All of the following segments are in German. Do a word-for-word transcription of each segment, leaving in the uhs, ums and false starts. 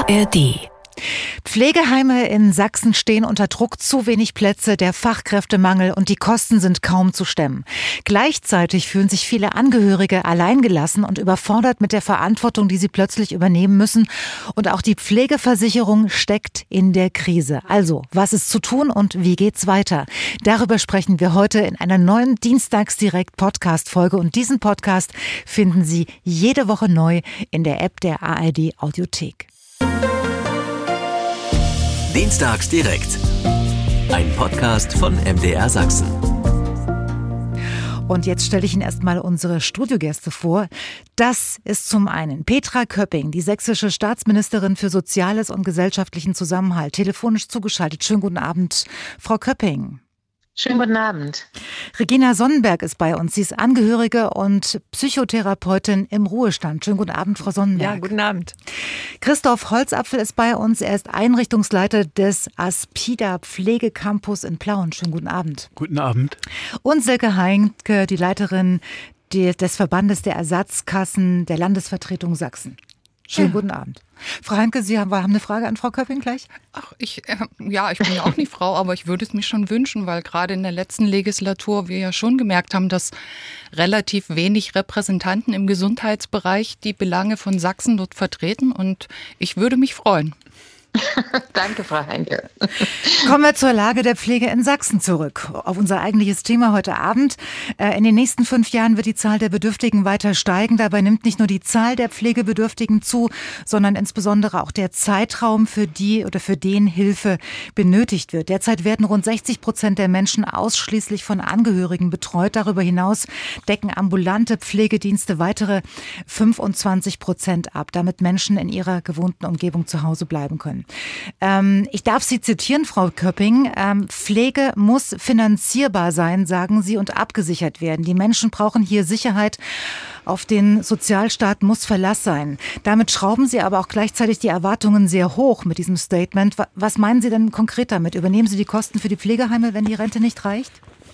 A R D. Pflegeheime in Sachsen stehen unter Druck, zu wenig Plätze, der Fachkräftemangel und die Kosten sind kaum zu stemmen. Gleichzeitig fühlen sich viele Angehörige alleingelassen und überfordert mit der Verantwortung, die sie plötzlich übernehmen müssen. Und auch die Pflegeversicherung steckt in der Krise. Also, was ist zu tun und wie geht's weiter? Darüber sprechen wir heute in einer neuen Dienstagsdirekt-Podcast-Folge. Und diesen Podcast finden Sie jede Woche neu in der App der A R D Audiothek. Dienstags direkt. Ein Podcast von M D R Sachsen. Und jetzt stelle ich Ihnen erstmal unsere Studiogäste vor. Das ist zum einen Petra Köpping, die sächsische Staatsministerin für Soziales und gesellschaftlichen Zusammenhalt, telefonisch zugeschaltet. Schönen guten Abend, Frau Köpping. Schönen guten Abend. Regina Sonnenberg ist bei uns. Sie ist Angehörige und Psychotherapeutin im Ruhestand. Schönen guten Abend, Frau Sonnenberg. Ja, guten Abend. Christoph Holzapfel ist bei uns. Er ist Einrichtungsleiter des Aspida Pflegecampus in Plauen. Schönen guten Abend. Guten Abend. Und Silke Heinke, die Leiterin des Verbandes der Ersatzkassen der Landesvertretung Sachsen. Schönen ja. guten Abend. Frau Heinke, Sie haben, haben eine Frage an Frau Köpping gleich? Ach, ich, äh, ja, ich bin ja auch nicht Frau, aber ich würde es mir schon wünschen, weil gerade in der letzten Legislatur wir ja schon gemerkt haben, dass relativ wenig Repräsentanten im Gesundheitsbereich die Belange von Sachsen dort vertreten und ich würde mich freuen. Danke, Frau Heinke. Kommen wir zur Lage der Pflege in Sachsen zurück. Auf unser eigentliches Thema heute Abend. In den nächsten fünf Jahren wird die Zahl der Bedürftigen weiter steigen. Dabei nimmt nicht nur die Zahl der Pflegebedürftigen zu, sondern insbesondere auch der Zeitraum, für die oder für den Hilfe benötigt wird. Derzeit werden rund sechzig Prozent der Menschen ausschließlich von Angehörigen betreut. Darüber hinaus decken ambulante Pflegedienste weitere fünfundzwanzig Prozent ab, damit Menschen in ihrer gewohnten Umgebung zu Hause bleiben können. Ähm, ich darf Sie zitieren, Frau Köpping. Ähm, Pflege muss finanzierbar sein, sagen Sie, und abgesichert werden. Die Menschen brauchen hier Sicherheit. Auf den Sozialstaat muss Verlass sein. Damit schrauben Sie aber auch gleichzeitig die Erwartungen sehr hoch mit diesem Statement. Was meinen Sie denn konkret damit? Übernehmen Sie die Kosten für die Pflegeheime, wenn die Rente nicht reicht?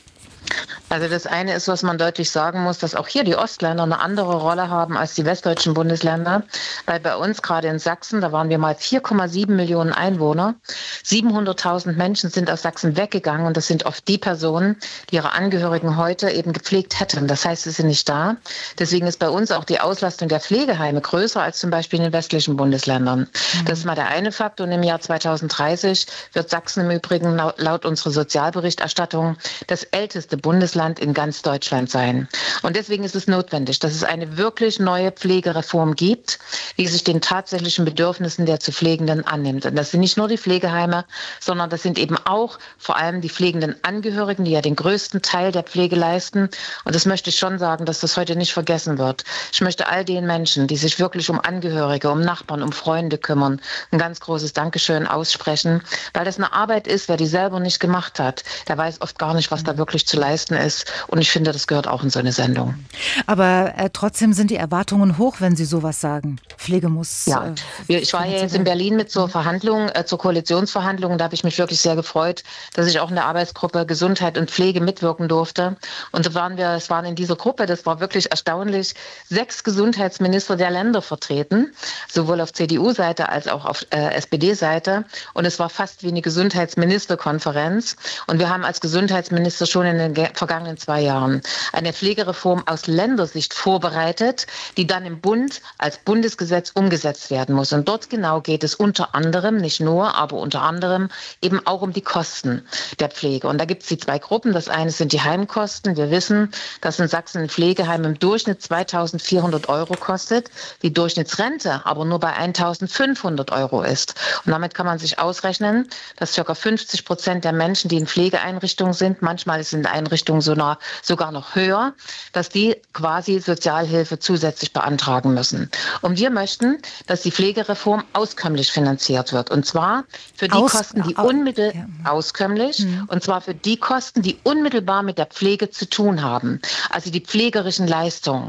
Also das eine ist, was man deutlich sagen muss, dass auch hier die Ostländer eine andere Rolle haben als die westdeutschen Bundesländer. Weil bei uns, gerade in Sachsen, da waren wir mal vier Komma sieben Millionen Einwohner. siebenhunderttausend Menschen sind aus Sachsen weggegangen und das sind oft die Personen, die ihre Angehörigen heute eben gepflegt hätten. Das heißt, sie sind nicht da. Deswegen ist bei uns auch die Auslastung der Pflegeheime größer als zum Beispiel in den westlichen Bundesländern. Mhm. Das ist mal der eine Fakt. Und im Jahr zweitausenddreißig wird Sachsen im Übrigen laut unserer Sozialberichterstattung das älteste Bundesland in ganz Deutschland sein. Und deswegen ist es notwendig, dass es eine wirklich neue Pflegereform gibt, die sich den tatsächlichen Bedürfnissen der zu Pflegenden annimmt. Und das sind nicht nur die Pflegeheime, sondern das sind eben auch vor allem die pflegenden Angehörigen, die ja den größten Teil der Pflege leisten. Und das möchte ich schon sagen, dass das heute nicht vergessen wird. Ich möchte all den Menschen, die sich wirklich um Angehörige, um Nachbarn, um Freunde kümmern, ein ganz großes Dankeschön aussprechen, weil das eine Arbeit ist, wer die selber nicht gemacht hat, der weiß oft gar nicht, was da wirklich zu leisten ist. Und ich finde, das gehört auch in so eine Sendung. Aber äh, trotzdem sind die Erwartungen hoch, wenn Sie sowas sagen. Pflege muss... Ja, äh, ich war ja jetzt in Berlin mit zur Verhandlung, äh, zur Koalitionsverhandlung. Da habe ich mich wirklich sehr gefreut, dass ich auch in der Arbeitsgruppe Gesundheit und Pflege mitwirken durfte. Und so waren wir, es waren in dieser Gruppe, das war wirklich erstaunlich, sechs Gesundheitsminister der Länder vertreten, sowohl auf C D U-Seite als auch auf äh, S P D-Seite. Und es war fast wie eine Gesundheitsministerkonferenz. Und wir haben als Gesundheitsminister schon in den vergangenen zwei Jahren eine Pflegereform aus Ländersicht vorbereitet, die dann im Bund als Bundesgesetz umgesetzt werden muss. Und dort genau geht es unter anderem, nicht nur, aber unter anderem eben auch um die Kosten der Pflege. Und da gibt es die zwei Gruppen. Das eine sind die Heimkosten. Wir wissen, dass in Sachsen ein Pflegeheim im Durchschnitt zweitausendvierhundert Euro kostet, die Durchschnittsrente aber nur bei eintausendfünfhundert Euro ist. Und damit kann man sich ausrechnen, dass ca. fünfzig Prozent der Menschen, die in Pflegeeinrichtungen sind, manchmal ist in Einrichtungen sogar noch höher, dass die quasi Sozialhilfe zusätzlich beantragen müssen. Und wir möchten, dass die Pflegereform auskömmlich finanziert wird. Und zwar für die Aus, Kosten, die unmittelbar ja. auskömmlich, mhm. und zwar für die Kosten, die unmittelbar mit der Pflege zu tun haben. Also die pflegerischen Leistungen.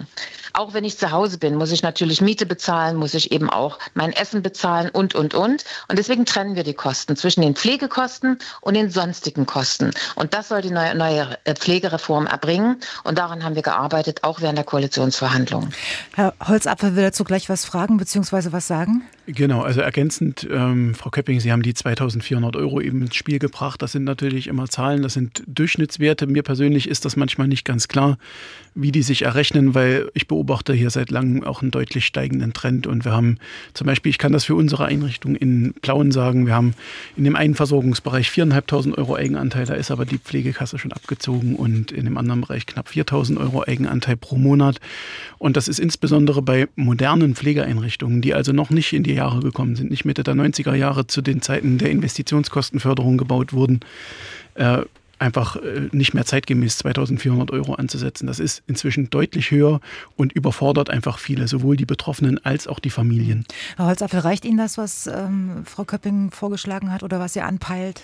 Auch wenn ich zu Hause bin, muss ich natürlich Miete bezahlen, muss ich eben auch mein Essen bezahlen und, und, und. Und deswegen trennen wir die Kosten zwischen den Pflegekosten und den sonstigen Kosten. Und das soll die neue, neue Pflegereform erbringen. Und daran haben wir gearbeitet, auch während der Koalitionsverhandlungen. Herr Holzapfel will dazu gleich was fragen bzw. was sagen. Genau, also ergänzend, ähm, Frau Köpping, Sie haben die zweitausendvierhundert Euro eben ins Spiel gebracht. Das sind natürlich immer Zahlen, das sind Durchschnittswerte. Mir persönlich ist das manchmal nicht ganz klar, wie die sich errechnen, weil ich beobachte hier seit langem auch einen deutlich steigenden Trend. Und wir haben zum Beispiel, ich kann das für unsere Einrichtung in Plauen sagen, wir haben in dem einen Versorgungsbereich viertausendfünfhundert Euro Eigenanteil, da ist aber die Pflegekasse schon abgezogen, und in dem anderen Bereich knapp viertausend Euro Eigenanteil pro Monat. Und das ist insbesondere bei modernen Pflegeeinrichtungen, die also noch nicht in die Jahre gekommen sind, nicht Mitte der neunziger Jahre zu den Zeiten der Investitionskostenförderung gebaut wurden, äh, einfach äh, nicht mehr zeitgemäß zweitausendvierhundert Euro anzusetzen. Das ist inzwischen deutlich höher und überfordert einfach viele, sowohl die Betroffenen als auch die Familien. Herr Holzapfel, reicht Ihnen das, was ähm, Frau Köpping vorgeschlagen hat oder was ihr anpeilt?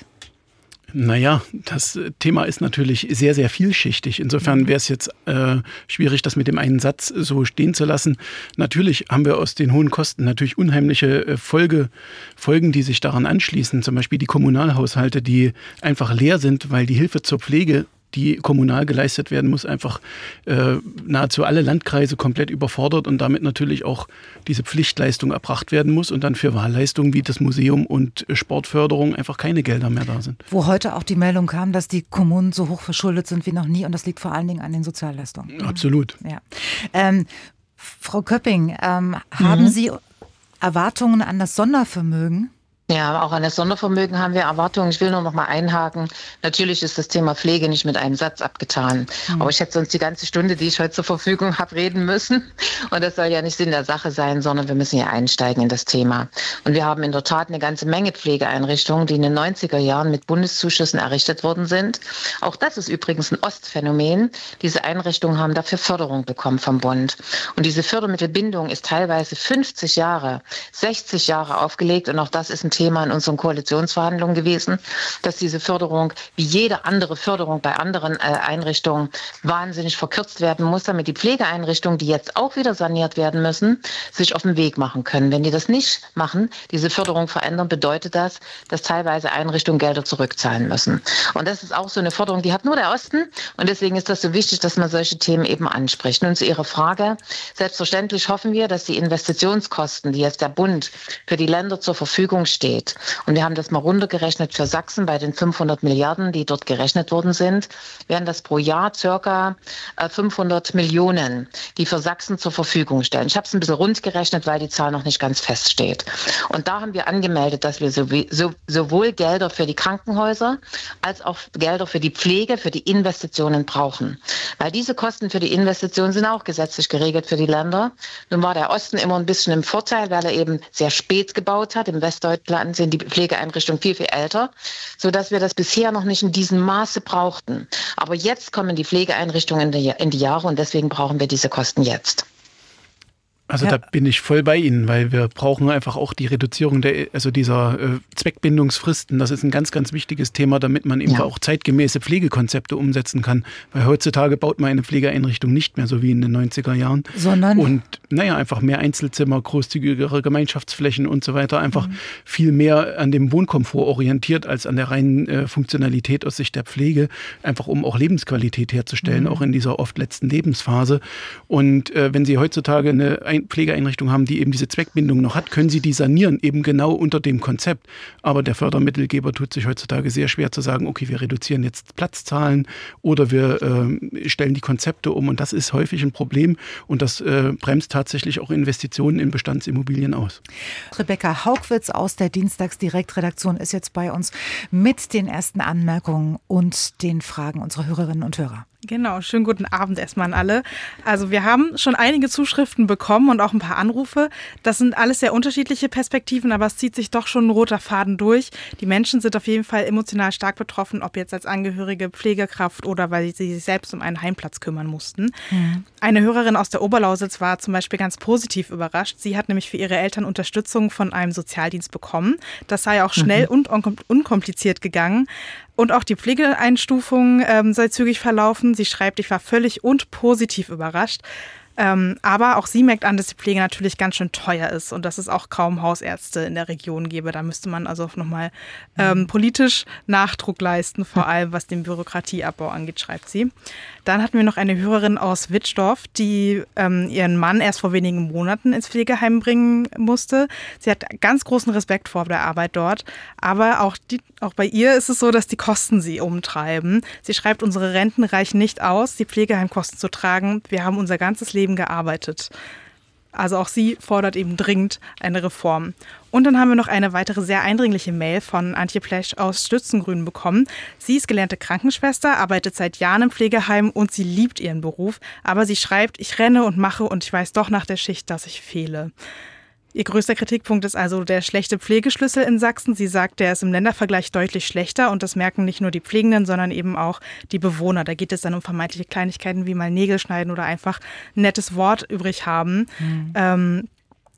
Naja, das Thema ist natürlich sehr, sehr vielschichtig. Insofern wäre es jetzt äh, schwierig, das mit dem einen Satz so stehen zu lassen. Natürlich haben wir aus den hohen Kosten natürlich unheimliche äh, Folge, Folgen, die sich daran anschließen. Zum Beispiel die Kommunalhaushalte, die einfach leer sind, weil die Hilfe zur Pflege, die kommunal geleistet werden muss, einfach äh, nahezu alle Landkreise komplett überfordert und damit natürlich auch diese Pflichtleistung erbracht werden muss und dann für Wahlleistungen wie das Museum und Sportförderung einfach keine Gelder mehr da sind. Wo heute auch die Meldung kam, dass die Kommunen so hoch verschuldet sind wie noch nie, und das liegt vor allen Dingen an den Sozialleistungen. Absolut. Ja. Ähm, Frau Köpping, ähm, mhm. haben Sie Erwartungen an das Sondervermögen? Ja, auch an das Sondervermögen haben wir Erwartungen. Ich will nur noch mal einhaken. Natürlich ist das Thema Pflege nicht mit einem Satz abgetan. Mhm. Aber ich hätte sonst die ganze Stunde, die ich heute zur Verfügung habe, reden müssen. Und das soll ja nicht Sinn der Sache sein, sondern wir müssen ja einsteigen in das Thema. Und wir haben in der Tat eine ganze Menge Pflegeeinrichtungen, die in den neunziger Jahren mit Bundeszuschüssen errichtet worden sind. Auch das ist übrigens ein Ostphänomen. Diese Einrichtungen haben dafür Förderung bekommen vom Bund. Und diese Fördermittelbindung ist teilweise fünfzig Jahre, sechzig Jahre aufgelegt. Und auch das ist ein Thema in unseren Koalitionsverhandlungen gewesen, dass diese Förderung, wie jede andere Förderung bei anderen äh, Einrichtungen, wahnsinnig verkürzt werden muss, damit die Pflegeeinrichtungen, die jetzt auch wieder saniert werden müssen, sich auf den Weg machen können. Wenn die das nicht machen, diese Förderung verändern, bedeutet das, dass teilweise Einrichtungen Gelder zurückzahlen müssen. Und das ist auch so eine Förderung, die hat nur der Osten. Und deswegen ist das so wichtig, dass man solche Themen eben anspricht. Nun zu Ihrer Frage. Selbstverständlich hoffen wir, dass die Investitionskosten, die jetzt der Bund für die Länder zur Verfügung stehen, und wir haben das mal runtergerechnet für Sachsen bei den fünfhundert Milliarden, die dort gerechnet worden sind, wären das pro Jahr circa fünfhundert Millionen, die für Sachsen zur Verfügung stellen. Ich habe es ein bisschen rund gerechnet, weil die Zahl noch nicht ganz feststeht. Und da haben wir angemeldet, dass wir sowohl Gelder für die Krankenhäuser als auch Gelder für die Pflege, für die Investitionen brauchen. Weil diese Kosten für die Investitionen sind auch gesetzlich geregelt für die Länder. Nun war der Osten immer ein bisschen im Vorteil, weil er eben sehr spät gebaut hat. Im Westdeutschland sind die Pflegeeinrichtungen viel, viel älter, sodass wir das bisher noch nicht in diesem Maße brauchten. Aber jetzt kommen die Pflegeeinrichtungen in die, in die Jahre, und deswegen brauchen wir diese Kosten jetzt. Also ja. Da bin ich voll bei Ihnen, weil wir brauchen einfach auch die Reduzierung der, also dieser äh, Zweckbindungsfristen. Das ist ein ganz, ganz wichtiges Thema, damit man eben ja. auch zeitgemäße Pflegekonzepte umsetzen kann. Weil heutzutage baut man eine Pflegeeinrichtung nicht mehr so wie in den neunziger Jahren. Sondern? Und naja, einfach mehr Einzelzimmer, großzügigere Gemeinschaftsflächen und so weiter. Einfach mhm. viel mehr an dem Wohnkomfort orientiert als an der reinen äh, Funktionalität aus Sicht der Pflege. Einfach um auch Lebensqualität herzustellen, mhm. auch in dieser oft letzten Lebensphase. Und äh, wenn Sie heutzutage eine Pflegeeinrichtung haben, die eben diese Zweckbindung noch hat, können sie die sanieren, eben genau unter dem Konzept. Aber der Fördermittelgeber tut sich heutzutage sehr schwer zu sagen, okay, wir reduzieren jetzt Platzzahlen oder wir äh, stellen die Konzepte um. Und das ist häufig ein Problem, und das äh, bremst tatsächlich auch Investitionen in Bestandsimmobilien aus. Rebecca Haugwitz aus der Dienstagsdirektredaktion ist jetzt bei uns mit den ersten Anmerkungen und den Fragen unserer Hörerinnen und Hörer. Genau, schönen guten Abend erstmal an alle. Also wir haben schon einige Zuschriften bekommen und auch ein paar Anrufe. Das sind alles sehr unterschiedliche Perspektiven, aber es zieht sich doch schon ein roter Faden durch. Die Menschen sind auf jeden Fall emotional stark betroffen, ob jetzt als Angehörige, Pflegekraft oder weil sie sich selbst um einen Heimplatz kümmern mussten. Mhm. Eine Hörerin aus der Oberlausitz war zum Beispiel ganz positiv überrascht. Sie hat nämlich für ihre Eltern Unterstützung von einem Sozialdienst bekommen. Das sei auch schnell mhm. und unkompliziert gegangen. Und auch die Pflegeeinstufung ähm, soll zügig verlaufen. Sie schreibt, ich war völlig und positiv überrascht. Ähm, aber auch sie merkt an, dass die Pflege natürlich ganz schön teuer ist und dass es auch kaum Hausärzte in der Region gäbe. Da müsste man also nochmal ähm, politisch Nachdruck leisten, vor allem was den Bürokratieabbau angeht, schreibt sie. Dann hatten wir noch eine Hörerin aus Wittstoff, die ähm, ihren Mann erst vor wenigen Monaten ins Pflegeheim bringen musste. Sie hat ganz großen Respekt vor der Arbeit dort, aber auch, die, auch bei ihr ist es so, dass die Kosten sie umtreiben. Sie schreibt, unsere Renten reichen nicht aus, die Pflegeheimkosten zu tragen. Wir haben unser ganzes Leben gearbeitet. Also auch sie fordert eben dringend eine Reform. Und dann haben wir noch eine weitere sehr eindringliche Mail von Antje Plesch aus Stützengrün bekommen. Sie ist gelernte Krankenschwester, arbeitet seit Jahren im Pflegeheim und sie liebt ihren Beruf. Aber sie schreibt, ich renne und mache und ich weiß doch nach der Schicht, dass ich fehle. Ihr größter Kritikpunkt ist also der schlechte Pflegeschlüssel in Sachsen. Sie sagt, der ist im Ländervergleich deutlich schlechter und das merken nicht nur die Pflegenden, sondern eben auch die Bewohner. Da geht es dann um vermeintliche Kleinigkeiten wie mal Nägel schneiden oder einfach ein nettes Wort übrig haben. Mhm. Ähm,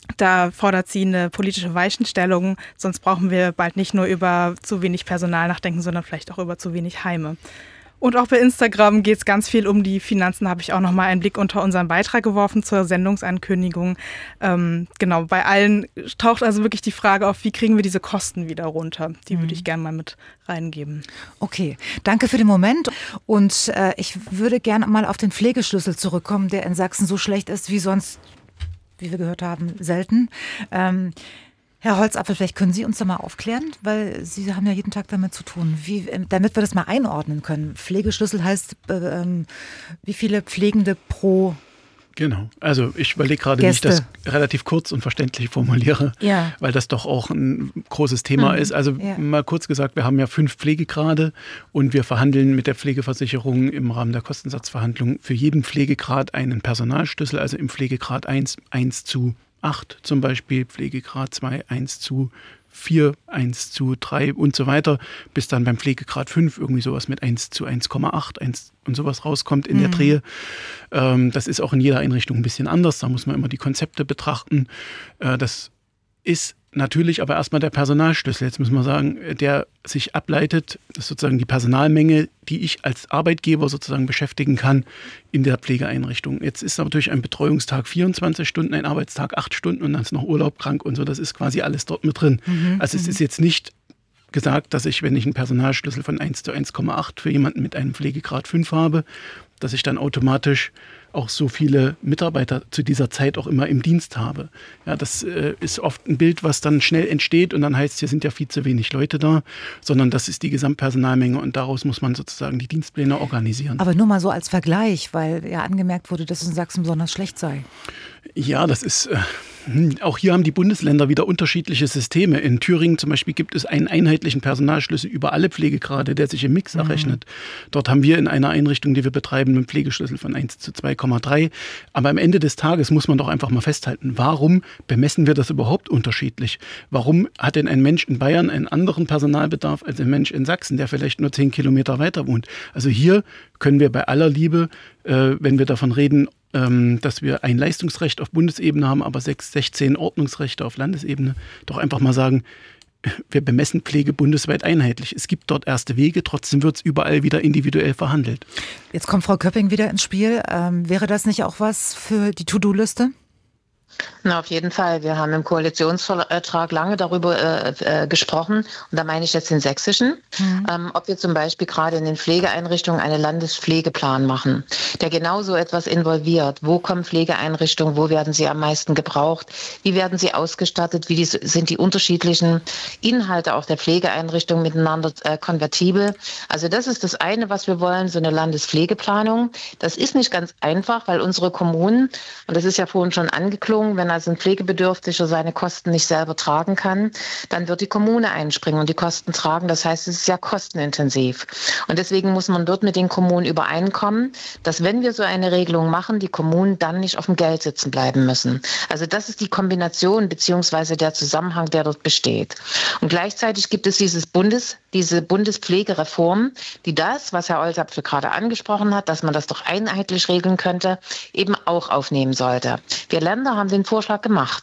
da fordert sie eine politische Weichenstellung, sonst brauchen wir bald nicht nur über zu wenig Personal nachdenken, sondern vielleicht auch über zu wenig Heime. Und auch bei Instagram geht es ganz viel um die Finanzen, habe ich auch noch mal einen Blick unter unseren Beitrag geworfen zur Sendungsankündigung. Ähm, genau, bei allen taucht also wirklich die Frage auf, wie kriegen wir diese Kosten wieder runter? Die mhm. würde ich gerne mal mit reingeben. Okay, danke für den Moment. Und äh, ich würde gerne mal auf den Pflegeschlüssel zurückkommen, der in Sachsen so schlecht ist wie sonst, wie wir gehört haben, selten. Ähm, Herr Holzapfel, vielleicht können Sie uns da mal aufklären, weil Sie haben ja jeden Tag damit zu tun, wie, damit wir das mal einordnen können. Pflegeschlüssel heißt, äh, ähm, wie viele Pflegende pro Genau, also ich überlege gerade, wie ich das relativ kurz und verständlich formuliere, ja. weil das doch auch ein großes Thema mhm. ist. Also ja. mal kurz gesagt, wir haben ja fünf Pflegegrade und wir verhandeln mit der Pflegeversicherung im Rahmen der Kostensatzverhandlung für jeden Pflegegrad einen Personalschlüssel, also im Pflegegrad eins, eins zu acht zum Beispiel, Pflegegrad zwei, eins zu vier, eins zu drei und so weiter, bis dann beim Pflegegrad fünf irgendwie sowas mit eins zu eins Komma acht eins und sowas rauskommt in mhm. der Drehe. Ähm, das ist auch in jeder Einrichtung ein bisschen anders, da muss man immer die Konzepte betrachten. Äh, das ist natürlich aber erstmal der Personalschlüssel. Jetzt müssen wir sagen, der sich ableitet, das ist sozusagen die Personalmenge, die ich als Arbeitgeber sozusagen beschäftigen kann in der Pflegeeinrichtung. Jetzt ist natürlich ein Betreuungstag vierundzwanzig Stunden, ein Arbeitstag acht Stunden und dann ist noch Urlaub, krank und so. Das ist quasi alles dort mit drin. Mhm. Also es ist jetzt nicht gesagt, dass ich, wenn ich einen Personalschlüssel von eins zu eins Komma acht für jemanden mit einem Pflegegrad fünf habe, dass ich dann automatisch auch so viele Mitarbeiter zu dieser Zeit auch immer im Dienst habe. Ja, das äh, ist oft ein Bild, was dann schnell entsteht und dann heißt, hier sind ja viel zu wenig Leute da, sondern das ist die Gesamtpersonalmenge und daraus muss man sozusagen die Dienstpläne organisieren. Aber nur mal so als Vergleich, weil ja angemerkt wurde, dass es in Sachsen besonders schlecht sei. Ja, das ist, äh, auch hier haben die Bundesländer wieder unterschiedliche Systeme. In Thüringen zum Beispiel gibt es einen einheitlichen Personalschlüssel über alle Pflegegrade, der sich im Mix mhm. errechnet. Dort haben wir in einer Einrichtung, die wir betreiben, einen Pflegeschlüssel von eins zu zwei Komma drei. Aber am Ende des Tages muss man doch einfach mal festhalten, warum bemessen wir das überhaupt unterschiedlich? Warum hat denn ein Mensch in Bayern einen anderen Personalbedarf als ein Mensch in Sachsen, der vielleicht nur zehn Kilometer weiter wohnt? Also hier können wir bei aller Liebe, äh, wenn wir davon reden, ähm, dass wir ein Leistungsrecht auf Bundesebene haben, aber sechs, sechzehn Ordnungsrechte auf Landesebene, doch einfach mal sagen, wir bemessen Pflege bundesweit einheitlich. Es gibt dort erste Wege, trotzdem wird es überall wieder individuell verhandelt. Jetzt kommt Frau Köpping wieder ins Spiel. Ähm, wäre das nicht auch was für die To-Do-Liste? Na, auf jeden Fall. Wir haben im Koalitionsvertrag lange darüber äh, äh, gesprochen, und da meine ich jetzt den sächsischen, mhm. ähm, ob wir zum Beispiel gerade in den Pflegeeinrichtungen einen Landespflegeplan machen, der genau so etwas involviert. Wo kommen Pflegeeinrichtungen, wo werden sie am meisten gebraucht, wie werden sie ausgestattet, wie die, sind die unterschiedlichen Inhalte auch der Pflegeeinrichtungen miteinander äh, konvertibel. Also das ist das eine, was wir wollen, so eine Landespflegeplanung. Das ist nicht ganz einfach, weil unsere Kommunen, und das ist ja vorhin schon angeklungen, wenn also ein Pflegebedürftiger seine Kosten nicht selber tragen kann, dann wird die Kommune einspringen und die Kosten tragen. Das heißt, es ist ja kostenintensiv. Und deswegen muss man dort mit den Kommunen übereinkommen, dass wenn wir so eine Regelung machen, die Kommunen dann nicht auf dem Geld sitzen bleiben müssen. Also das ist die Kombination beziehungsweise der Zusammenhang, der dort besteht. Und gleichzeitig gibt es dieses Bundes, diese Bundespflegereform, die das, was Herr Holzapfel gerade angesprochen hat, dass man das doch einheitlich regeln könnte, eben auch aufnehmen sollte. Wir Länder haben den Vorschlag gemacht.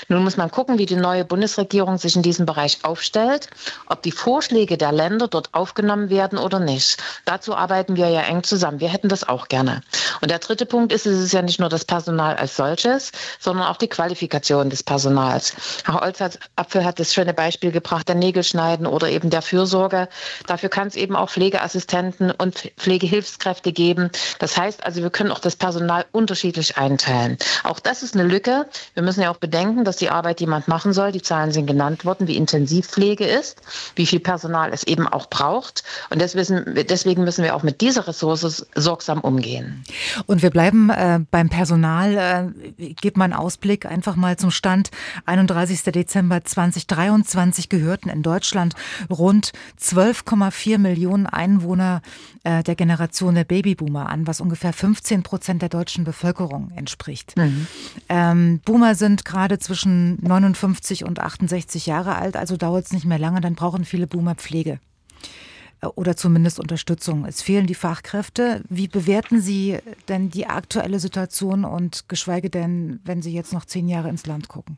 Nun muss man gucken, wie die neue Bundesregierung sich in diesem Bereich aufstellt, ob die Vorschläge der Länder dort aufgenommen werden oder nicht. Dazu arbeiten wir ja eng zusammen. Wir hätten das auch gerne. Und der dritte Punkt ist, es ist ja nicht nur das Personal als solches, sondern auch die Qualifikation des Personals. Herr Holzapfel hat das schöne Beispiel gebracht, der Nägelschneiden oder eben der Fürsorge. Dafür kann es eben auch Pflegeassistenten und Pflegehilfskräfte geben. Das heißt also, wir können auch das Personal unterschiedlich einteilen. Auch das ist eine Lücke. Wir müssen ja auch bedenken, dass die Arbeit, die man machen soll, die Zahlen sind genannt worden, wie intensiv Pflege ist, wie viel Personal es eben auch braucht. Und deswegen müssen wir auch mit dieser Ressource sorgsam umgehen. Und wir bleiben äh, beim Personal. Äh, gebt mal einen Ausblick einfach mal zum Stand. einunddreißigster Dezember zweitausenddreiundzwanzig gehörten in Deutschland rund zwölf Komma vier Millionen Einwohner äh, der Generation der Babyboomer an, was ungefähr fünfzehn Prozent der deutschen Bevölkerung entspricht. Mhm. Ähm, Boomer sind gerade zwischen neunundfünfzig und achtundsechzig Jahre alt, also dauert es nicht mehr lange, dann brauchen viele Boomer Pflege oder zumindest Unterstützung. Es fehlen die Fachkräfte. Wie bewerten Sie denn die aktuelle Situation und geschweige denn, wenn Sie jetzt noch zehn Jahre ins Land gucken?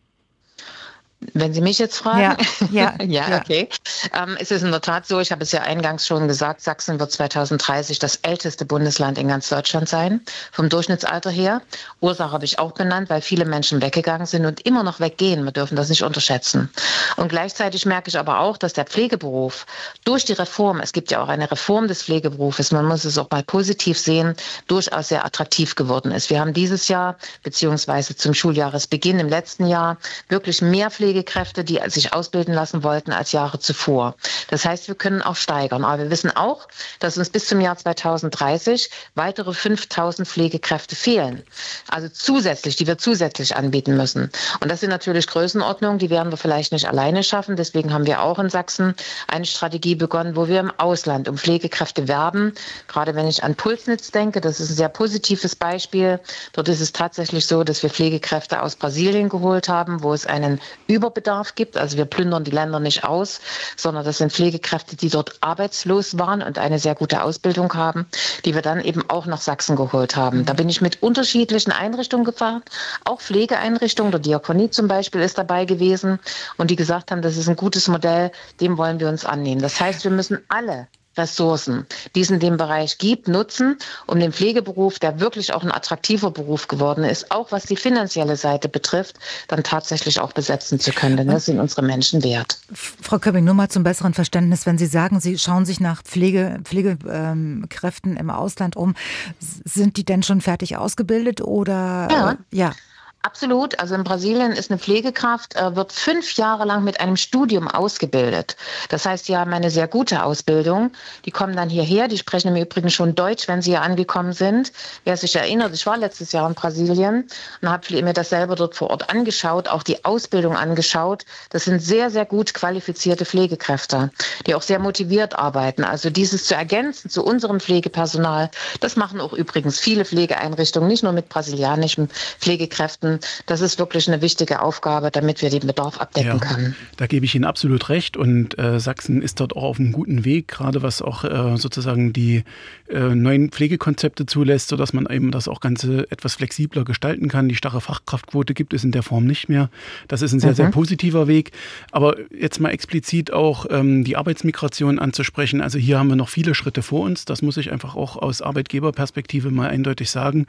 Wenn Sie mich jetzt fragen? Ja, ja, ja, ja. Okay. Ähm, es ist in der Tat so, ich habe es ja eingangs schon gesagt, Sachsen wird zweitausenddreißig das älteste Bundesland in ganz Deutschland sein, vom Durchschnittsalter her. Ursache habe ich auch benannt, weil viele Menschen weggegangen sind und immer noch weggehen. Wir dürfen das nicht unterschätzen. Und gleichzeitig merke ich aber auch, dass der Pflegeberuf durch die Reform, es gibt ja auch eine Reform des Pflegeberufes, man muss es auch mal positiv sehen, durchaus sehr attraktiv geworden ist. Wir haben dieses Jahr, beziehungsweise zum Schuljahresbeginn im letzten Jahr, wirklich mehr Pflege Pflegekräfte, die sich ausbilden lassen wollten als Jahre zuvor. Das heißt, wir können auch steigern. Aber wir wissen auch, dass uns bis zum Jahr zweitausenddreißig weitere fünftausend Pflegekräfte fehlen. Also zusätzlich, die wir zusätzlich anbieten müssen. Und das sind natürlich Größenordnungen, die werden wir vielleicht nicht alleine schaffen. Deswegen haben wir auch in Sachsen eine Strategie begonnen, wo wir im Ausland um Pflegekräfte werben. Gerade wenn ich an Pulsnitz denke, das ist ein sehr positives Beispiel. Dort ist es tatsächlich so, dass wir Pflegekräfte aus Brasilien geholt haben, wo es einen Überbedarf gibt. Also wir plündern die Länder nicht aus, sondern das sind Pflegekräfte, die dort arbeitslos waren und eine sehr gute Ausbildung haben, die wir dann eben auch nach Sachsen geholt haben. Da bin ich mit unterschiedlichen Einrichtungen gefahren, auch Pflegeeinrichtungen, der Diakonie zum Beispiel ist dabei gewesen und die gesagt haben, das ist ein gutes Modell, dem wollen wir uns annehmen. Das heißt, wir müssen alle Ressourcen, die es in dem Bereich gibt, nutzen, um den Pflegeberuf, der wirklich auch ein attraktiver Beruf geworden ist, auch was die finanzielle Seite betrifft, dann tatsächlich auch besetzen zu können. Denn das sind unsere Menschen wert. Frau Köpping, nur mal zum besseren Verständnis, wenn Sie sagen, Sie schauen sich nach Pflege, Pflegekräften ähm, im Ausland um, sind die denn schon fertig ausgebildet oder? Ja. Äh, ja. Absolut. Also in Brasilien ist eine Pflegekraft, äh, wird fünf Jahre lang mit einem Studium ausgebildet. Das heißt, die haben eine sehr gute Ausbildung. Die kommen dann hierher, die sprechen im Übrigen schon Deutsch, wenn sie hier angekommen sind. Wer sich erinnert, ich war letztes Jahr in Brasilien und habe mir das selber dort vor Ort angeschaut, auch die Ausbildung angeschaut. Das sind sehr, sehr gut qualifizierte Pflegekräfte, die auch sehr motiviert arbeiten. Also dieses zu ergänzen zu unserem Pflegepersonal, das machen auch übrigens viele Pflegeeinrichtungen, nicht nur mit brasilianischen Pflegekräften. Das ist wirklich eine wichtige Aufgabe, damit wir den Bedarf abdecken ja, können. Da gebe ich Ihnen absolut recht und äh, Sachsen ist dort auch auf einem guten Weg, gerade was auch äh, sozusagen die äh, neuen Pflegekonzepte zulässt, sodass man eben das auch Ganze etwas flexibler gestalten kann. Die starre Fachkraftquote gibt es in der Form nicht mehr. Das ist ein sehr, mhm. sehr positiver Weg. Aber jetzt mal explizit auch ähm, die Arbeitsmigration anzusprechen. Also hier haben wir noch viele Schritte vor uns. Das muss ich einfach auch aus Arbeitgeberperspektive mal eindeutig sagen.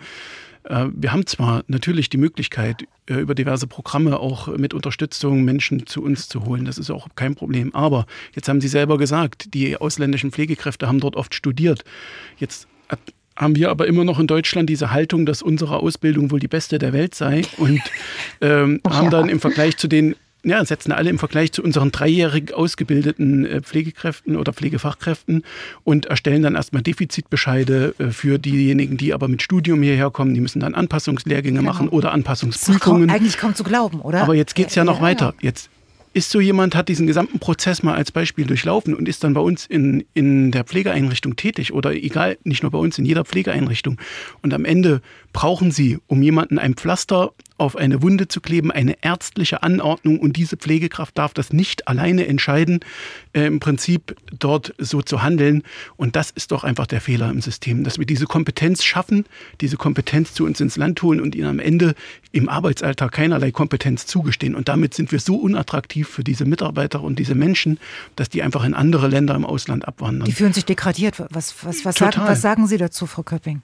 Wir haben zwar natürlich die Möglichkeit, über diverse Programme auch mit Unterstützung Menschen zu uns zu holen. Das ist auch kein Problem. Aber jetzt haben Sie selber gesagt, die ausländischen Pflegekräfte haben dort oft studiert. Jetzt haben wir aber immer noch in Deutschland diese Haltung, dass unsere Ausbildung wohl die beste der Welt sei und ähm, ja. haben dann im Vergleich zu den Ja, setzen alle im Vergleich zu unseren dreijährig ausgebildeten Pflegekräften oder Pflegefachkräften und erstellen dann erstmal Defizitbescheide für diejenigen, die aber mit Studium hierher kommen. Die müssen dann Anpassungslehrgänge genau. machen oder Anpassungsprüfungen. Das ist eigentlich kaum zu glauben, oder? Aber jetzt geht es ja, ja noch ja, weiter. Ja. Jetzt ist so jemand, hat diesen gesamten Prozess mal als Beispiel durchlaufen und ist dann bei uns in, in der Pflegeeinrichtung tätig oder egal, nicht nur bei uns, in jeder Pflegeeinrichtung. Und am Ende brauchen Sie, um jemanden ein Pflaster auf eine Wunde zu kleben, eine ärztliche Anordnung, und diese Pflegekraft darf das nicht alleine entscheiden, äh, im Prinzip dort so zu handeln. Und das ist doch einfach der Fehler im System, dass wir diese Kompetenz schaffen, diese Kompetenz zu uns ins Land holen und ihnen am Ende im Arbeitsalltag keinerlei Kompetenz zugestehen. Und damit sind wir so unattraktiv für diese Mitarbeiter und diese Menschen, dass die einfach in andere Länder im Ausland abwandern. Die fühlen sich degradiert. Was, was, was, sagen, was sagen Sie dazu, Frau Köpping?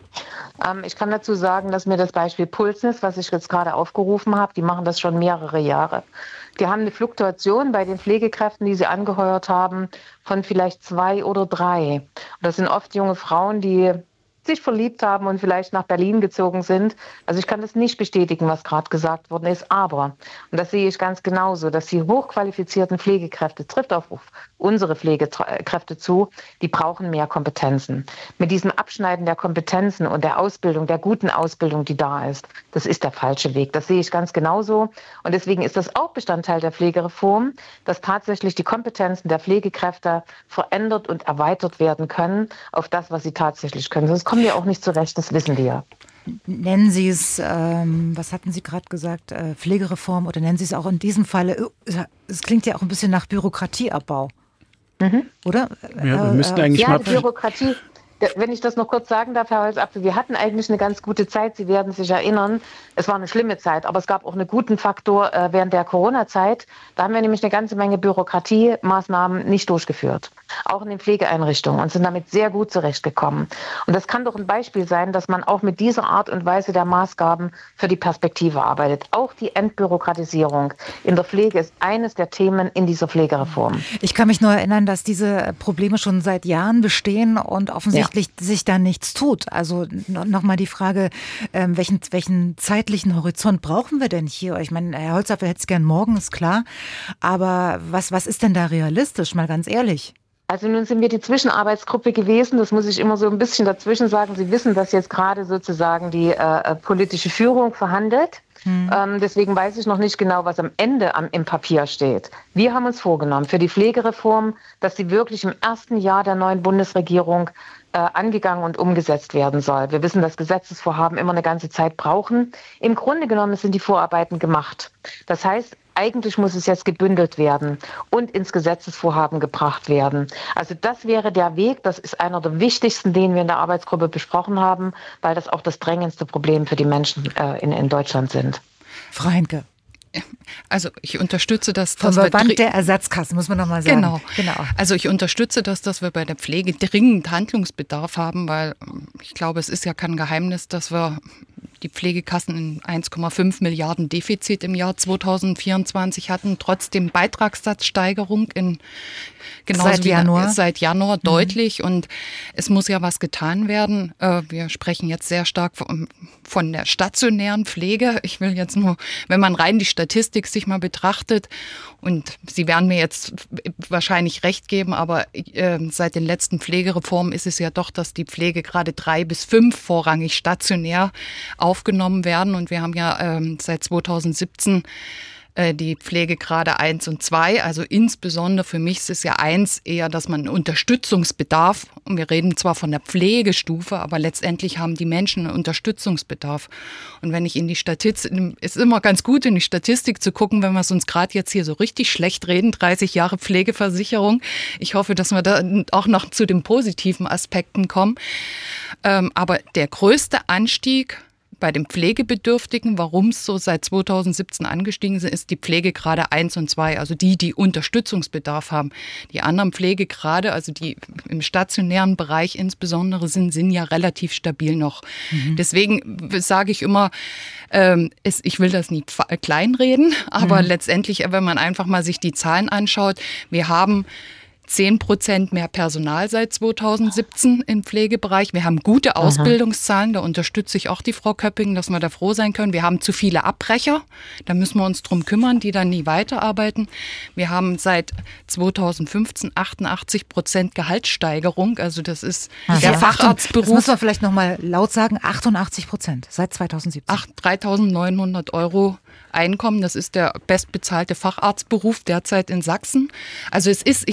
Ähm, ich kann dazu sagen, dass mir das Beispiel Pulsnis, was ich jetzt gerade aufgerufen habe, die machen das schon mehrere Jahre. Die haben eine Fluktuation bei den Pflegekräften, die sie angeheuert haben, von vielleicht zwei oder drei. Und das sind oft junge Frauen, die sich verliebt haben und vielleicht nach Berlin gezogen sind. Also ich kann das nicht bestätigen, was gerade gesagt worden ist, aber, und das sehe ich ganz genauso, dass die hochqualifizierten Pflegekräfte, trifft auf unsere Pflegekräfte zu, die brauchen mehr Kompetenzen. Mit diesem Abschneiden der Kompetenzen und der Ausbildung, der guten Ausbildung, die da ist, das ist der falsche Weg. Das sehe ich ganz genauso. Und deswegen ist das auch Bestandteil der Pflegereform, dass tatsächlich die Kompetenzen der Pflegekräfte verändert und erweitert werden können auf das, was sie tatsächlich können. Sonst kommen wir auch nicht zurecht, das wissen die ja. Nennen Sie es, ähm, was hatten Sie gerade gesagt, äh, Pflegereform, oder nennen Sie es auch in diesem Falle, es klingt ja auch ein bisschen nach Bürokratieabbau, mhm. oder? Ja, wir müssten eigentlich ja, mal... Die Bürokratie, wenn ich das noch kurz sagen darf, Herr Holzapfel, wir hatten eigentlich eine ganz gute Zeit, Sie werden sich erinnern, es war eine schlimme Zeit, aber es gab auch einen guten Faktor äh, während der Corona-Zeit. Da haben wir nämlich eine ganze Menge Bürokratiemaßnahmen nicht durchgeführt, auch in den Pflegeeinrichtungen, und sind damit sehr gut zurechtgekommen. Und das kann doch ein Beispiel sein, dass man auch mit dieser Art und Weise der Maßgaben für die Perspektive arbeitet. Auch die Entbürokratisierung in der Pflege ist eines der Themen in dieser Pflegereform. Ich kann mich nur erinnern, dass diese Probleme schon seit Jahren bestehen und offensichtlich ja. sich da nichts tut. Also nochmal die Frage, ähm, welchen, welchen zeitlichen Horizont brauchen wir denn hier? Ich meine, Herr Holzapfel hätte es gern morgen, ist klar. Aber was, was ist denn da realistisch, mal ganz ehrlich? Also nun sind wir die Zwischenarbeitsgruppe gewesen, das muss ich immer so ein bisschen dazwischen sagen. Sie wissen, dass jetzt gerade sozusagen die äh, politische Führung verhandelt. Hm. Ähm, deswegen weiß ich noch nicht genau, was am Ende am, im Papier steht. Wir haben uns vorgenommen für die Pflegereform, dass sie wirklich im ersten Jahr der neuen Bundesregierung äh, angegangen und umgesetzt werden soll. Wir wissen, dass Gesetzesvorhaben immer eine ganze Zeit brauchen. Im Grunde genommen sind die Vorarbeiten gemacht. Das heißt, eigentlich muss es jetzt gebündelt werden und ins Gesetzesvorhaben gebracht werden. Also das wäre der Weg, das ist einer der wichtigsten, den wir in der Arbeitsgruppe besprochen haben, weil das auch das drängendste Problem für die Menschen äh, in, in Deutschland sind. Frau Heinke. Also ich unterstütze das. Vom Verband der Ersatzkassen, muss man nochmal sagen. Genau. genau. Also ich unterstütze das, dass wir bei der Pflege dringend Handlungsbedarf haben, weil ich glaube, es ist ja kein Geheimnis, dass wir die Pflegekassen in eins Komma fünf Milliarden Defizit im Jahr zweitausendvierundzwanzig hatten, trotzdem Beitragssatzsteigerung in genauso seit wie Januar, seit Januar mhm. deutlich, und es muss ja was getan werden. Wir sprechen jetzt sehr stark von der stationären Pflege. Ich will jetzt nur, wenn man rein die Statistik sich mal betrachtet, und Sie werden mir jetzt wahrscheinlich recht geben, aber äh, seit den letzten Pflegereformen ist es ja doch, dass die Pflege gerade drei bis fünf vorrangig stationär aufgenommen werden, und wir haben ja ähm, seit zweitausendsiebzehn die Pflegegrade eins und zwei, also insbesondere für mich ist es ja eins eher, dass man Unterstützungsbedarf, und wir reden zwar von der Pflegestufe, aber letztendlich haben die Menschen einen Unterstützungsbedarf. Und wenn ich in die Statistik, ist immer ganz gut in die Statistik zu gucken, wenn wir es uns gerade jetzt hier so richtig schlecht reden, dreißig Jahre Pflegeversicherung. Ich hoffe, dass wir da auch noch zu den positiven Aspekten kommen. Aber der größte Anstieg bei den Pflegebedürftigen, warum es so seit zweitausendsiebzehn angestiegen ist, ist die Pflegegrade eins und zwei, also die, die Unterstützungsbedarf haben. Die anderen Pflegegrade, also die im stationären Bereich insbesondere sind, sind ja relativ stabil noch. Mhm. Deswegen sage ich immer, ähm, es, ich will das nicht kleinreden, aber mhm. letztendlich, wenn man einfach mal sich die Zahlen anschaut, wir haben zehn Prozent mehr Personal seit zweitausendsiebzehn im Pflegebereich. Wir haben gute Ausbildungszahlen, da unterstütze ich auch die Frau Köpping, dass wir da froh sein können. Wir haben zu viele Abbrecher, da müssen wir uns drum kümmern, die dann nie weiterarbeiten. Wir haben seit zweitausendfünfzehn achtundachtzig Prozent Gehaltssteigerung, also das ist Ach, der ja. Facharztberuf. Das muss man vielleicht nochmal laut sagen, achtundachtzig Prozent seit zweitausendsiebzehn. dreitausendneunhundert Euro Einkommen, das ist der bestbezahlte Facharztberuf derzeit in Sachsen. Also es ist, ich, das ist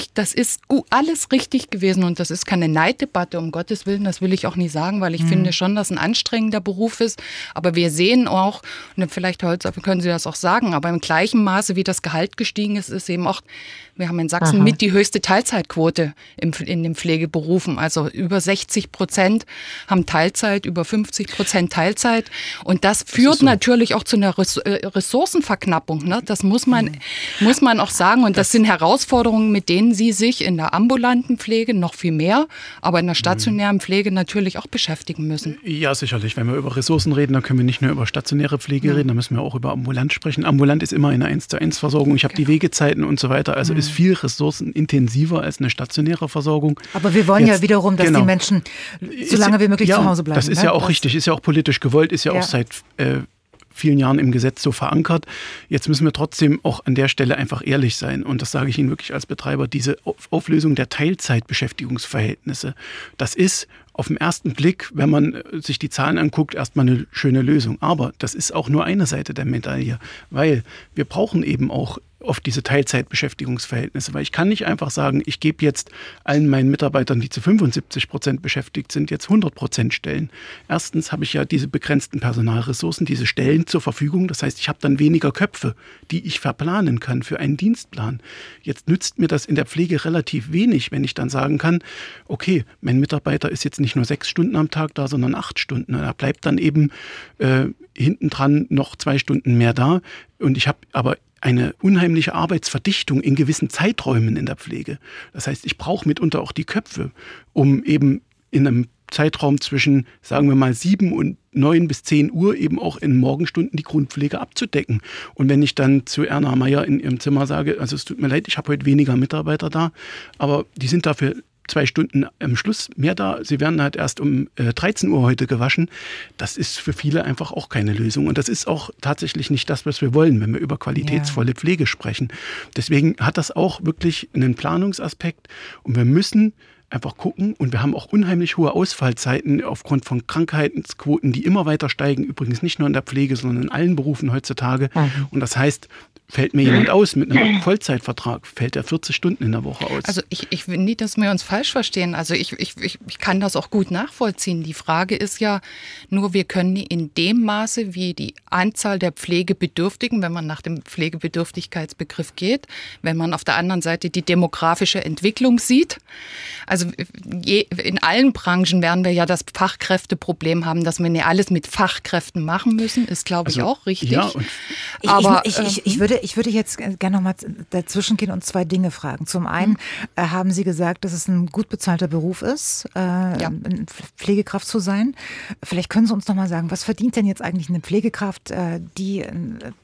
ist alles richtig gewesen und das ist keine Neiddebatte, um Gottes Willen, das will ich auch nicht sagen, weil ich mhm. finde schon, dass ein anstrengender Beruf ist, aber wir sehen auch, und vielleicht heute können Sie das auch sagen, aber im gleichen Maße, wie das Gehalt gestiegen ist, ist eben auch, wir haben in Sachsen Aha. mit die höchste Teilzeitquote im, in den Pflegeberufen, also über sechzig Prozent haben Teilzeit, über fünfzig Prozent Teilzeit und das führt das so. natürlich auch zu einer Ressourcenverknappung, ne? Das muss man, mhm. muss man auch sagen und das, das sind Herausforderungen, mit denen Sie sich in der ambulanten Pflege noch viel mehr, aber in der stationären Pflege natürlich auch beschäftigen müssen. Ja, sicherlich. Wenn wir über Ressourcen reden, dann können wir nicht nur über stationäre Pflege ja. reden, dann müssen wir auch über ambulant sprechen. Ambulant ist immer eine eins zu eins Versorgung. Ich habe genau. die Wegezeiten und so weiter. Also mhm. ist viel ressourcenintensiver als eine stationäre Versorgung. Aber wir wollen Jetzt, ja wiederum, dass genau. die Menschen so lange wie möglich ja, zu Hause bleiben. Das ist ne? ja auch das richtig, ist ja auch politisch gewollt, ist ja, ja. auch seit äh, vielen Jahren im Gesetz so verankert. Jetzt müssen wir trotzdem auch an der Stelle einfach ehrlich sein. Und das sage ich Ihnen wirklich als Betreiber, diese Auflösung der Teilzeitbeschäftigungsverhältnisse, das ist auf den ersten Blick, wenn man sich die Zahlen anguckt, erstmal eine schöne Lösung. Aber das ist auch nur eine Seite der Medaille, weil wir brauchen eben auch oft diese Teilzeitbeschäftigungsverhältnisse, weil ich kann nicht einfach sagen, ich gebe jetzt allen meinen Mitarbeitern, die zu fünfundsiebzig Prozent beschäftigt sind, jetzt hundert Prozent Stellen. Erstens habe ich ja diese begrenzten Personalressourcen, diese Stellen zur Verfügung. Das heißt, ich habe dann weniger Köpfe, die ich verplanen kann für einen Dienstplan. Jetzt nützt mir das in der Pflege relativ wenig, wenn ich dann sagen kann, okay, mein Mitarbeiter ist jetzt nicht nur sechs Stunden am Tag da, sondern acht Stunden. Da bleibt dann eben äh, hintendran noch zwei Stunden mehr da. Und ich habe aber eine unheimliche Arbeitsverdichtung in gewissen Zeiträumen in der Pflege. Das heißt, ich brauche mitunter auch die Köpfe, um eben in einem Zeitraum zwischen, sagen wir mal, sieben und neun bis zehn Uhr eben auch in Morgenstunden die Grundpflege abzudecken. Und wenn ich dann zu Erna Meier in ihrem Zimmer sage, also es tut mir leid, ich habe heute weniger Mitarbeiter da, aber die sind dafür zwei Stunden am Schluss mehr da. Sie werden halt erst um äh, dreizehn Uhr heute gewaschen. Das ist für viele einfach auch keine Lösung. Und das ist auch tatsächlich nicht das, was wir wollen, wenn wir über qualitätsvolle ja. Pflege sprechen. Deswegen hat das auch wirklich einen Planungsaspekt. Und wir müssen einfach gucken. Und wir haben auch unheimlich hohe Ausfallzeiten aufgrund von Krankheitsquoten, die immer weiter steigen. Übrigens nicht nur in der Pflege, sondern in allen Berufen heutzutage. Mhm. Und das heißt, fällt mir jemand aus mit einem Vollzeitvertrag, fällt er vierzig Stunden in der Woche aus. Also ich, ich will nicht, dass wir uns falsch verstehen. Also ich, ich, ich kann das auch gut nachvollziehen. Die Frage ist ja nur, wir können in dem Maße, wie die Anzahl der Pflegebedürftigen, wenn man nach dem Pflegebedürftigkeitsbegriff geht, wenn man auf der anderen Seite die demografische Entwicklung sieht. Also je, in allen Branchen werden wir ja das Fachkräfteproblem haben, dass wir nicht alles mit Fachkräften machen müssen, ist, glaube ich, also, auch richtig. Ja, und Aber ich, ich, ich, ich würde Ich würde jetzt gerne noch mal dazwischen gehen und zwei Dinge fragen. Zum einen äh, haben Sie gesagt, dass es ein gut bezahlter Beruf ist, äh, ja. Pflegekraft zu sein. Vielleicht können Sie uns noch mal sagen, was verdient denn jetzt eigentlich eine Pflegekraft, äh, die äh,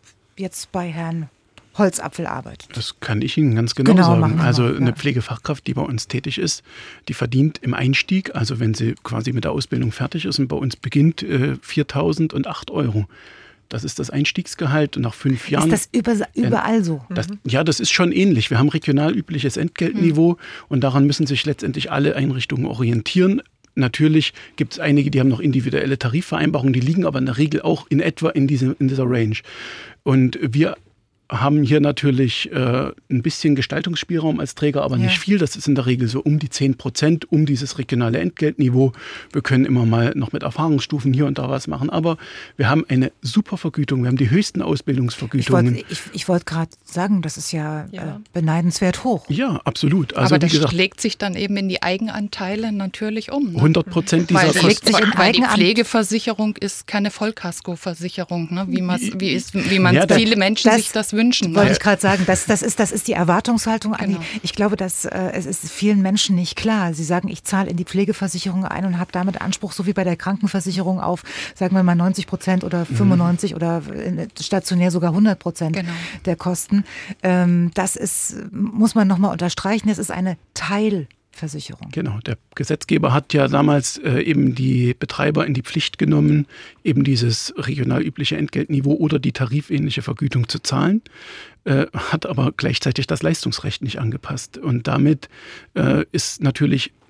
jetzt bei Herrn Holzapfel arbeitet? Das kann ich Ihnen ganz genau, genau sagen. Also mal, ja. eine Pflegefachkraft, die bei uns tätig ist, die verdient im Einstieg, also wenn sie quasi mit der Ausbildung fertig ist und bei uns beginnt, äh, viertausendacht Euro. Das ist das Einstiegsgehalt und nach fünf Jahren... Ist das überall so? Das, ja, das ist schon ähnlich. Wir haben regional übliches Entgeltniveau mhm. und daran müssen sich letztendlich alle Einrichtungen orientieren. Natürlich gibt es einige, die haben noch individuelle Tarifvereinbarungen, die liegen aber in der Regel auch in etwa in, diese, in dieser Range. Und wir haben hier natürlich äh, ein bisschen Gestaltungsspielraum als Träger, aber ja. nicht viel. Das ist in der Regel so um die zehn Prozent, um dieses regionale Entgeltniveau. Wir können immer mal noch mit Erfahrungsstufen hier und da was machen, aber wir haben eine super Vergütung. Wir haben die höchsten Ausbildungsvergütungen. Ich wollte ich, ich wollt gerade sagen, das ist ja, ja. Äh, beneidenswert hoch. Ja, absolut. Also, aber das wie gesagt, schlägt sich dann eben in die Eigenanteile natürlich um. Ne? hundert Prozent dieser Kosten. Sich in weil die Pflegeversicherung ist keine Vollkaskoversicherung, ne? wie, wie, ist, wie man ja, viele Menschen das, sich das wünschen. Wollte ja. ich gerade sagen, das, das, ist, das ist die Erwartungshaltung. Genau. An die, ich glaube, dass äh, es ist vielen Menschen nicht klar. Sie sagen, ich zahle in die Pflegeversicherung ein und habe damit Anspruch, so wie bei der Krankenversicherung, auf, sagen wir mal, neunzig Prozent oder fünfundneunzig mhm. oder stationär sogar hundert Prozent genau. der Kosten. Ähm, das ist, muss man nochmal unterstreichen, es ist eine Teil Versicherung. Genau, der Gesetzgeber hat ja damals äh, eben die Betreiber in die Pflicht genommen, eben dieses regional übliche Entgeltniveau oder die tarifähnliche Vergütung zu zahlen, äh, hat aber gleichzeitig das Leistungsrecht nicht angepasst. Und damit äh, ist natürlich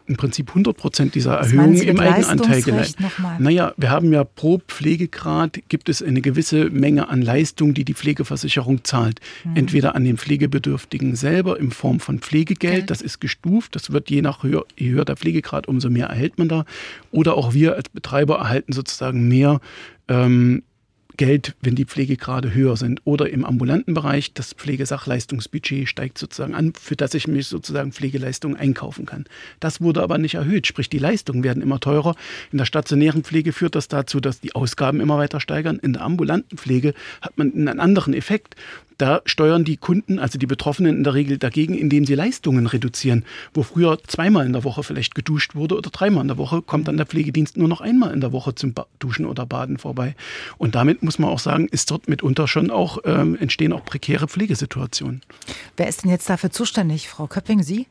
im Prinzip hundert Prozent dieser Erhöhung im Eigenanteil geleistet. Naja, wir haben ja pro Pflegegrad gibt es eine gewisse Menge an Leistung, die die Pflegeversicherung zahlt. Mhm. Entweder an den Pflegebedürftigen selber in Form von Pflegegeld, okay. Das ist gestuft, das wird je nach höher, je höher der Pflegegrad, umso mehr erhält man da. Oder auch wir als Betreiber erhalten sozusagen mehr ähm, Geld, wenn die Pflegegrade höher sind. Oder im ambulanten Bereich, das Pflegesachleistungsbudget steigt sozusagen an, für das ich mich sozusagen Pflegeleistungen einkaufen kann. Das wurde aber nicht erhöht, sprich die Leistungen werden immer teurer. In der stationären Pflege führt das dazu, dass die Ausgaben immer weiter steigern. In der ambulanten Pflege hat man einen anderen Effekt. Da steuern die Kunden, also die Betroffenen in der Regel dagegen, indem sie Leistungen reduzieren. Wo früher zweimal in der Woche vielleicht geduscht wurde oder dreimal in der Woche, kommt dann der Pflegedienst nur noch einmal in der Woche zum Duschen oder Baden vorbei. Und damit muss man auch sagen, ist dort mitunter schon auch, ähm, entstehen auch prekäre Pflegesituationen. Wer ist denn jetzt dafür zuständig? Frau Köpping, Sie?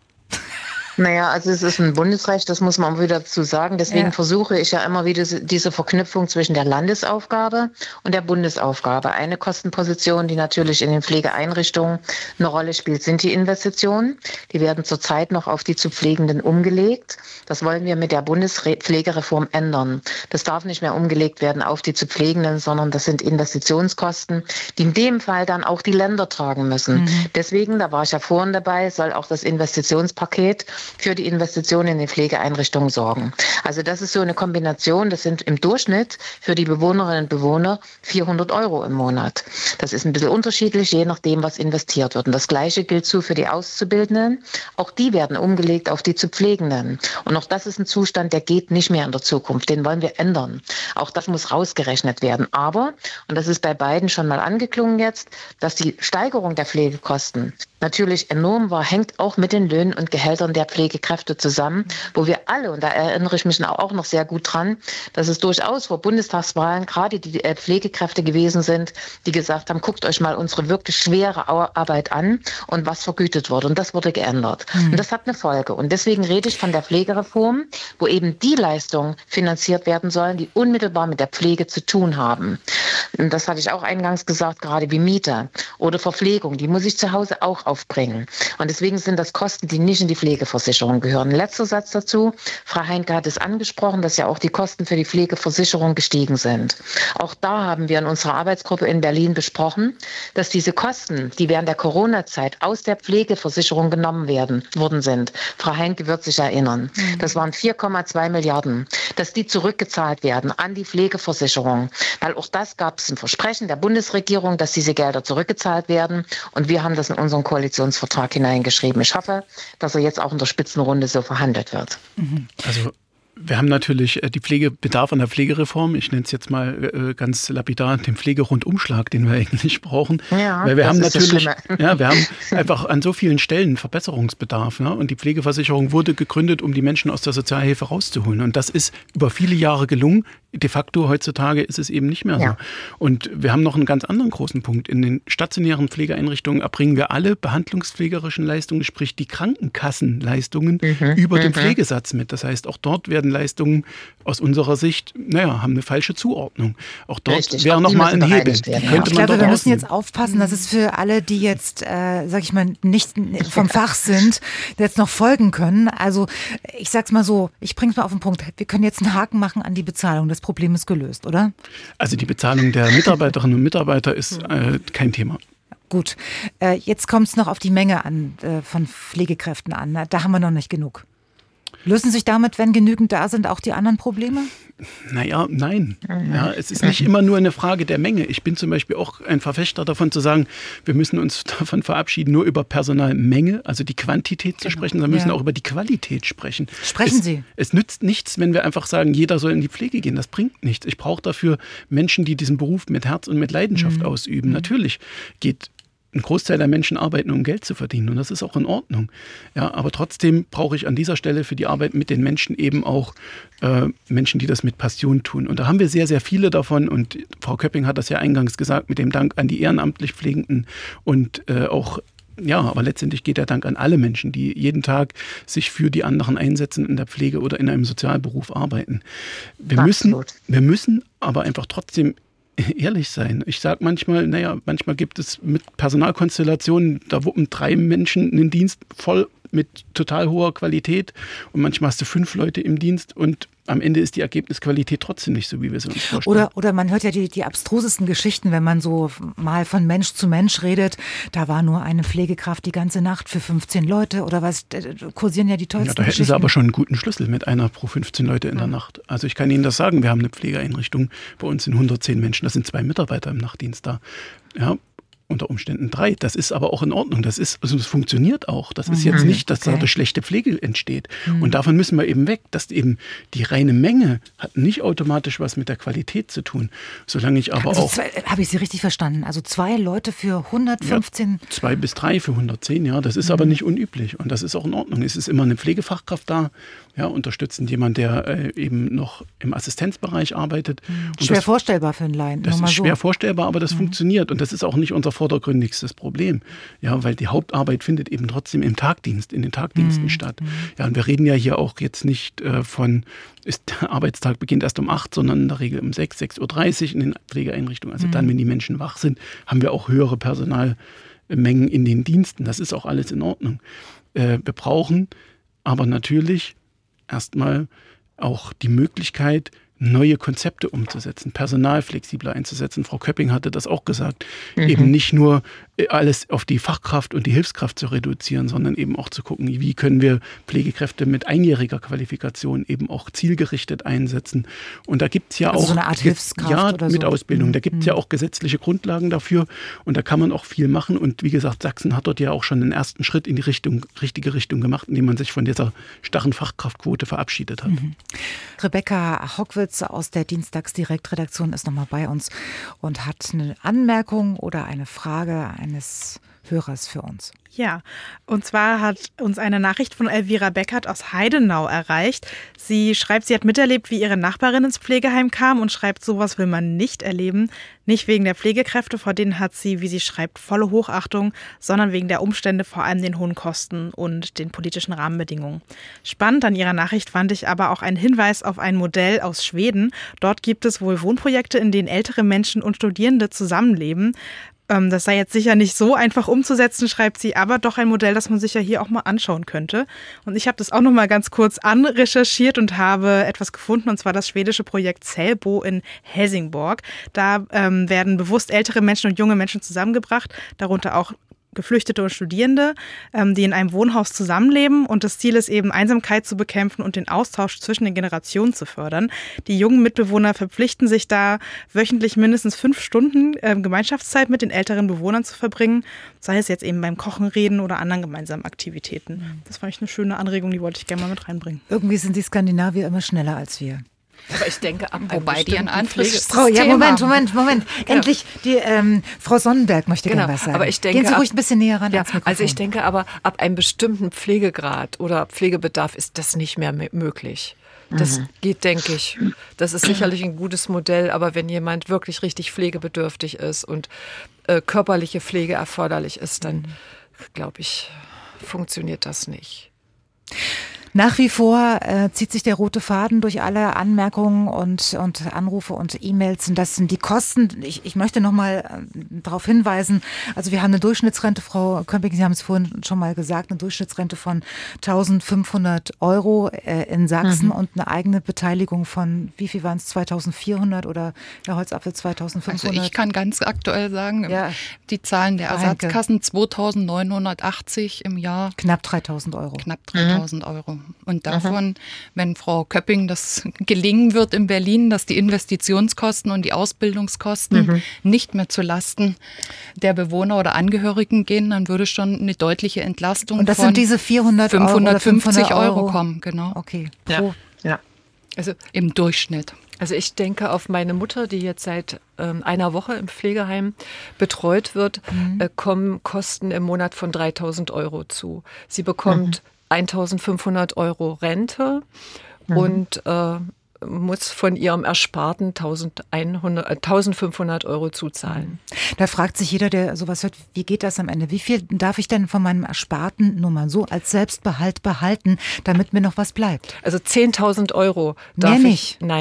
Naja, also es ist ein Bundesrecht, das muss man auch wieder dazu sagen. Deswegen ja. versuche ich ja immer wieder diese Verknüpfung zwischen der Landesaufgabe und der Bundesaufgabe. Eine Kostenposition, die natürlich in den Pflegeeinrichtungen eine Rolle spielt, sind die Investitionen. Die werden zurzeit noch auf die zu Pflegenden umgelegt. Das wollen wir mit der Bundespflegereform ändern. Das darf nicht mehr umgelegt werden auf die zu Pflegenden, sondern das sind Investitionskosten, die in dem Fall dann auch die Länder tragen müssen. Mhm. Deswegen, da war ich ja vorhin dabei, soll auch das Investitionspaket für die Investitionen in die Pflegeeinrichtungen sorgen. Also das ist so eine Kombination, das sind im Durchschnitt für die Bewohnerinnen und Bewohner vierhundert Euro im Monat. Das ist ein bisschen unterschiedlich, je nachdem, was investiert wird. Und das Gleiche gilt so für die Auszubildenden. Auch die werden umgelegt auf die zu Pflegenden. Und auch das ist ein Zustand, der geht nicht mehr in der Zukunft. Den wollen wir ändern. Auch das muss rausgerechnet werden. Aber, und das ist bei beiden schon mal angeklungen jetzt, dass die Steigerung der Pflegekosten natürlich enorm war, hängt auch mit den Löhnen und Gehältern der Pflegekräfte zusammen, wo wir alle, und da erinnere ich mich auch noch sehr gut dran, dass es durchaus vor Bundestagswahlen gerade die Pflegekräfte gewesen sind, die gesagt haben, guckt euch mal unsere wirklich schwere Arbeit an und was vergütet wurde. Und das wurde geändert. Mhm. Und das hat eine Folge. Und deswegen rede ich von der Pflegereform, wo eben die Leistungen finanziert werden sollen, die unmittelbar mit der Pflege zu tun haben. Und das hatte ich auch eingangs gesagt, gerade wie Miete oder Verpflegung, die muss ich zu Hause auch aufbringen. Und deswegen sind das Kosten, die nicht in die Pflegeversicherung gehören. Letzter Satz dazu. Frau Heinke hat es angesprochen, dass ja auch die Kosten für die Pflegeversicherung gestiegen sind. Auch da haben wir in unserer Arbeitsgruppe in Berlin besprochen, dass diese Kosten, die während der Corona-Zeit aus der Pflegeversicherung genommen werden, worden sind. Frau Heinke wird sich erinnern. Das waren vier Komma zwei Milliarden, dass die zurückgezahlt werden an die Pflegeversicherung. Weil auch das gab es ein Versprechen der Bundesregierung, dass diese Gelder zurückgezahlt werden. Und wir haben das in unseren Koalitionsvertrag hineingeschrieben. Ich hoffe, dass er jetzt auch in der Spitzenrunde so verhandelt wird. Also wir haben natürlich die Pflegebedarf an der Pflegereform. Ich nenne es jetzt mal ganz lapidar den Pflegerundumschlag, den wir eigentlich brauchen. Ja, weil wir haben natürlich, ja, wir haben einfach an so vielen Stellen Verbesserungsbedarf. Ne? Und die Pflegeversicherung wurde gegründet, um die Menschen aus der Sozialhilfe rauszuholen. Und das ist über viele Jahre gelungen. De facto heutzutage ist es eben nicht mehr so. Ja. Und wir haben noch einen ganz anderen großen Punkt. In den stationären Pflegeeinrichtungen erbringen wir alle behandlungspflegerischen Leistungen, sprich die Krankenkassenleistungen, mhm. über mhm. den Pflegesatz mit. Das heißt, auch dort werden Leistungen aus unserer Sicht, naja, haben eine falsche Zuordnung. Auch dort Richtig, wäre nochmal ein Hebel. Ja. Ich glaube, wir müssen jetzt aufpassen, dass es für alle, die jetzt, äh, sag ich mal, nicht vom Fach sind, jetzt noch folgen können. Also ich sag's mal so, ich bring's mal auf den Punkt. Wir können jetzt einen Haken machen an die Bezahlung. Das Problem ist gelöst, oder? Also die Bezahlung der Mitarbeiterinnen und Mitarbeiter ist äh, kein Thema. Gut, äh, jetzt kommt es noch auf die Menge an, äh, von Pflegekräften an. Da haben wir noch nicht genug. Lösen sich damit, wenn genügend da sind, auch die anderen Probleme? Naja, nein. Ja, es ist nicht immer nur eine Frage der Menge. Ich bin zum Beispiel auch ein Verfechter davon zu sagen, wir müssen uns davon verabschieden, nur über Personalmenge, also die Quantität genau. zu sprechen, sondern wir müssen ja. auch über die Qualität sprechen. Sprechen es, Sie. Es nützt nichts, wenn wir einfach sagen, jeder soll in die Pflege gehen. Das bringt nichts. Ich brauche dafür Menschen, die diesen Beruf mit Herz und mit Leidenschaft mhm. ausüben. Mhm. Natürlich geht ein Großteil der Menschen arbeiten, um Geld zu verdienen. Und das ist auch in Ordnung. Ja, aber trotzdem brauche ich an dieser Stelle für die Arbeit mit den Menschen eben auch äh, Menschen, die das mit Passion tun. Und da haben wir sehr, sehr viele davon. Und Frau Köpping hat das ja eingangs gesagt, mit dem Dank an die ehrenamtlich Pflegenden und äh, auch ja, aber letztendlich geht der Dank an alle Menschen, die jeden Tag sich für die anderen einsetzen, in der Pflege oder in einem Sozialberuf arbeiten. Wir müssen, wir müssen aber einfach trotzdem ehrlich sein. Ich sage manchmal, naja, manchmal gibt es mit Personalkonstellationen, da wuppen drei Menschen einen Dienst voll mit total hoher Qualität und manchmal hast du fünf Leute im Dienst und am Ende ist die Ergebnisqualität trotzdem nicht so, wie wir sie uns vorstellen. Oder, oder man hört ja die, die abstrusesten Geschichten, wenn man so mal von Mensch zu Mensch redet. Da war nur eine Pflegekraft die ganze Nacht für fünfzehn Leute oder was, kursieren ja die tollsten Ja, da hätten Geschichten. sie aber schon einen guten Schlüssel mit einer pro fünfzehn Leute in der Nacht. Also ich kann Ihnen das sagen, wir haben eine Pflegeeinrichtung, bei uns sind hundertzehn Menschen, das sind zwei Mitarbeiter im Nachtdienst da. Ja, unter Umständen drei. Das ist aber auch in Ordnung. Das ist, also es funktioniert auch. Das ist jetzt nicht, dass okay. dadurch schlechte Pflege entsteht. Mhm. Und davon müssen wir eben weg, dass eben die reine Menge hat nicht automatisch was mit der Qualität zu tun. Solange ich aber also auch... Habe ich Sie richtig verstanden? Also zwei Leute für hundertfünfzehn... Ja, zwei bis drei für hundertzehn, ja. Das ist mhm. aber nicht unüblich. Und das ist auch in Ordnung. Es ist immer eine Pflegefachkraft da, ja, unterstützend jemand, der äh, eben noch im Assistenzbereich arbeitet. Mhm. Und schwer das, vorstellbar für einen Laien. Das ist so. schwer vorstellbar, aber das mhm. funktioniert. Und das ist auch nicht unser vordergründigstes Problem. Ja, weil die Hauptarbeit findet eben trotzdem im Tagdienst, in den Tagdiensten mhm. statt. Ja, und wir reden ja hier auch jetzt nicht äh, von, ist, der Arbeitstag beginnt erst um acht, sondern in der Regel um sechs, sechs Uhr dreißig in den Pflegeeinrichtungen. Also mhm. dann, wenn die Menschen wach sind, haben wir auch höhere Personalmengen in den Diensten. Das ist auch alles in Ordnung. Äh, wir brauchen aber natürlich erstmal auch die Möglichkeit, neue Konzepte umzusetzen, Personal flexibler einzusetzen. Frau Köpping hatte das auch gesagt. Mhm. Eben nicht nur alles auf die Fachkraft und die Hilfskraft zu reduzieren, sondern eben auch zu gucken, wie können wir Pflegekräfte mit einjähriger Qualifikation eben auch zielgerichtet einsetzen. Und da gibt es ja also auch... so eine Art Hilfskraft ja, oder mit so. Ausbildung. Da gibt es mhm. ja auch gesetzliche Grundlagen dafür und da kann man auch viel machen. Und wie gesagt, Sachsen hat dort ja auch schon den ersten Schritt in die Richtung, richtige Richtung gemacht, indem man sich von dieser starren Fachkraftquote verabschiedet hat. Mhm. Rebecca Hockwitz aus der Dienstagsdirektredaktion ist nochmal bei uns und hat eine Anmerkung oder eine Frage eines Hörers für uns. Ja, und zwar hat uns eine Nachricht von Elvira Beckert aus Heidenau erreicht. Sie schreibt, sie hat miterlebt, wie ihre Nachbarin ins Pflegeheim kam und schreibt, sowas will man nicht erleben. Nicht wegen der Pflegekräfte, vor denen hat sie, wie sie schreibt, volle Hochachtung, sondern wegen der Umstände, vor allem den hohen Kosten und den politischen Rahmenbedingungen. Spannend an ihrer Nachricht fand ich aber auch einen Hinweis auf ein Modell aus Schweden. Dort gibt es wohl Wohnprojekte, in denen ältere Menschen und Studierende zusammenleben. Das sei jetzt sicher nicht so einfach umzusetzen, schreibt sie, aber doch ein Modell, das man sich ja hier auch mal anschauen könnte. Und ich habe das auch noch mal ganz kurz anrecherchiert und habe etwas gefunden, und zwar das schwedische Projekt Cellbo in Helsingborg. Da ähm, werden bewusst ältere Menschen und junge Menschen zusammengebracht, darunter auch Geflüchtete und Studierende, ähm, die in einem Wohnhaus zusammenleben. Und das Ziel ist eben, Einsamkeit zu bekämpfen und den Austausch zwischen den Generationen zu fördern. Die jungen Mitbewohner verpflichten sich da, wöchentlich mindestens fünf Stunden äh, Gemeinschaftszeit mit den älteren Bewohnern zu verbringen, sei es jetzt eben beim Kochen, Reden oder anderen gemeinsamen Aktivitäten. Das fand ich eine schöne Anregung, die wollte ich gerne mal mit reinbringen. Irgendwie sind die Skandinavier immer schneller als wir. Aber ich denke, ab wobei die ein anderes Frau, ja, Moment, Moment, Moment. Endlich, die ähm, Frau Sonnenberg möchte genau. gerne was sagen. Aber ich denke, Gehen Sie ruhig ab, ein bisschen näher ran ja, ans Mikrofon. Also ich denke aber, ab einem bestimmten Pflegegrad oder Pflegebedarf ist das nicht mehr möglich. Das mhm. geht, denke ich. Das ist sicherlich ein gutes Modell, aber wenn jemand wirklich richtig pflegebedürftig ist und äh, körperliche Pflege erforderlich ist, dann, glaube ich, funktioniert das nicht. Nach wie vor äh, zieht sich der rote Faden durch alle Anmerkungen und, und Anrufe und E-Mails. Und das sind die Kosten. Ich, ich möchte noch mal äh, darauf hinweisen, also wir haben eine Durchschnittsrente, Frau Köpping, Sie haben es vorhin schon mal gesagt, eine Durchschnittsrente von eintausendfünfhundert Euro äh, in Sachsen mhm. und eine eigene Beteiligung von, wie viel waren es, zweitausendvierhundert oder Herr Holzapfel zweitausendfünfhundert? Also ich kann ganz aktuell sagen, ja. die Zahlen der Danke. Ersatzkassen zweitausendneunhundertachtzig im Jahr. Knapp dreitausend Euro. Knapp dreitausend mhm. Euro. Und davon, mhm. wenn Frau Köpping das gelingen wird in Berlin, dass die Investitionskosten und die Ausbildungskosten mhm. nicht mehr zu Lasten der Bewohner oder Angehörigen gehen, dann würde schon eine deutliche Entlastung und das von sind diese vierhundert fünfhundertfünfzig Euro, Euro kommen. Genau. Okay. Ja. ja. Also im Durchschnitt. Also ich denke auf meine Mutter, die jetzt seit ähm, einer Woche im Pflegeheim betreut wird, mhm. äh, kommen Kosten im Monat von dreitausend Euro zu. Sie bekommt mhm. eintausendfünfhundert Euro Rente mhm. und äh, muss von ihrem Ersparten eintausendfünfhundert Euro zuzahlen. Da fragt sich jeder, der sowas hört, wie geht das am Ende? Wie viel darf ich denn von meinem Ersparten nur mal so als Selbstbehalt behalten, damit mir noch was bleibt? Also zehntausend Euro darf Mehr ich, nicht? nein.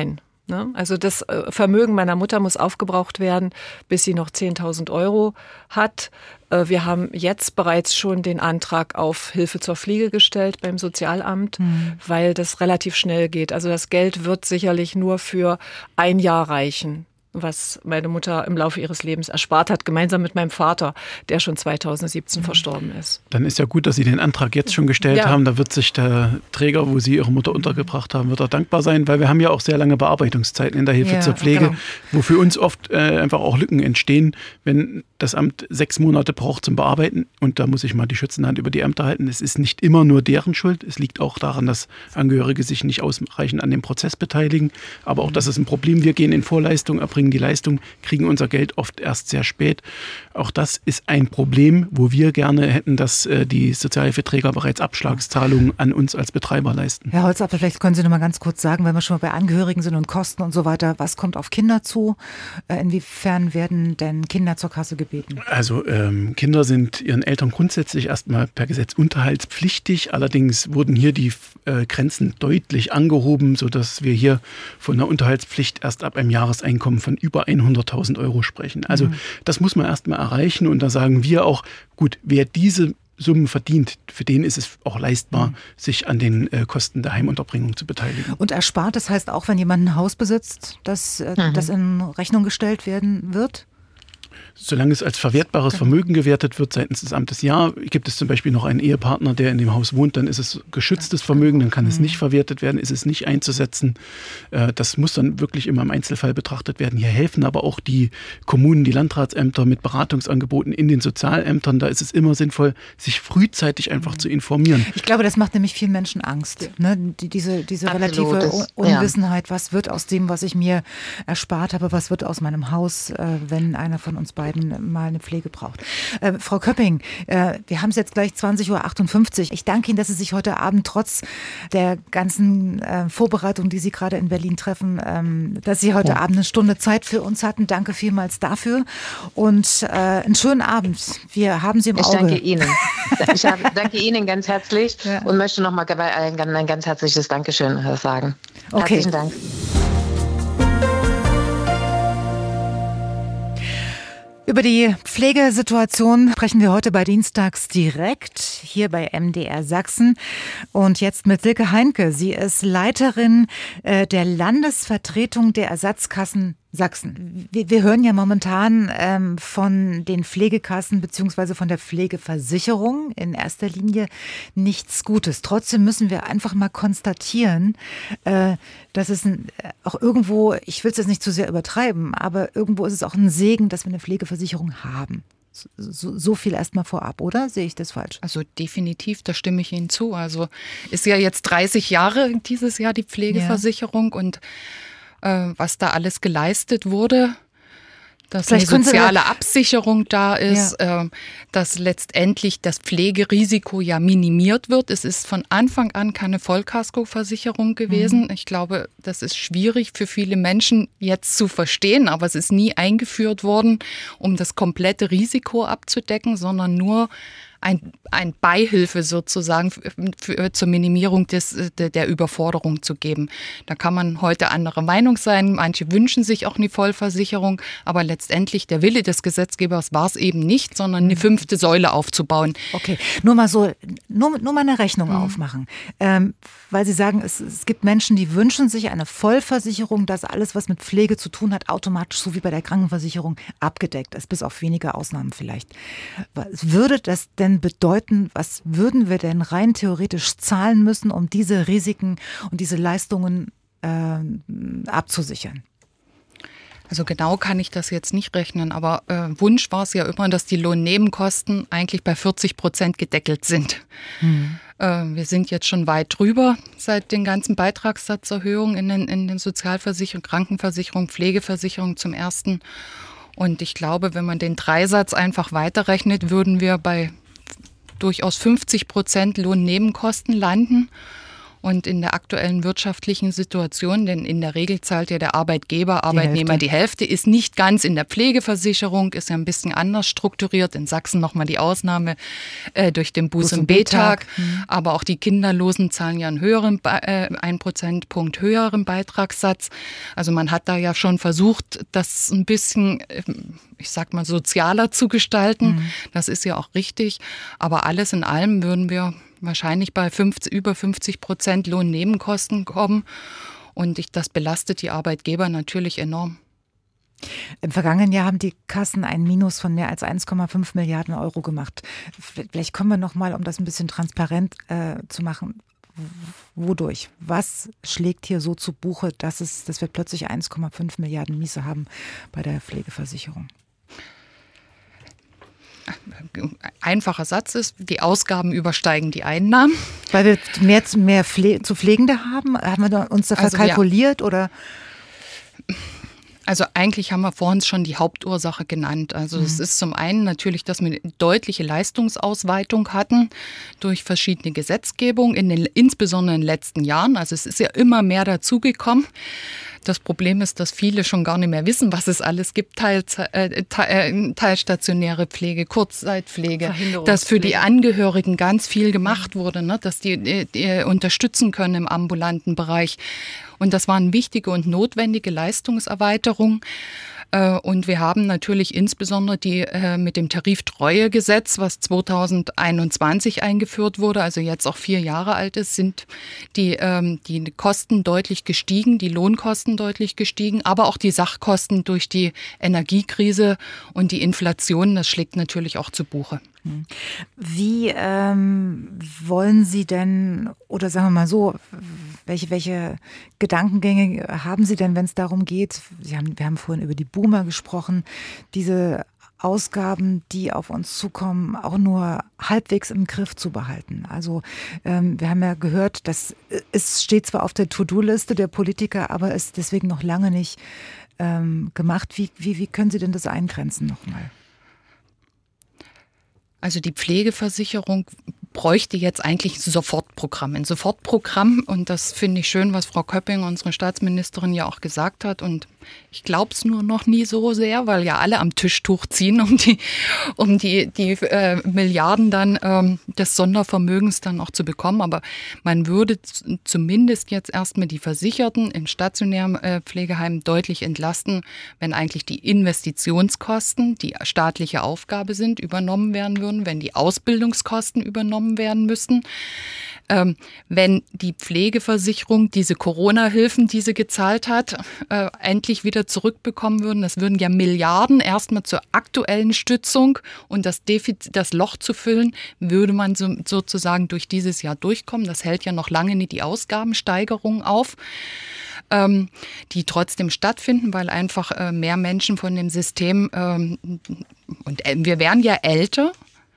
Ne? Also das Vermögen meiner Mutter muss aufgebraucht werden, bis sie noch zehntausend Euro hat. Wir haben jetzt bereits schon den Antrag auf Hilfe zur Pflege gestellt beim Sozialamt, mhm. weil das relativ schnell geht. Also das Geld wird sicherlich nur für ein Jahr reichen, was meine Mutter im Laufe ihres Lebens erspart hat, gemeinsam mit meinem Vater, der schon zweitausendsiebzehn mhm. verstorben ist. Dann ist ja gut, dass Sie den Antrag jetzt schon gestellt ja. haben. Da wird sich der Träger, wo Sie Ihre Mutter untergebracht haben, wird er dankbar sein, weil wir haben ja auch sehr lange Bearbeitungszeiten in der Hilfe ja, zur Pflege, genau. wo für uns oft äh, einfach auch Lücken entstehen, wenn das Amt sechs Monate braucht zum Bearbeiten. Und da muss ich mal die schützende Hand über die Ämter halten. Es ist nicht immer nur deren Schuld. Es liegt auch daran, dass Angehörige sich nicht ausreichend an dem Prozess beteiligen. Aber auch das ist ein Problem. Wir gehen in Vorleistung, erbringen die Leistung, kriegen unser Geld oft erst sehr spät. Auch das ist ein Problem, wo wir gerne hätten, dass äh, die Sozialhilfeträger bereits Abschlagszahlungen an uns als Betreiber leisten. Herr Holzapfel, vielleicht können Sie noch mal ganz kurz sagen, wenn wir schon mal bei Angehörigen sind und Kosten und so weiter, was kommt auf Kinder zu? Äh, inwiefern werden denn Kinder zur Kasse gebeten? Also ähm, Kinder sind ihren Eltern grundsätzlich erstmal per Gesetz unterhaltspflichtig. Allerdings wurden hier die äh, Grenzen deutlich angehoben, sodass wir hier von einer Unterhaltspflicht erst ab einem Jahreseinkommen von über hunderttausend Euro sprechen. Also mhm. das muss man erstmal erreichen und da sagen wir auch, gut, wer diese Summen verdient, für den ist es auch leistbar, mhm. sich an den äh, Kosten der Heimunterbringung zu beteiligen. Und erspart, das heißt auch, wenn jemand ein Haus besitzt, dass äh, mhm. das in Rechnung gestellt werden wird? Solange es als verwertbares Vermögen gewertet wird seitens des Amtes, ja. Gibt es zum Beispiel noch einen Ehepartner, der in dem Haus wohnt, dann ist es geschütztes Vermögen, dann kann es nicht verwertet werden, ist es nicht einzusetzen. Das muss dann wirklich immer im Einzelfall betrachtet werden. Hier helfen aber auch die Kommunen, die Landratsämter mit Beratungsangeboten in den Sozialämtern. Da ist es immer sinnvoll, sich frühzeitig einfach zu informieren. Ich glaube, das macht nämlich vielen Menschen Angst. Ne? Die, diese diese relative Un- Unwissenheit, was wird aus dem, was ich mir erspart habe, was wird aus meinem Haus, wenn einer von uns beiden mal eine Pflege braucht. Äh, Frau Köpping, äh, wir haben es jetzt gleich zwanzig Uhr achtundfünfzig. Ich danke Ihnen, dass Sie sich heute Abend trotz der ganzen äh, Vorbereitung, die Sie gerade in Berlin treffen, ähm, dass Sie heute oh. Abend eine Stunde Zeit für uns hatten. Danke vielmals dafür und äh, einen schönen Abend. Wir haben Sie im ich Auge. Ich danke Ihnen. Ich danke Ihnen ganz herzlich ja. und möchte noch mal ein, ein ganz herzliches Dankeschön sagen. Okay. Herzlichen Dank. Über die Pflegesituation sprechen wir heute bei Dienstags direkt hier bei M D R Sachsen. Und jetzt mit Silke Heinke. Sie ist Leiterin äh, der Landesvertretung der Ersatzkassen Sachsen. Wir, wir hören ja momentan ähm, von den Pflegekassen beziehungsweise von der Pflegeversicherung in erster Linie nichts Gutes. Trotzdem müssen wir einfach mal konstatieren, äh, dass es ein, auch irgendwo, ich will es jetzt nicht zu sehr übertreiben, aber irgendwo ist es auch ein Segen, dass wir eine Pflegeversicherung haben. So, so viel erstmal vorab, oder? Sehe ich das falsch? Also definitiv, da stimme ich Ihnen zu. Also ist ja jetzt dreißig Jahre dieses Jahr die Pflegeversicherung ja. und äh, was da alles geleistet wurde, dass Vielleicht eine soziale Absicherung da ist, ja. äh, dass letztendlich das Pflegerisiko ja minimiert wird. Es ist von Anfang an keine Vollkaskoversicherung gewesen. Mhm. Ich glaube, das ist schwierig für viele Menschen jetzt zu verstehen, aber es ist nie eingeführt worden, um das komplette Risiko abzudecken, sondern nur ein, ein Beihilfe sozusagen für, für, zur Minimierung des, der, der Überforderung zu geben. Da kann man heute anderer Meinung sein. Manche wünschen sich auch eine Vollversicherung, aber letztendlich der Wille des Gesetzgebers war es eben nicht, sondern eine fünfte Säule aufzubauen. Okay, nur mal so, nur, nur mal eine Rechnung mhm. aufmachen. Ähm, weil Sie sagen, es, es gibt Menschen, die wünschen sich eine Vollversicherung, dass alles, was mit Pflege zu tun hat, automatisch so wie bei der Krankenversicherung abgedeckt ist, bis auf wenige Ausnahmen vielleicht. Was würde das denn bedeuten, was würden wir denn rein theoretisch zahlen müssen, um diese Risiken und diese Leistungen äh, abzusichern? Also genau kann ich das jetzt nicht rechnen, aber äh, Wunsch war es ja immer, dass die Lohnnebenkosten eigentlich bei vierzig Prozent gedeckelt sind. Hm. Äh, wir sind jetzt schon weit drüber seit den ganzen Beitragssatzerhöhungen in den, in den Sozialversicherungen, Krankenversicherungen, Pflegeversicherungen zum ersten. Und ich glaube, wenn man den Dreisatz einfach weiterrechnet, würden wir bei durchaus fünfzig Prozent Lohnnebenkosten landen. Und in der aktuellen wirtschaftlichen Situation, denn in der Regel zahlt ja der Arbeitgeber, Arbeitnehmer die Hälfte, die Hälfte ist nicht ganz in der Pflegeversicherung, ist ja ein bisschen anders strukturiert. In Sachsen nochmal die Ausnahme äh, durch den Buß- und B-Tag. Mhm. Aber auch die Kinderlosen zahlen ja einen höheren, äh, ein Prozentpunkt höheren Beitragssatz. Also man hat da ja schon versucht, das ein bisschen, ich sag mal, sozialer zu gestalten. Mhm. Das ist ja auch richtig. Aber alles in allem würden wir wahrscheinlich bei fünfzig, über fünfzig Prozent Lohnnebenkosten kommen. Und ich, das belastet die Arbeitgeber natürlich enorm. Im vergangenen Jahr haben die Kassen ein Minus von mehr als eins Komma fünf Milliarden Euro gemacht. Vielleicht kommen wir noch mal, um das ein bisschen transparent äh, zu machen. Wodurch? Was schlägt hier so zu Buche, dass, es, dass wir plötzlich eins Komma fünf Milliarden Miese haben bei der Pflegeversicherung? Einfacher Satz ist, die Ausgaben übersteigen die Einnahmen. Weil wir mehr, mehr Pfle- zu Pflegende haben? Haben wir uns dafür also kalkuliert? Ja. Oder? Also eigentlich haben wir vorhin schon die Hauptursache genannt. Also es mhm. ist zum einen natürlich, dass wir eine deutliche Leistungsausweitung hatten durch verschiedene Gesetzgebung, in den, insbesondere in den letzten Jahren. Also es ist ja immer mehr dazugekommen. Das Problem ist, dass viele schon gar nicht mehr wissen, was es alles gibt. Teil, äh, teil, teilstationäre Pflege, Kurzzeitpflege, dass für die Angehörigen ganz viel gemacht wurde, ne? Dass die, die, die unterstützen können im ambulanten Bereich. Und das waren wichtige und notwendige Leistungserweiterungen. Und wir haben natürlich insbesondere die mit dem Tariftreuegesetz, was zweitausendeinundzwanzig eingeführt wurde, also jetzt auch vier Jahre alt ist, sind die, die Kosten deutlich gestiegen, die Lohnkosten deutlich gestiegen, aber auch die Sachkosten durch die Energiekrise und die Inflation, das schlägt natürlich auch zu Buche. Wie ähm, wollen Sie denn, oder sagen wir mal so, welche, welche Gedankengänge haben Sie denn, wenn es darum geht, Sie haben, wir haben vorhin über die Boomer gesprochen, diese Ausgaben, die auf uns zukommen, auch nur halbwegs im Griff zu behalten. Also ähm, wir haben ja gehört, das ist, steht zwar auf der To-Do-Liste der Politiker, aber ist deswegen noch lange nicht ähm, gemacht. Wie, wie, wie können Sie denn das eingrenzen nochmal? Also die Pflegeversicherung bräuchte jetzt eigentlich ein Sofortprogramm. Ein Sofortprogramm, und das finde ich schön, was Frau Köpping, unsere Staatsministerin, ja auch gesagt hat. Und ich glaube es nur noch nie so sehr, weil ja alle am Tischtuch ziehen, um die, um die, die äh, Milliarden dann ähm, des Sondervermögens dann auch zu bekommen. Aber man würde z- zumindest jetzt erstmal die Versicherten im stationären äh, Pflegeheim deutlich entlasten, wenn eigentlich die Investitionskosten, die staatliche Aufgabe sind, übernommen werden würden, wenn die Ausbildungskosten übernommen werden müssten. Ähm, wenn die Pflegeversicherung diese Corona-Hilfen, die sie gezahlt hat, äh, endlich wieder zurückbekommen würden. Das würden ja Milliarden erstmal zur aktuellen Stützung und das Defizit, das Loch zu füllen, würde man so, sozusagen durch dieses Jahr durchkommen. Das hält ja noch lange nicht die Ausgabensteigerung auf, ähm, die trotzdem stattfinden, weil einfach äh, mehr Menschen von dem System, ähm, und äh, wir werden ja älter,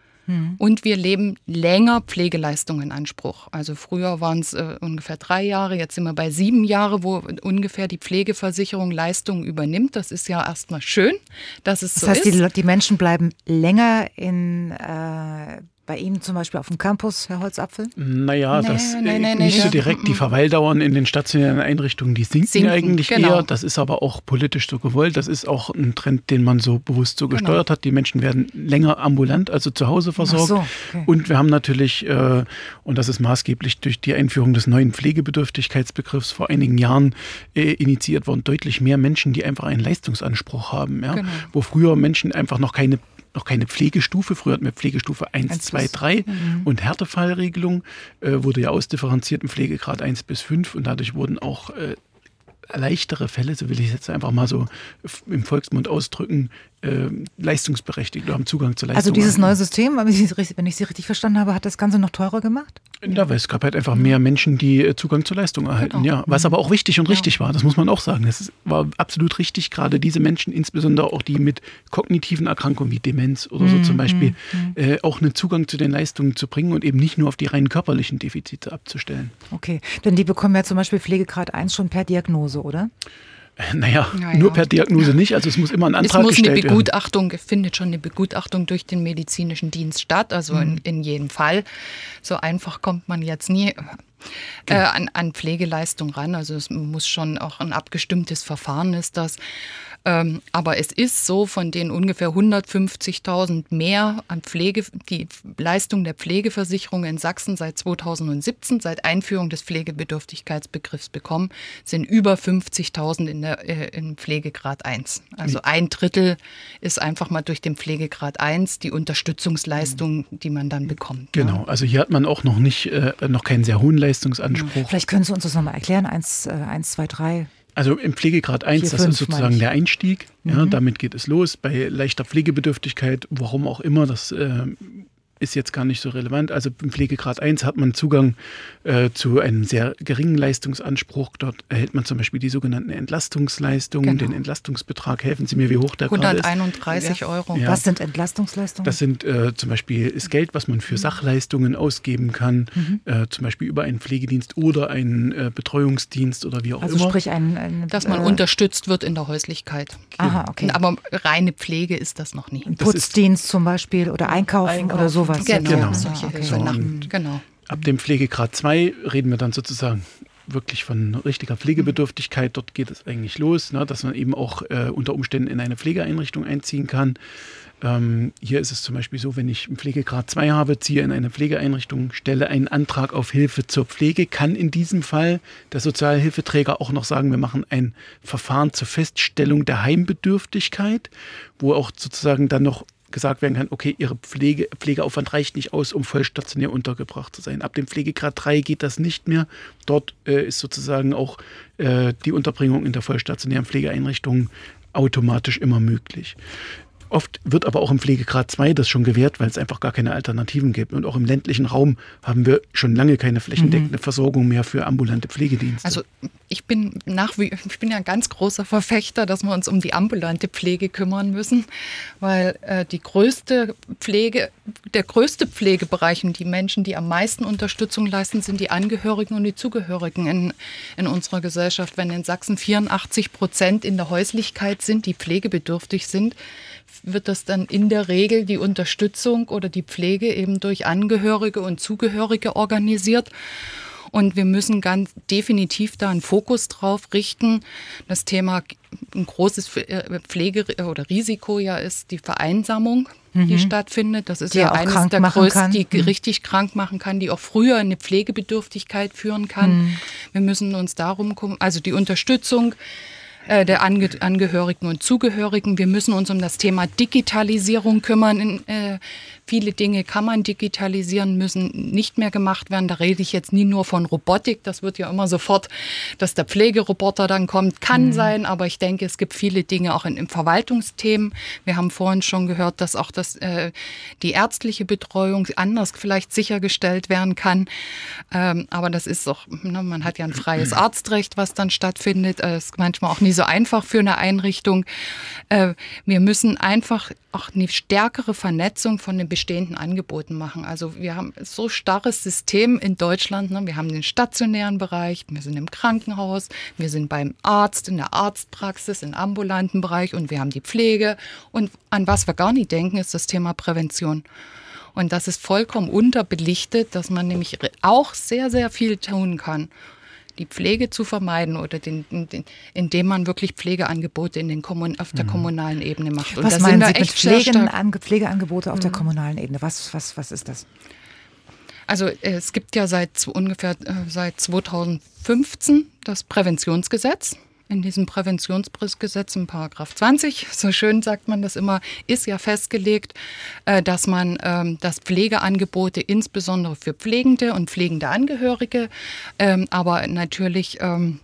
und wir leben länger Pflegeleistungen in Anspruch. Also früher waren es äh, ungefähr drei Jahre, jetzt sind wir bei sieben Jahre, wo ungefähr die Pflegeversicherung Leistungen übernimmt. Das ist ja erstmal schön, dass es das so heißt, ist. Die, die Menschen bleiben länger in äh, bei Ihnen zum Beispiel auf dem Campus, Herr Holzapfel? Naja, nee, das nee, nee, äh, nee, nicht nee, so direkt. Die Verweildauern in den stationären Einrichtungen, die sinken, sinken eigentlich genau. eher. Das ist aber auch politisch so gewollt. Das ist auch ein Trend, den man so bewusst so gesteuert genau. hat. Die Menschen werden länger ambulant, also zu Hause versorgt. Ach so, okay. Und wir haben natürlich, äh, und das ist maßgeblich durch die Einführung des neuen Pflegebedürftigkeitsbegriffs vor einigen Jahren äh, initiiert worden, deutlich mehr Menschen, die einfach einen Leistungsanspruch haben. Ja? Genau. Wo früher Menschen einfach noch keine noch keine Pflegestufe. Früher hatten wir Pflegestufe eins, zwei, drei mhm. und Härtefallregelung äh, wurde ja ausdifferenziert im Pflegegrad eins bis fünf und dadurch wurden auch äh, leichtere Fälle, so will ich es jetzt einfach mal so im Volksmund ausdrücken, äh, leistungsberechtigt oder haben Zugang zu Leistungen. Also dieses neue System, wenn ich Sie richtig verstanden habe, hat das Ganze noch teurer gemacht? Ja, weil es gab halt einfach mehr Menschen, die Zugang zur Leistung erhalten. Genau. Ja, was aber auch wichtig und richtig ja. war, das muss man auch sagen. Das war absolut richtig, gerade diese Menschen, insbesondere auch die mit kognitiven Erkrankungen wie Demenz oder so mhm. zum Beispiel, mhm. äh, auch einen Zugang zu den Leistungen zu bringen und eben nicht nur auf die rein körperlichen Defizite abzustellen. Okay, denn die bekommen ja zum Beispiel Pflegegrad eins schon per Diagnose, oder? Naja, naja, nur per Diagnose nicht, also es muss immer ein Antrag gestellt werden. Es muss eine Begutachtung, werden. findet schon eine Begutachtung durch den medizinischen Dienst statt, also mhm. in, in jedem Fall. So einfach kommt man jetzt nie. äh, an, an Pflegeleistung ran. Also es muss schon auch ein abgestimmtes Verfahren ist das. Ähm, aber es ist so, von den ungefähr hundertfünfzigtausend mehr an Pflege, die Leistung der Pflegeversicherung in Sachsen seit zweitausendsiebzehn, seit Einführung des Pflegebedürftigkeitsbegriffs bekommen, sind über fünfzigtausend in der äh, in Pflegegrad eins. Also ein Drittel ist einfach mal durch den Pflegegrad eins die Unterstützungsleistung, die man dann bekommt. Genau, ne? also hier hat man auch noch nicht, äh, noch keinen sehr hohen Leistungsanspruch. Vielleicht können Sie uns das nochmal erklären, eins, äh, eins, zwei, drei. Also im Pflegegrad eins, vier, das fünf, ist sozusagen der Einstieg. Mhm. Ja, damit geht es los. Bei leichter Pflegebedürftigkeit, warum auch immer, das äh, ist jetzt gar nicht so relevant. Also im Pflegegrad eins hat man Zugang äh, zu einem sehr geringen Leistungsanspruch. Dort erhält man zum Beispiel die sogenannten Entlastungsleistungen, Genau. den Entlastungsbetrag. Helfen Sie mir, wie hoch der gerade ist. hunderteinunddreißig Euro. Ja. Was sind Entlastungsleistungen? Das sind äh, zum Beispiel das Geld, was man für Sachleistungen ausgeben kann, Mhm. äh, zum Beispiel über einen Pflegedienst oder einen äh, Betreuungsdienst oder wie auch Also immer. sprich ein, ein Dass man äh, unterstützt wird in der Häuslichkeit. Aha, okay. Aber reine Pflege ist das noch nie. Ein das ist- Putzdienst zum Beispiel oder Einkaufen, Einkaufen. oder sowas. Genau, Genau. solche okay. Hilfe nach, Und- genau. Ab dem Pflegegrad zwei reden wir dann sozusagen wirklich von richtiger Pflegebedürftigkeit. Dort geht es eigentlich los, ne, dass man eben auch äh, unter Umständen in eine Pflegeeinrichtung einziehen kann. Ähm, hier ist es zum Beispiel so, wenn ich einen Pflegegrad zwei habe, ziehe in eine Pflegeeinrichtung, stelle einen Antrag auf Hilfe zur Pflege, kann in diesem Fall der Sozialhilfeträger auch noch sagen, wir machen ein Verfahren zur Feststellung der Heimbedürftigkeit, wo auch sozusagen dann noch gesagt werden kann, okay, Ihre Pflege, Pflegeaufwand reicht nicht aus, um vollstationär untergebracht zu sein. Ab dem Pflegegrad drei geht das nicht mehr. Dort äh, ist sozusagen auch äh, die Unterbringung in der vollstationären Pflegeeinrichtung automatisch immer möglich. Oft wird aber auch im Pflegegrad zwei das schon gewährt, weil es einfach gar keine Alternativen gibt. Und auch im ländlichen Raum haben wir schon lange keine flächendeckende Mhm. Versorgung mehr für ambulante Pflegedienste. Also ich bin nach wie ich bin ja ein ganz großer Verfechter, dass wir uns um die ambulante Pflege kümmern müssen, weil äh, die größte Pflege, der größte Pflegebereich und die Menschen, die am meisten Unterstützung leisten, sind die Angehörigen und die Zugehörigen in, in unserer Gesellschaft. Wenn in Sachsen vierundachtzig Prozent in der Häuslichkeit sind, die pflegebedürftig sind, wird das dann in der Regel die Unterstützung oder die Pflege eben durch Angehörige und Zugehörige organisiert. Und wir müssen ganz definitiv da einen Fokus drauf richten. Das Thema, ein großes Pflege- oder Risiko ja ist die Vereinsamung, die stattfindet. Das ist Die ja auch eines krank der machen größten, kann. die Mhm. richtig krank machen kann, die auch früher eine Pflegebedürftigkeit führen kann. Wir müssen uns darum kümmern, also die Unterstützung äh, der Ange- Angehörigen und Zugehörigen. Wir müssen uns um das Thema Digitalisierung kümmern. In, äh, viele Dinge kann man digitalisieren, müssen nicht mehr gemacht werden. Da rede ich jetzt nie nur von Robotik. Das wird ja immer sofort, dass der Pflegeroboter dann kommt, kann mhm. sein. Aber ich denke, es gibt viele Dinge auch in, in Verwaltungsthemen. Wir haben vorhin schon gehört, dass auch das, äh, die ärztliche Betreuung anders vielleicht sichergestellt werden kann. Ähm, aber das ist doch, ne, man hat ja ein freies Arztrecht, was dann stattfindet. Es äh, ist manchmal auch nie so einfach für eine Einrichtung. Äh, wir müssen einfach auch eine stärkere Vernetzung von den bestehenden Angeboten machen. Also wir haben so starres System in Deutschland. Ne? Wir haben den stationären Bereich, wir sind im Krankenhaus, wir sind beim Arzt, in der Arztpraxis, im ambulanten Bereich und wir haben die Pflege. Und an was wir gar nicht denken, ist das Thema Prävention. Und das ist vollkommen unterbelichtet, dass man nämlich auch sehr, sehr viel tun kann, die Pflege zu vermeiden oder den, den, indem man wirklich Pflegeangebote in den Kommun- auf der kommunalen Ebene macht. Und was da meinen sind Sie wir mit echt sehr Pflegen, stark. Ange- Pflegeangebote auf der kommunalen Ebene? Was, was, was ist das? Also es gibt ja seit so ungefähr äh, seit zweitausendfünfzehn das Präventionsgesetz. In diesem Präventionsgesetz in Paragraph zwanzig, so schön sagt man das immer, ist ja festgelegt, äh, dass man ähm, dass Pflegeangebote insbesondere für Pflegende und pflegende Angehörige, ähm, aber natürlich ähm,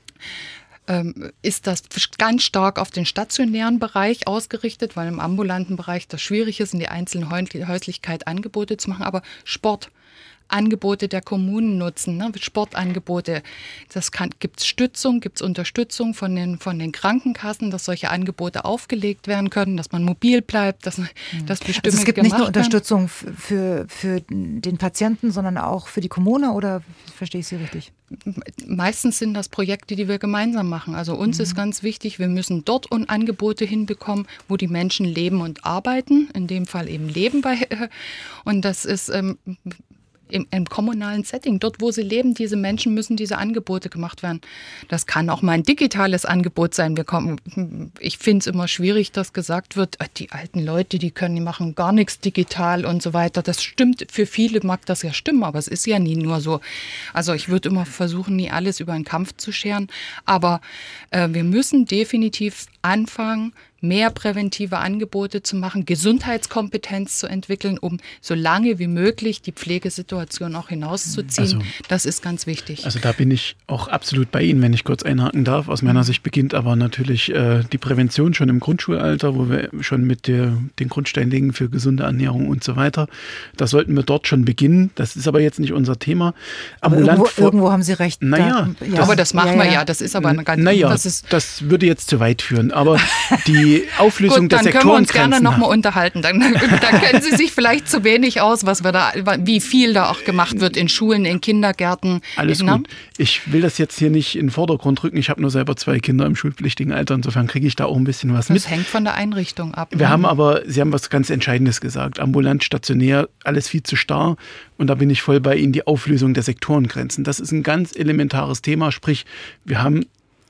ähm, ist das ganz stark auf den stationären Bereich ausgerichtet, weil im ambulanten Bereich das schwierig ist, in die einzelnen Häuslichkeit Angebote zu machen, aber Sport. Angebote der Kommunen nutzen, ne? Sportangebote. Das gibt es Stützung, gibt es Unterstützung von den, von den Krankenkassen, dass solche Angebote aufgelegt werden können, dass man mobil bleibt, dass, dass bestimmte Also es gibt gemacht nicht nur werden. Unterstützung f- für, für den Patienten, sondern auch für die Kommune, oder verstehe ich Sie richtig? Meistens sind das Projekte, die wir gemeinsam machen. Also uns ist ganz wichtig, wir müssen dort und Angebote hinbekommen, wo die Menschen leben und arbeiten, in dem Fall eben leben bei. Und das ist ähm, im, im kommunalen Setting. Dort, wo sie leben, diese Menschen, müssen diese Angebote gemacht werden. Das kann auch mal ein digitales Angebot sein. Wir kommen, ich finde es immer schwierig, dass gesagt wird, die alten Leute, die können, die machen gar nichts digital und so weiter. Das stimmt, für viele mag das ja stimmen, aber es ist ja nie nur so. Also ich würde immer versuchen, nie alles über einen Kampf zu scheren, aber äh, wir müssen definitiv anfangen, mehr präventive Angebote zu machen, Gesundheitskompetenz zu entwickeln, um so lange wie möglich die Pflegesituation auch hinauszuziehen. Also, das ist ganz wichtig. Also da bin ich auch absolut bei Ihnen, wenn ich kurz einhaken darf. Aus meiner Sicht beginnt aber natürlich äh, die Prävention schon im Grundschulalter, wo wir schon mit der, den Grundstein legen für gesunde Ernährung und so weiter. Da sollten wir dort schon beginnen. Das ist aber jetzt nicht unser Thema. Aber irgendwo, irgendwo haben Sie recht. Naja, da, ja. aber das machen ja, wir ja. ja. Das ist aber eine ganz... Naja, das, ist, das würde jetzt zu weit führen. Aber die Auflösung Gut, der dann können wir uns gerne nochmal unterhalten. Dann, dann kennen Sie sich vielleicht zu wenig aus, was wir da, wie viel da auch gemacht wird in Schulen, in Kindergärten. Alles Na? gut. Ich will das jetzt hier nicht in den Vordergrund rücken. Ich habe nur selber zwei Kinder im schulpflichtigen Alter. Insofern kriege ich da auch ein bisschen was das mit. Das hängt von der Einrichtung ab. Wir ne? haben aber, Sie haben was ganz Entscheidendes gesagt. Ambulant, stationär, alles viel zu starr. Und da bin ich voll bei Ihnen, die Auflösung der Sektorengrenzen. Das ist ein ganz elementares Thema. Sprich, wir haben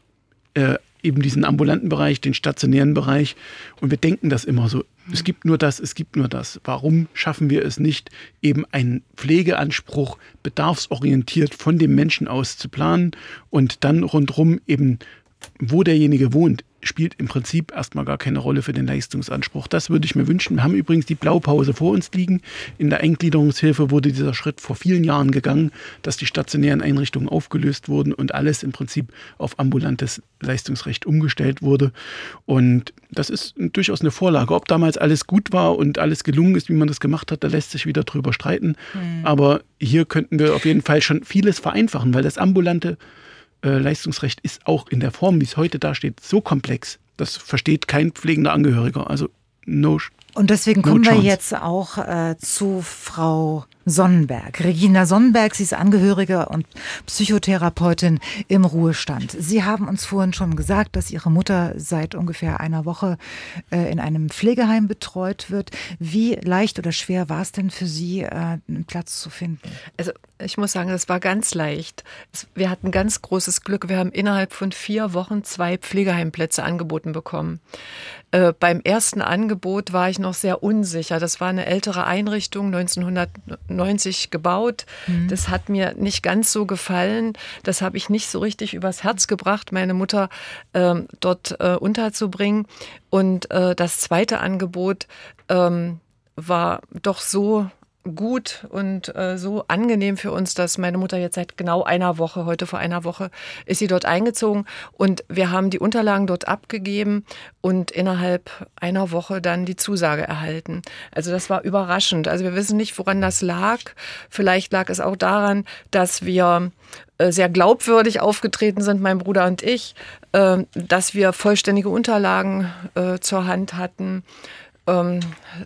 äh, eben diesen ambulanten Bereich, den stationären Bereich. Und wir denken das immer so. Es gibt nur das, es gibt nur das. Warum schaffen wir es nicht, eben einen Pflegeanspruch bedarfsorientiert von dem Menschen aus zu planen und dann rundherum eben, wo derjenige wohnt, spielt im Prinzip erstmal gar keine Rolle für den Leistungsanspruch. Das würde ich mir wünschen. Wir haben übrigens die Blaupause vor uns liegen. In der Eingliederungshilfe wurde dieser Schritt vor vielen Jahren gegangen, dass die stationären Einrichtungen aufgelöst wurden und alles im Prinzip auf ambulantes Leistungsrecht umgestellt wurde. Und das ist durchaus eine Vorlage. Ob damals alles gut war und alles gelungen ist, wie man das gemacht hat, da lässt sich wieder drüber streiten. Mhm. Aber hier könnten wir auf jeden Fall schon vieles vereinfachen, weil das ambulante Leistungsrecht ist auch in der Form, wie es heute dasteht, so komplex. Das versteht kein pflegender Angehöriger. Also no. Und deswegen no kommen chance. wir jetzt auch äh, zu Frau Sonnenberg. Regina Sonnenberg, sie ist Angehörige und Psychotherapeutin im Ruhestand. Sie haben uns vorhin schon gesagt, dass Ihre Mutter seit ungefähr einer Woche äh, in einem Pflegeheim betreut wird. Wie leicht oder schwer war es denn für Sie, äh, einen Platz zu finden? Also ich muss sagen, das war ganz leicht. Es, wir hatten ganz großes Glück. Wir haben innerhalb von vier Wochen zwei Pflegeheimplätze angeboten bekommen. Äh, beim ersten Angebot war ich noch sehr unsicher. Das war eine ältere Einrichtung, neunzehnhundertneunzig gebaut. Mhm. Das hat mir nicht ganz so gefallen. Das habe ich nicht so richtig übers Herz gebracht, meine Mutter ähm, dort äh, unterzubringen. Und äh, das zweite Angebot ähm, war doch so gut und äh, so angenehm für uns, dass meine Mutter jetzt seit genau einer Woche, heute vor einer Woche, ist sie dort eingezogen und wir haben die Unterlagen dort abgegeben und innerhalb einer Woche dann die Zusage erhalten. Also das war überraschend. Also wir wissen nicht, woran das lag. Vielleicht lag es auch daran, dass wir äh, sehr glaubwürdig aufgetreten sind, mein Bruder und ich, äh, dass wir vollständige Unterlagen äh, zur Hand hatten. Ähm,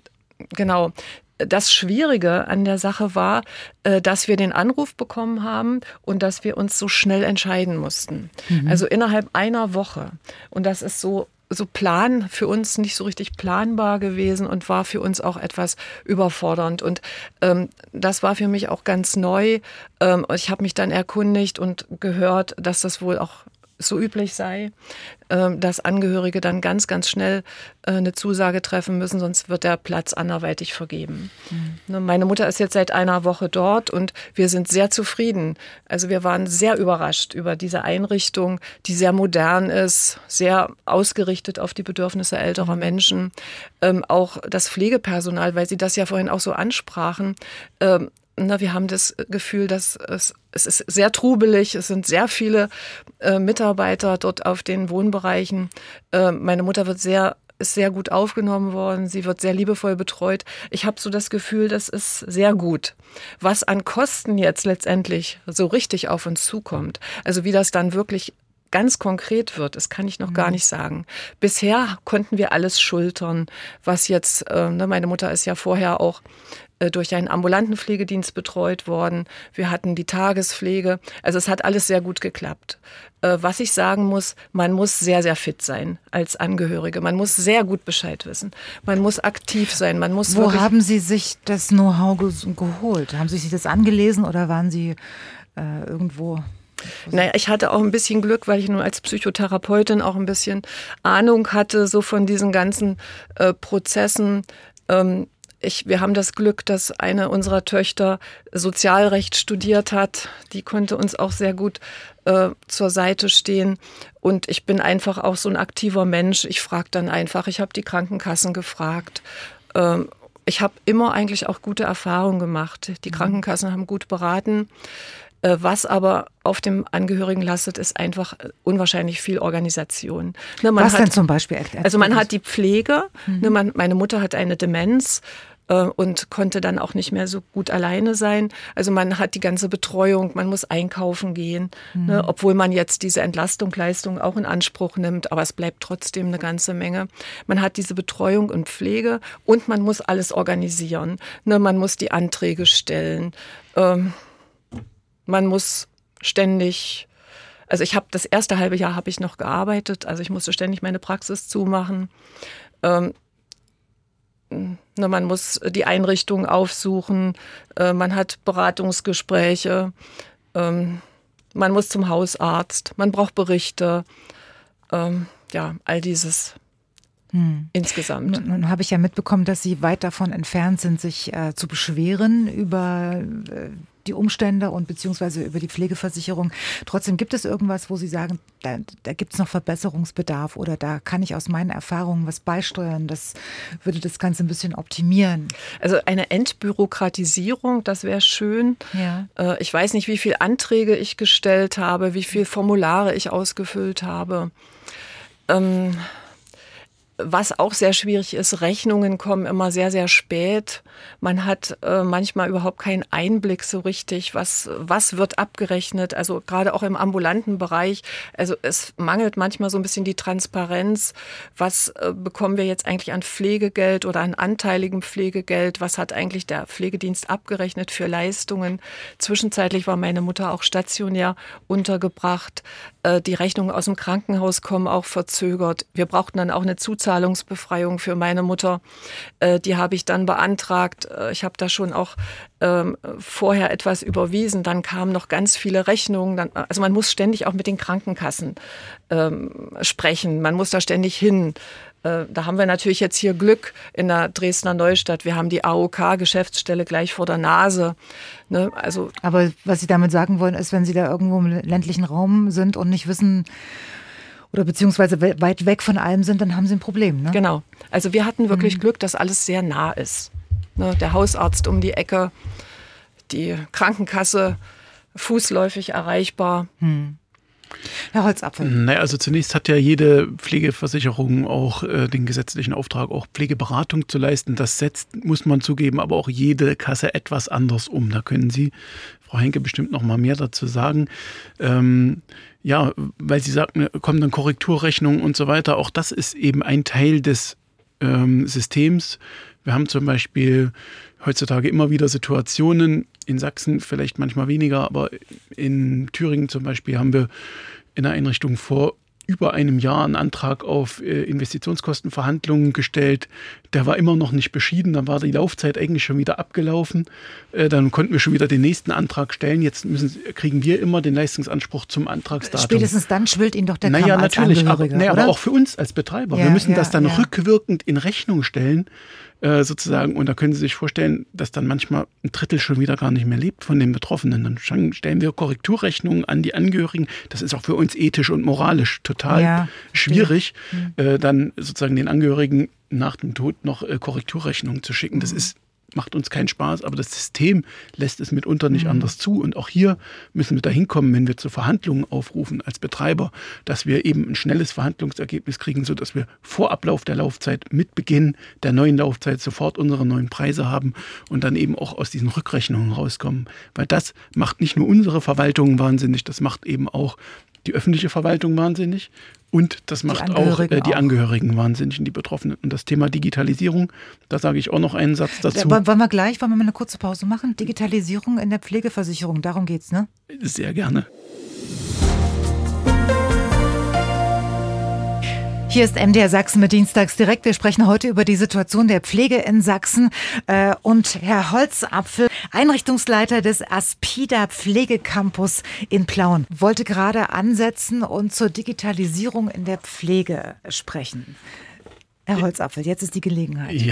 genau. Das Schwierige an der Sache war, dass wir den Anruf bekommen haben und dass wir uns so schnell entscheiden mussten. Mhm. Also innerhalb einer Woche. Und das ist so, so plan für uns nicht so richtig planbar gewesen und war für uns auch etwas überfordernd. Und ähm, das war für mich auch ganz neu. Ähm, ich habe mich dann erkundigt und gehört, dass das wohl auch so üblich sei, dass Angehörige dann ganz, ganz schnell eine Zusage treffen müssen, sonst wird der Platz anderweitig vergeben. Mhm. Meine Mutter ist jetzt seit einer Woche dort und wir sind sehr zufrieden. Also wir waren sehr überrascht über diese Einrichtung, die sehr modern ist, sehr ausgerichtet auf die Bedürfnisse älterer Menschen. Ähm, auch das Pflegepersonal, weil Sie das ja vorhin auch so ansprachen, ähm, Na, wir haben das Gefühl, dass es, es ist sehr trubelig, es sind sehr viele äh, Mitarbeiter dort auf den Wohnbereichen. Äh, meine Mutter wird sehr, ist sehr gut aufgenommen worden, sie wird sehr liebevoll betreut. Ich habe so das Gefühl, das ist sehr gut. Was an Kosten jetzt letztendlich so richtig auf uns zukommt, also wie das dann wirklich ganz konkret wird, das kann ich noch mhm. gar nicht sagen. Bisher konnten wir alles schultern, was jetzt, äh, ne, meine Mutter ist ja vorher auch durch einen ambulanten Pflegedienst betreut worden. Wir hatten die Tagespflege. Also es hat alles sehr gut geklappt. Was ich sagen muss, man muss sehr, sehr fit sein als Angehörige. Man muss sehr gut Bescheid wissen. Man muss aktiv sein. Man muss Wo haben Sie sich das Know-how ge- geholt? Haben Sie sich das angelesen oder waren Sie äh, irgendwo... Naja, ich hatte auch ein bisschen Glück, weil ich nun als Psychotherapeutin auch ein bisschen Ahnung hatte, so von diesen ganzen äh, Prozessen. Ähm, ich, wir haben das Glück, dass eine unserer Töchter Sozialrecht studiert hat. Die konnte uns auch sehr gut äh, zur Seite stehen. Und ich bin einfach auch so ein aktiver Mensch. Ich frage dann einfach, ich habe die Krankenkassen gefragt. Ähm, ich habe immer eigentlich auch gute Erfahrungen gemacht. Die Krankenkassen haben gut beraten. Was aber auf dem Angehörigen lastet, ist einfach unwahrscheinlich viel Organisation. Ne, man Was hat, denn zum Beispiel? Also man hat die Pflege. Mhm. Ne, man, meine Mutter hat eine Demenz äh, und konnte dann auch nicht mehr so gut alleine sein. Also man hat die ganze Betreuung, man muss einkaufen gehen, mhm. ne, obwohl man jetzt diese Entlastungsleistung auch in Anspruch nimmt, aber es bleibt trotzdem eine ganze Menge. Man hat diese Betreuung und Pflege und man muss alles organisieren. Ne, man muss die Anträge stellen. Ähm, Man muss ständig, also ich habe das erste halbe Jahr habe ich noch gearbeitet, also ich musste ständig meine Praxis zumachen. Ähm, ne, man muss die Einrichtungen aufsuchen, äh, man hat Beratungsgespräche, ähm, man muss zum Hausarzt, man braucht Berichte, ähm, ja, all dieses. Hm. Insgesamt. Nun, nun habe ich ja mitbekommen, dass Sie weit davon entfernt sind, sich äh, zu beschweren über äh, die Umstände und beziehungsweise über die Pflegeversicherung. Trotzdem gibt es irgendwas, wo Sie sagen, da, da gibt es noch Verbesserungsbedarf oder da kann ich aus meinen Erfahrungen was beisteuern, das würde das Ganze ein bisschen optimieren. Also eine Entbürokratisierung, das wäre schön. Ja. Äh, ich weiß nicht, wie viele Anträge ich gestellt habe, wie viele Formulare ich ausgefüllt habe. Ähm, Was auch sehr schwierig ist, Rechnungen kommen immer sehr, sehr spät. Man hat äh, manchmal überhaupt keinen Einblick so richtig, was, was wird abgerechnet. Also gerade auch im ambulanten Bereich. Also es mangelt manchmal so ein bisschen die Transparenz. Was äh, bekommen wir jetzt eigentlich an Pflegegeld oder an anteiligem Pflegegeld? Was hat eigentlich der Pflegedienst abgerechnet für Leistungen? Zwischenzeitlich war meine Mutter auch stationär untergebracht. Äh, die Rechnungen aus dem Krankenhaus kommen auch verzögert. Wir brauchten dann auch eine Zuzahlung. Zahlungsbefreiung für meine Mutter, äh, die habe ich dann beantragt. Äh, ich habe da schon auch ähm, vorher etwas überwiesen. Dann kamen noch ganz viele Rechnungen. Dann, also man muss ständig auch mit den Krankenkassen ähm, sprechen. Man muss da ständig hin. Äh, da haben wir natürlich jetzt hier Glück in der Dresdner Neustadt. Wir haben die A O K-Geschäftsstelle gleich vor der Nase. Ne? Also, aber was Sie damit sagen wollen, ist, wenn Sie da irgendwo im ländlichen Raum sind und nicht wissen, oder beziehungsweise weit weg von allem sind, dann haben Sie ein Problem, ne? Genau. Also wir hatten wirklich mhm. Glück, dass alles sehr nah ist. Ne, der Hausarzt um die Ecke, die Krankenkasse fußläufig erreichbar. Hm. Herr Holzapfel. Naja, also zunächst hat ja jede Pflegeversicherung auch äh, den gesetzlichen Auftrag, auch Pflegeberatung zu leisten. Das setzt, muss man zugeben, aber auch jede Kasse etwas anders um. Da können Sie, Frau Henke, bestimmt noch mal mehr dazu sagen. Ähm, ja, weil Sie sagten, kommen dann Korrekturrechnungen und so weiter. Auch das ist eben ein Teil des ähm, Systems. Wir haben zum Beispiel heutzutage immer wieder Situationen, in Sachsen vielleicht manchmal weniger, aber in Thüringen zum Beispiel haben wir in einer Einrichtung vor über einem Jahr einen Antrag auf Investitionskostenverhandlungen gestellt. Der war immer noch nicht beschieden, dann war die Laufzeit eigentlich schon wieder abgelaufen. Dann konnten wir schon wieder den nächsten Antrag stellen. Jetzt müssen, kriegen wir immer den Leistungsanspruch zum Antragsdatum. Spätestens dann schwillt Ihnen doch der Kamm naja, als natürlich, Angehöriger, aber, naja, oder? aber auch für uns als Betreiber. Ja, wir müssen ja, das dann ja. rückwirkend in Rechnung stellen, äh, sozusagen. Und da können Sie sich vorstellen, dass dann manchmal ein Drittel schon wieder gar nicht mehr lebt von den Betroffenen. Dann stellen wir Korrekturrechnungen an die Angehörigen. Das ist auch für uns ethisch und moralisch total ja. schwierig, ja. äh, dann sozusagen den Angehörigen nach dem Tod noch äh, Korrekturrechnungen zu schicken. Das ist macht uns keinen Spaß, aber das System lässt es mitunter nicht mhm. anders zu. Und auch hier müssen wir dahin kommen, wenn wir zu Verhandlungen aufrufen als Betreiber, dass wir eben ein schnelles Verhandlungsergebnis kriegen, sodass wir vor Ablauf der Laufzeit mit Beginn der neuen Laufzeit sofort unsere neuen Preise haben und dann eben auch aus diesen Rückrechnungen rauskommen. Weil das macht nicht nur unsere Verwaltung wahnsinnig, das macht eben auch die öffentliche Verwaltung wahnsinnig und das macht auch äh, die Angehörigen wahnsinnig und die Betroffenen. Und das Thema Digitalisierung, da sage ich auch noch einen Satz dazu. wollen wir gleich, wollen wir mal eine kurze Pause machen? Digitalisierung in der Pflegeversicherung, darum geht's, ne? Sehr gerne. Hier ist M D R Sachsen mit Dienstags direkt. Wir sprechen heute über die Situation der Pflege in Sachsen. Und Herr Holzapfel, Einrichtungsleiter des Aspida Pflegecampus in Plauen, wollte gerade ansetzen und zur Digitalisierung in der Pflege sprechen. Herr Holzapfel, jetzt ist die Gelegenheit. Ja.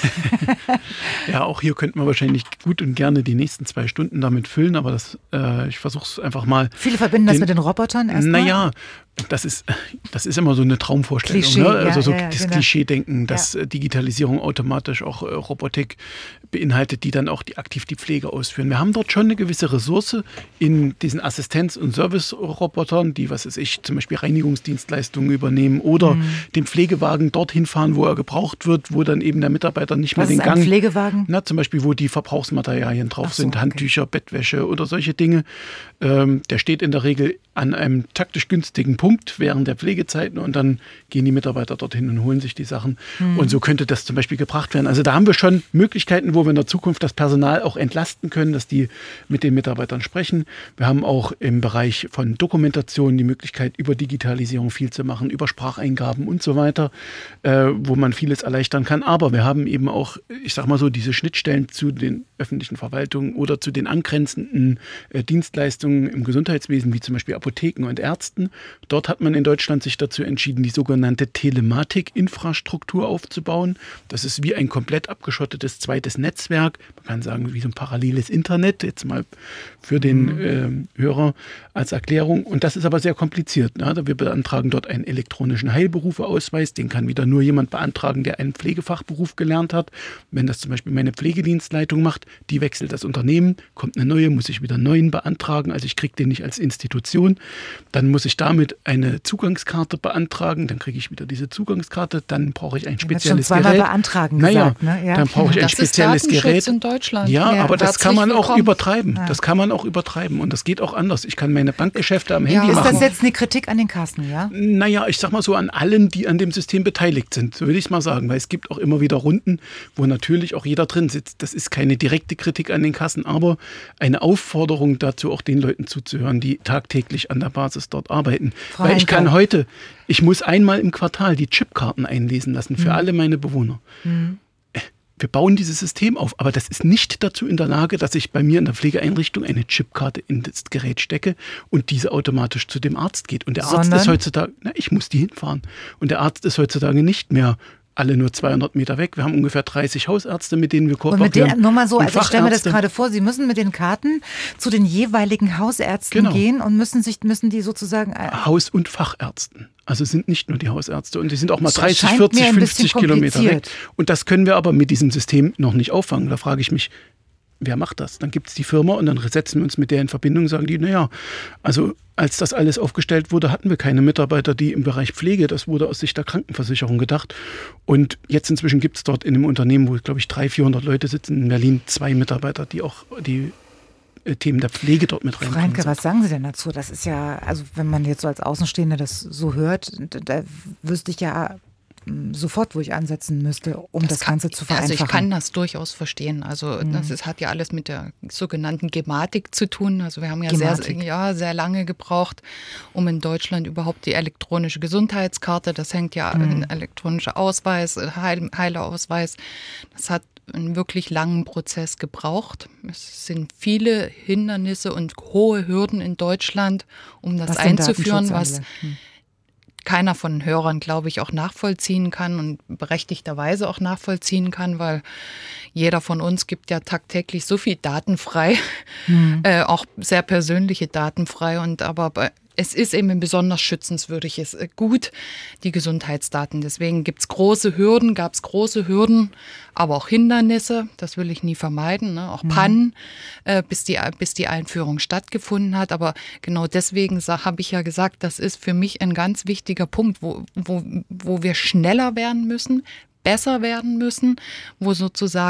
Ja, auch hier könnten wir wahrscheinlich gut und gerne die nächsten zwei Stunden damit füllen, aber das, äh, ich versuche es einfach mal. Viele verbinden den, das mit den Robotern erstmal. Naja, das ist, das ist immer so eine Traumvorstellung. Klischee, ne? Also ja, so ja, das genau. Klischee-Denken, dass ja. Digitalisierung automatisch auch äh, Robotik beinhaltet, die dann auch die, aktiv die Pflege ausführen. Wir haben dort schon eine gewisse Ressource in diesen Assistenz- und Service-Robotern, die, was weiß ich, zum Beispiel Reinigungsdienstleistungen übernehmen oder mhm. den Pflegewagen dorthin fahren, wo er gebraucht wird, wo dann eben der Mitarbeiter nicht mehr was den ist Gang... ein Pflegewagen? Na, zum Beispiel, wo die Verbrauchsmaterialien drauf Ach so, sind, okay. Handtücher, Bettwäsche oder solche Dinge. Ähm, der steht in der Regel an einem taktisch günstigen Punkt während der Pflegezeiten und dann gehen die Mitarbeiter dorthin und holen sich die Sachen. Mhm. Und so könnte das zum Beispiel gebracht werden. Also da haben wir schon Möglichkeiten, wo wir in der Zukunft das Personal auch entlasten können, dass die mit den Mitarbeitern sprechen. Wir haben auch im Bereich von Dokumentation die Möglichkeit, über Digitalisierung viel zu machen, über Spracheingaben und so weiter, äh, wo man vieles erleichtern kann. Aber wir haben eben auch, ich sag mal so, diese Schnittstellen zu den öffentlichen Verwaltungen oder zu den angrenzenden äh, Dienstleistungen im Gesundheitswesen, wie zum Beispiel Apotheken und Ärzten. Dort hat man in Deutschland sich dazu entschieden, die sogenannte Telematik-Infrastruktur aufzubauen. Das ist wie ein komplett abgeschottetes zweites Netzwerk. Man kann sagen, wie so ein paralleles Internet, jetzt mal für den mhm. äh, Hörer als Erklärung. Und das ist aber sehr kompliziert. Ne? Wir beantragen dort einen elektronischen Heilberufeausweis. Den kann wieder nur jemand beantragen, der einen Pflegefachberuf gelernt hat. Wenn das zum Beispiel meine Pflegedienstleitung macht, die wechselt das Unternehmen, kommt eine neue, muss ich wieder einen neuen beantragen. Also ich kriege den nicht als Institution. Dann muss ich damit eine Zugangskarte beantragen. Dann kriege ich wieder diese Zugangskarte. Dann brauche ich ein spezielles schon Gerät. beantragen naja, gesagt, ne? Ja. Dann brauche ich ein das spezielles ist Gerät. in Deutschland. Ja, ja, aber das kann man auch willkommen. übertreiben. Ja. Das kann man auch übertreiben. Und das geht auch anders. Ich kann meine Bankgeschäfte am Handy Ja, ist machen. das jetzt eine Kritik an den Kassen, ja? Naja, ich sag mal so an allen, die an dem System beteiligt sind, so würde ich es mal sagen. Weil es gibt auch immer wieder Runden, wo natürlich auch jeder drin sitzt. Das ist keine direkte Kritik an den Kassen, aber eine Aufforderung dazu, auch den Leuten zuzuhören, die tagtäglich an der Basis dort arbeiten. Frau Weil ich Henkel. kann heute, ich muss einmal im Quartal die Chipkarten einlesen lassen für Mhm. alle meine Bewohner. Mhm. Wir bauen dieses System auf, aber das ist nicht dazu in der Lage, dass ich bei mir in der Pflegeeinrichtung eine Chipkarte in das Gerät stecke und diese automatisch zu dem Arzt geht. Und der Arzt Sondern? ist heutzutage, na, ich muss die hinfahren. Und der Arzt ist heutzutage nicht mehr alle nur zweihundert Meter weg. Wir haben ungefähr dreißig Hausärzte, mit denen wir Und kooperieren. mit denen, nur mal so, und also ich stelle mir das Fachärzte. gerade vor, Sie müssen mit den Karten zu den jeweiligen Hausärzten Genau. gehen und müssen sich, müssen die sozusagen... äh, Haus- und Fachärzten. Also es sind nicht nur die Hausärzte und die sind auch mal Das dreißig, scheint vierzig, mir ein bisschen fünfzig Kilometer weg. kompliziert. Und das können wir aber mit diesem System noch nicht auffangen. Da frage ich mich, wer macht das? Dann gibt es die Firma und dann setzen wir uns mit der in Verbindung und sagen die, naja, also als das alles aufgestellt wurde, hatten wir keine Mitarbeiter, die im Bereich Pflege, das wurde aus Sicht der Krankenversicherung gedacht. Und jetzt inzwischen gibt es dort in einem Unternehmen, wo, glaube ich, dreihundert, vierhundert Leute sitzen, in Berlin zwei Mitarbeiter, die auch die Themen der Pflege dort mit Frau reinbringen. Henke, was sagen Sie denn dazu? Das ist ja, also wenn man jetzt so als Außenstehender das so hört, da wüsste ich ja sofort, wo ich ansetzen müsste, um das, das kann, Ganze zu vereinfachen. Also ich kann das durchaus verstehen. Also mhm. das ist, hat ja alles mit der sogenannten Gematik zu tun. Also wir haben ja sehr, ja sehr lange gebraucht, um in Deutschland überhaupt die elektronische Gesundheitskarte, das hängt ja mhm. ein elektronischer Ausweis, Heil, Heileausweis, das hat einen wirklich langen Prozess gebraucht. Es sind viele Hindernisse und hohe Hürden in Deutschland, um das was einzuführen, was hm. keiner von den Hörern, glaube ich, auch nachvollziehen kann und berechtigterweise auch nachvollziehen kann, weil jeder von uns gibt ja tagtäglich so viel Daten frei, hm. äh, auch sehr persönliche Daten frei. Und aber bei Es ist eben ein besonders schützenswürdiges Gut, die Gesundheitsdaten. Deswegen gibt es große Hürden, gab es große Hürden, aber auch Hindernisse, das will ich nie vermeiden, ne? Auch Pannen, äh, bis, die, bis die Einführung stattgefunden hat. Aber genau deswegen habe ich ja gesagt, das ist für mich ein ganz wichtiger Punkt, wo, wo, wo wir schneller werden müssen, besser werden müssen, wo sozusagen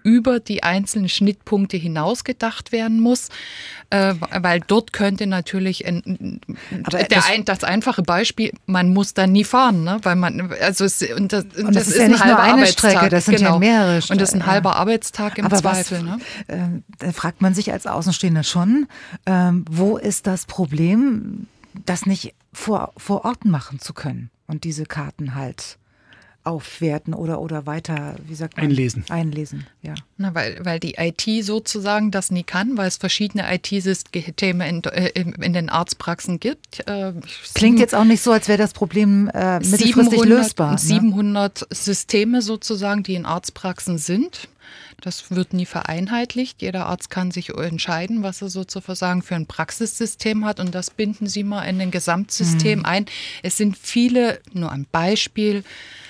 über die einzelnen Schnittpunkte hinaus gedacht werden muss, äh, weil dort könnte natürlich ein, der das, ein, das einfache Beispiel, man muss dann nie fahren, ne? Weil man, also es, und das, und das, das ist, ist ja nicht nur eine Strecke, das sind genau. ja mehrere Strecken. Und das ist ein halber ja. Arbeitstag im Aber Zweifel. Was, ne? äh, da fragt man sich als Außenstehender schon, äh, wo ist das Problem, das nicht vor, vor Ort machen zu können und diese Karten halt aufwerten oder, oder weiter, wie sagt man? Einlesen. Einlesen, ja. Na, weil, weil die I T sozusagen das nie kann, weil es verschiedene I T-Systeme in, in, in den Arztpraxen gibt. Äh, Klingt jetzt auch nicht so, als wäre das Problem äh, mittelfristig siebenhundert, lösbar. Ne? siebenhundert Systeme sozusagen, die in Arztpraxen sind. Das wird nie vereinheitlicht. Jeder Arzt kann sich entscheiden, was er sozusagen für ein Praxissystem hat. Und das binden Sie mal in ein Gesamtsystem mhm. ein. Es sind viele, nur ein Beispiel,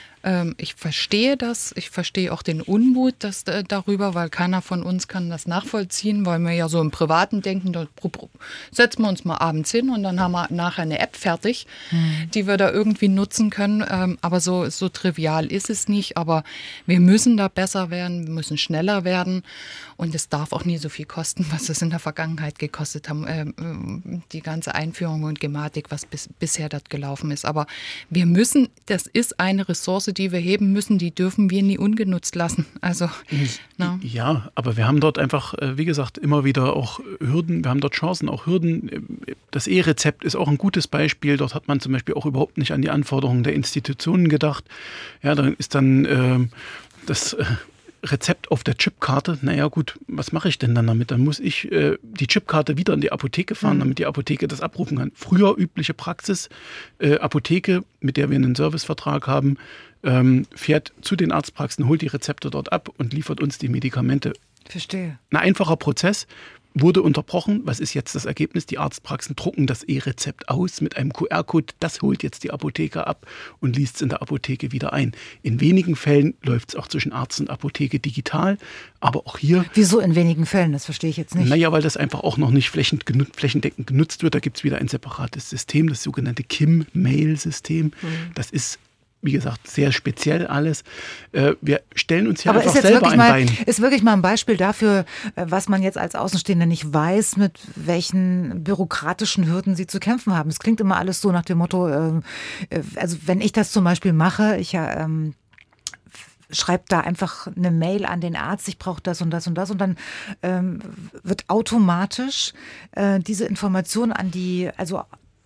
ich verstehe das, ich verstehe auch den Unmut das, äh, darüber, weil keiner von uns kann das nachvollziehen, weil wir ja so im Privaten denken, da setzen wir uns mal abends hin und dann haben wir nachher eine App fertig, mhm. die wir da irgendwie nutzen können. Ähm, aber so, so trivial ist es nicht. Aber wir müssen da besser werden, wir müssen schneller werden und es darf auch nie so viel kosten, was es in der Vergangenheit gekostet haben, äh, die ganze Einführung und Gematik, was bis, bisher dort gelaufen ist. Aber wir müssen, das ist eine Ressource, die wir heben müssen, die dürfen wir nie ungenutzt lassen. Also, no. Ja, aber wir haben dort einfach, wie gesagt, immer wieder auch Hürden, wir haben dort Chancen, auch Hürden. Das E-Rezept ist auch ein gutes Beispiel. Dort hat man zum Beispiel auch überhaupt nicht an die Anforderungen der Institutionen gedacht. Ja, dann ist dann äh, das äh, Rezept auf der Chipkarte, naja gut, was mache ich denn dann damit? Dann muss ich äh, die Chipkarte wieder in die Apotheke fahren, mhm. damit die Apotheke das abrufen kann. Früher übliche Praxis, äh, Apotheke, mit der wir einen Servicevertrag haben, ähm, fährt zu den Arztpraxen, holt die Rezepte dort ab und liefert uns die Medikamente. Verstehe. Ein einfacher Prozess, wurde unterbrochen. Was ist jetzt das Ergebnis? Die Arztpraxen drucken das E-Rezept aus mit einem Q R-Code. Das holt jetzt die Apotheker ab und liest es in der Apotheke wieder ein. In wenigen Fällen läuft es auch zwischen Arzt und Apotheke digital. Aber auch hier... Wieso in wenigen Fällen? Das verstehe ich jetzt nicht. Naja, weil das einfach auch noch nicht flächendeckend genutzt wird. Da gibt es wieder ein separates System, das sogenannte K I M-Mail-System. Mhm. Das ist, wie gesagt, sehr speziell alles. Wir stellen uns hier Aber einfach ist jetzt selber ein mal, Bein. Ist wirklich mal ein Beispiel dafür, was man jetzt als Außenstehender nicht weiß, mit welchen bürokratischen Hürden sie zu kämpfen haben. Es klingt immer alles so nach dem Motto, also wenn ich das zum Beispiel mache, ich ja... Ähm, schreibt da einfach eine Mail an den Arzt, ich brauche das und das und das und dann ähm, wird automatisch äh, diese Information an die, also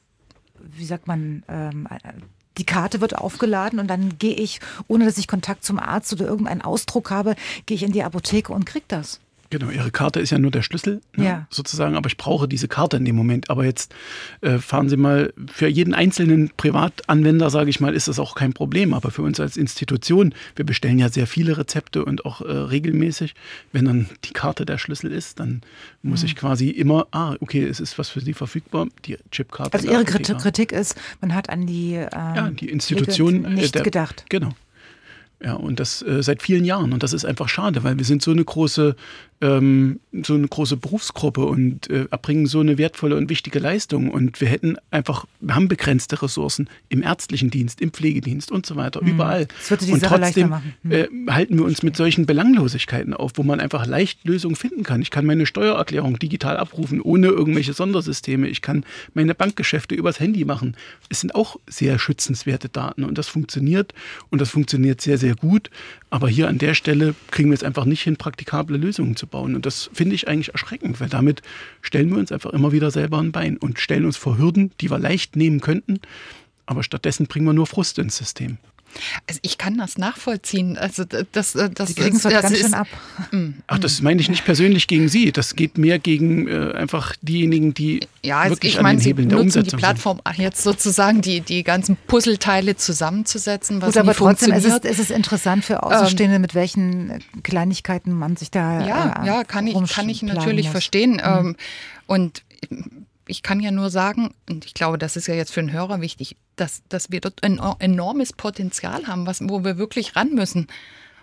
wie sagt man, ähm, die Karte wird aufgeladen und dann gehe ich, ohne dass ich Kontakt zum Arzt oder irgendeinen Ausdruck habe, gehe ich in die Apotheke und kriege das. Genau, Ihre Karte ist ja nur der Schlüssel, ne, ja. sozusagen, aber ich brauche diese Karte in dem Moment. Aber jetzt äh, fahren Sie mal, für jeden einzelnen Privatanwender, sage ich mal, ist das auch kein Problem. Aber für uns als Institution, wir bestellen ja sehr viele Rezepte und auch äh, regelmäßig. Wenn dann die Karte der Schlüssel ist, dann muss mhm. ich quasi immer, ah, okay, es ist was für Sie verfügbar, die Chipkarte. Also Ihre Kritik, Kritik ist, man hat an die, ähm, ja, die Institution nicht äh, der, gedacht. Genau. Ja, und das äh, seit vielen Jahren. Und das ist einfach schade, weil wir sind so eine große, ähm, so eine große Berufsgruppe und äh, erbringen so eine wertvolle und wichtige Leistung. Und wir hätten einfach, wir haben begrenzte Ressourcen im ärztlichen Dienst, im Pflegedienst und so weiter, hm. überall. Das würde die und Sache trotzdem leichter machen. Hm. äh, halten wir uns mit solchen Belanglosigkeiten auf, wo man einfach leicht Lösungen finden kann. Ich kann meine Steuererklärung digital abrufen, ohne irgendwelche Sondersysteme. Ich kann meine Bankgeschäfte übers Handy machen. Es sind auch sehr schützenswerte Daten und das funktioniert und das funktioniert sehr, sehr gut, aber hier an der Stelle kriegen wir es einfach nicht hin, praktikable Lösungen zu bauen. Und das finde ich eigentlich erschreckend, weil damit stellen wir uns einfach immer wieder selber ein Bein und stellen uns vor Hürden, die wir leicht nehmen könnten, aber stattdessen bringen wir nur Frust ins System. Also ich kann das nachvollziehen. Also das, das, Sie kriegen es das, ganz das schön ist, ab. Ach, das meine ich nicht persönlich gegen Sie. Das geht mehr gegen äh, einfach diejenigen, die ja, also wirklich ich an meine, den Hebeln Sie der nutzen Umsetzung die Plattform sind. Jetzt sozusagen die, die ganzen Puzzleteile zusammenzusetzen, was Gut, aber nie trotzdem ist es, funktioniert. ist es interessant für Außenstehende, ähm, mit welchen Kleinigkeiten man sich da Ja, äh, ja, kann ich, kann ich natürlich muss. verstehen. Mhm. Ähm, und ich kann ja nur sagen, und ich glaube, das ist ja jetzt für den Hörer wichtig, dass, dass wir dort ein enormes Potenzial haben, was, wo wir wirklich ran müssen.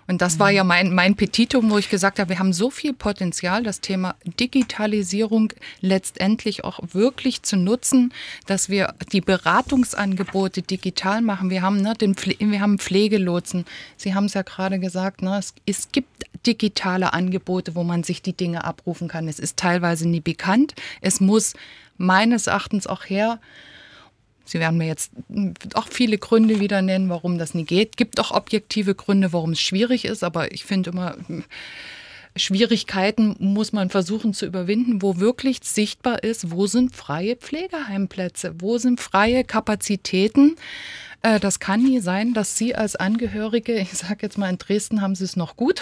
Und das war ja mein, mein Petitum, wo ich gesagt habe, wir haben so viel Potenzial, das Thema Digitalisierung letztendlich auch wirklich zu nutzen, dass wir die Beratungsangebote digital machen. Wir haben, ne, den Pfle- wir haben Pflegelotsen. Sie haben es ja gerade gesagt, ne, es, es gibt digitale Angebote, wo man sich die Dinge abrufen kann. Es ist teilweise nie bekannt. Es muss meines Erachtens auch her. Sie werden mir jetzt auch viele Gründe wieder nennen, warum das nie geht. Es gibt auch objektive Gründe, warum es schwierig ist, aber ich finde immer, Schwierigkeiten muss man versuchen zu überwinden, wo wirklich sichtbar ist, wo sind freie Pflegeheimplätze, wo sind freie Kapazitäten. Das kann nie sein, dass Sie als Angehörige, ich sage jetzt mal, in Dresden haben Sie es noch gut,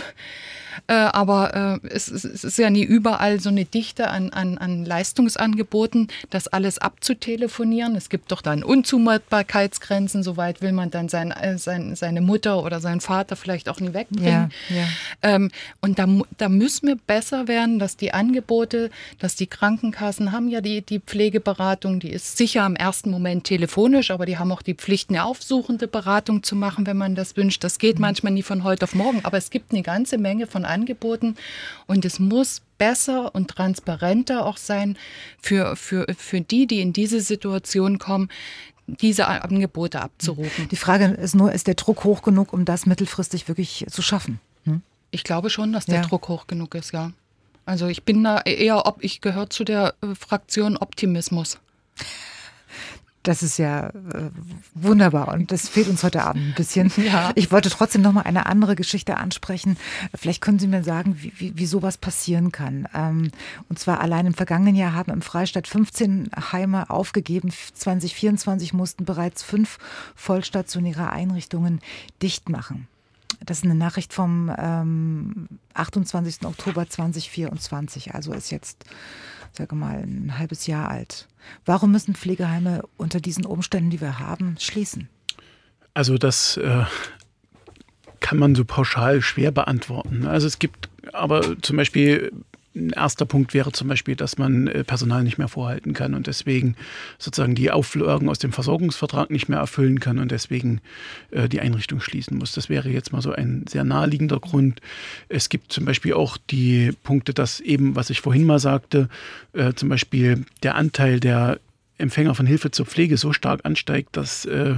aber es ist ja nie überall so eine Dichte an, an, an Leistungsangeboten, das alles abzutelefonieren. Es gibt doch dann Unzumutbarkeitsgrenzen, soweit will man dann sein, sein, seine Mutter oder seinen Vater vielleicht auch nie wegbringen. Ja, ja. Und da, da müssen wir besser werden, dass die Angebote, dass die Krankenkassen haben ja die, die Pflegeberatung, die ist sicher im ersten Moment telefonisch, aber die haben auch die Pflicht, eine aufsuchende Beratung zu machen, wenn man das wünscht. Das geht manchmal nie von heute auf morgen, aber es gibt eine ganze Menge von Angeboten und es muss besser und transparenter auch sein für, für, für die, die in diese Situation kommen, diese Angebote abzurufen. Die Frage ist nur, ist der Druck hoch genug, um das mittelfristig wirklich zu schaffen? Hm? Ich glaube schon, dass der ja. Druck hoch genug ist, ja. Also ich bin da eher, ob ich gehöre zu der Fraktion Optimismus. Das ist ja äh, wunderbar und das fehlt uns heute Abend ein bisschen. Ja. Ich wollte trotzdem noch mal eine andere Geschichte ansprechen. Vielleicht können Sie mir sagen, wie, wie, wie sowas passieren kann. Ähm, und zwar allein im vergangenen Jahr haben im Freistaat fünfzehn Heime aufgegeben. zwanzig vierundzwanzig mussten bereits fünf vollstationäre Einrichtungen dicht machen. Das ist eine Nachricht vom ähm, achtundzwanzigsten Oktober zweitausendvierundzwanzig, also ist jetzt, sage mal, ein halbes Jahr alt. Warum müssen Pflegeheime unter diesen Umständen, die wir haben, schließen? Also das äh, kann man so pauschal schwer beantworten. Also es gibt aber zum Beispiel, ein erster Punkt wäre zum Beispiel, dass man Personal nicht mehr vorhalten kann und deswegen sozusagen die Auflagen aus dem Versorgungsvertrag nicht mehr erfüllen kann und deswegen äh, die Einrichtung schließen muss. Das wäre jetzt mal so ein sehr naheliegender Grund. Es gibt zum Beispiel auch die Punkte, dass eben, was ich vorhin mal sagte, äh, zum Beispiel der Anteil der Empfänger von Hilfe zur Pflege so stark ansteigt, dass äh,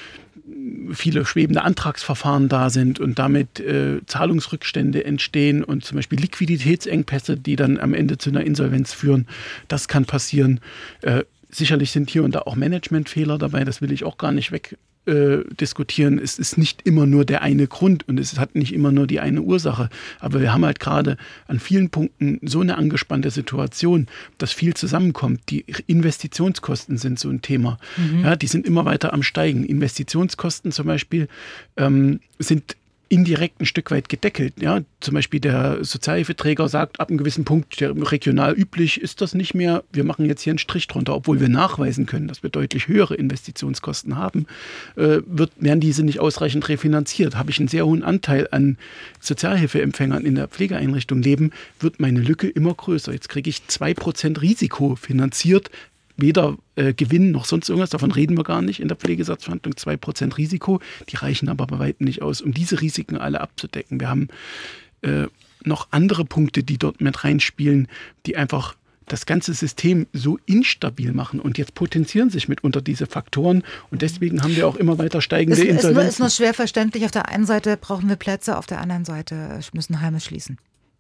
viele schwebende Antragsverfahren da sind und damit äh, Zahlungsrückstände entstehen und zum Beispiel Liquiditätsengpässe, die dann am Ende zu einer Insolvenz führen. Das kann passieren. Äh, sicherlich sind hier und da auch Managementfehler dabei, das will ich auch gar nicht weg äh, diskutieren. Es ist nicht immer nur der eine Grund und es hat nicht immer nur die eine Ursache. Aber wir haben halt gerade an vielen Punkten so eine angespannte Situation, dass viel zusammenkommt. Die Investitionskosten sind so ein Thema. Mhm. Ja, die sind immer weiter am Steigen. Investitionskosten zum Beispiel ähm, sind indirekt ein Stück weit gedeckelt. Ja, zum Beispiel der Sozialhilfeträger sagt, ab einem gewissen Punkt, der regional üblich ist das nicht mehr. Wir machen jetzt hier einen Strich drunter, obwohl wir nachweisen können, dass wir deutlich höhere Investitionskosten haben, äh, wird, werden diese nicht ausreichend refinanziert. Habe ich einen sehr hohen Anteil an Sozialhilfeempfängern in der Pflegeeinrichtung leben, wird meine Lücke immer größer. Jetzt kriege ich zwei Prozent Risiko finanziert, weder äh, Gewinn noch sonst irgendwas, davon reden wir gar nicht in der Pflegesatzverhandlung, zwei Prozent Risiko, die reichen aber bei weitem nicht aus, um diese Risiken alle abzudecken. Wir haben äh, noch andere Punkte, die dort mit reinspielen, die einfach das ganze System so instabil machen und jetzt potenzieren sich mitunter diese Faktoren und deswegen haben wir auch immer weiter steigende es, Insolvenzen. Es ist nur schwer verständlich, auf der einen Seite brauchen wir Plätze, auf der anderen Seite müssen Heime schließen.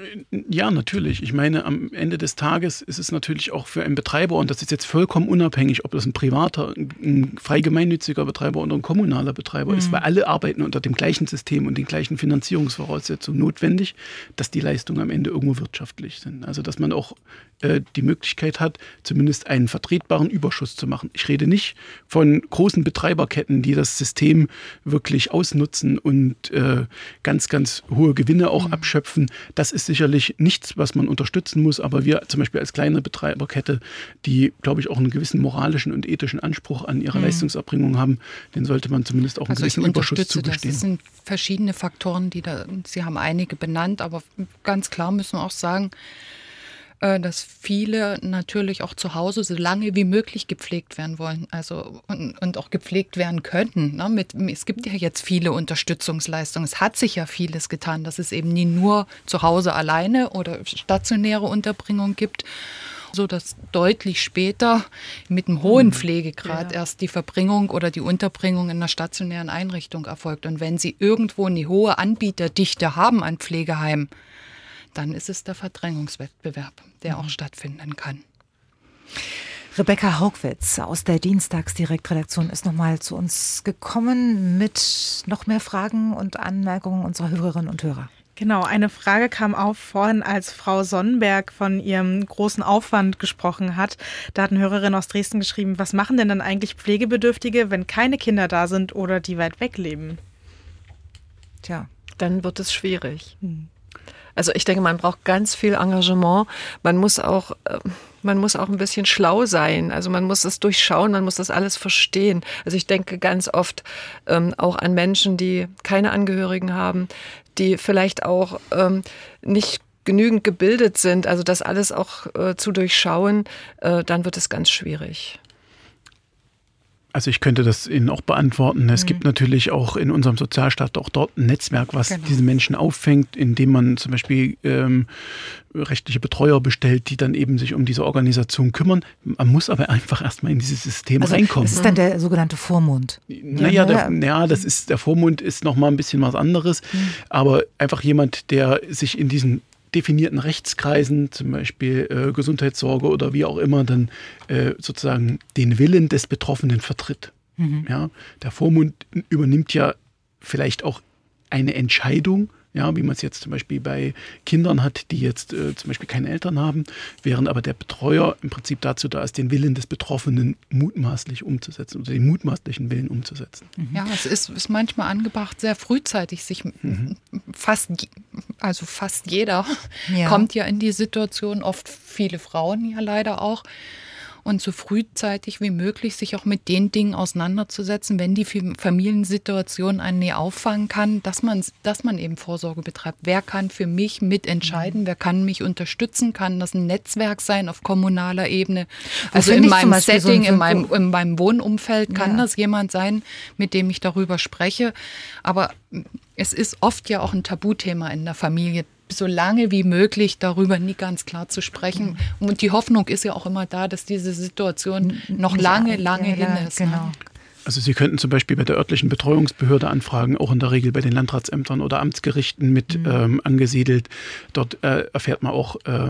Ja, natürlich. Ich meine, am Ende des Tages ist es natürlich auch für einen Betreiber, und das ist jetzt vollkommen unabhängig, ob das ein privater, ein frei gemeinnütziger Betreiber oder ein kommunaler Betreiber mhm. ist, weil alle arbeiten unter dem gleichen System und den gleichen Finanzierungsvoraussetzungen notwendig, dass die Leistungen am Ende irgendwo wirtschaftlich sind. Also, dass man auch äh, die Möglichkeit hat, zumindest einen vertretbaren Überschuss zu machen. Ich rede nicht von großen Betreiberketten, die das System wirklich ausnutzen und äh, ganz, ganz hohe Gewinne auch mhm. abschöpfen. Das ist sicherlich nichts, was man unterstützen muss, aber wir zum Beispiel als kleine Betreiberkette, die, glaube ich, auch einen gewissen moralischen und ethischen Anspruch an ihre mhm. Leistungserbringung haben, den sollte man zumindest auch einen also gewissen Überschuss zugestehen. Das sind verschiedene Faktoren, die da, Sie haben einige benannt, aber ganz klar müssen wir auch sagen, dass viele natürlich auch zu Hause so lange wie möglich gepflegt werden wollen, also und, und auch gepflegt werden können. Ne? Mit, es gibt ja jetzt viele Unterstützungsleistungen. Es hat sich ja vieles getan, dass es eben nie nur zu Hause alleine oder stationäre Unterbringung gibt, so dass deutlich später mit einem hohen Pflegegrad ja. erst die Verbringung oder die Unterbringung in einer stationären Einrichtung erfolgt. Und wenn Sie irgendwo eine hohe Anbieterdichte haben an Pflegeheimen, dann ist es der Verdrängungswettbewerb, der auch stattfinden kann. Rebecca Haugwitz aus der Dienstagsdirektredaktion ist nochmal zu uns gekommen mit noch mehr Fragen und Anmerkungen unserer Hörerinnen und Hörer. Genau, eine Frage kam auf vorhin, als Frau Sonnenberg von ihrem großen Aufwand gesprochen hat. Da hat eine Hörerin aus Dresden geschrieben, was machen denn dann eigentlich Pflegebedürftige, wenn keine Kinder da sind oder die weit weg leben? Tja, dann wird es schwierig. Hm. Also ich denke, man braucht ganz viel Engagement. Man muss auch, man muss auch ein bisschen schlau sein. Also man muss es durchschauen, man muss das alles verstehen. Also ich denke ganz oft ähm, auch an Menschen, die keine Angehörigen haben, die vielleicht auch ähm, nicht genügend gebildet sind. Also das alles auch äh, zu durchschauen, äh, dann wird es ganz schwierig. Also ich könnte das Ihnen auch beantworten. Es mhm. gibt natürlich auch in unserem Sozialstaat auch dort ein Netzwerk, was genau. diese Menschen auffängt, indem man zum Beispiel ähm, rechtliche Betreuer bestellt, die dann eben sich um diese Organisation kümmern. Man muss aber einfach erstmal in dieses System also reinkommen. Das ist dann der sogenannte Vormund. Naja, der, ja, das ist, der Vormund ist nochmal ein bisschen was anderes. Mhm. Aber einfach jemand, der sich in diesen definierten Rechtskreisen, zum Beispiel äh, Gesundheitssorge oder wie auch immer, dann äh, sozusagen den Willen des Betroffenen vertritt. Mhm. Ja, der Vormund übernimmt ja vielleicht auch eine Entscheidung, ja, wie man es jetzt zum Beispiel bei Kindern hat, die jetzt äh, zum Beispiel keine Eltern haben, während aber der Betreuer im Prinzip dazu da ist, den Willen des Betroffenen mutmaßlich umzusetzen oder den mutmaßlichen Willen umzusetzen. Ja, es ist, ist manchmal angebracht, sehr frühzeitig sich mhm. fast, also fast jeder ja. kommt ja in die Situation, oft viele Frauen ja leider auch, und so frühzeitig wie möglich sich auch mit den Dingen auseinanderzusetzen, wenn die Familiensituation einen nie auffangen kann, dass man, dass man eben Vorsorge betreibt. Wer kann für mich mitentscheiden? Wer kann mich unterstützen? Kann das ein Netzwerk sein auf kommunaler Ebene? Also in meinem Setting, so in, meinem, in meinem Wohnumfeld kann ja. das jemand sein, mit dem ich darüber spreche. Aber es ist oft ja auch ein Tabuthema in der Familie, so lange wie möglich darüber nie ganz klar zu sprechen. Und die Hoffnung ist ja auch immer da, dass diese Situation noch lange, lange hin ist. Genau. Also Sie könnten zum Beispiel bei der örtlichen Betreuungsbehörde anfragen, auch in der Regel bei den Landratsämtern oder Amtsgerichten mit mhm. ähm, angesiedelt. Dort äh, erfährt man auch äh,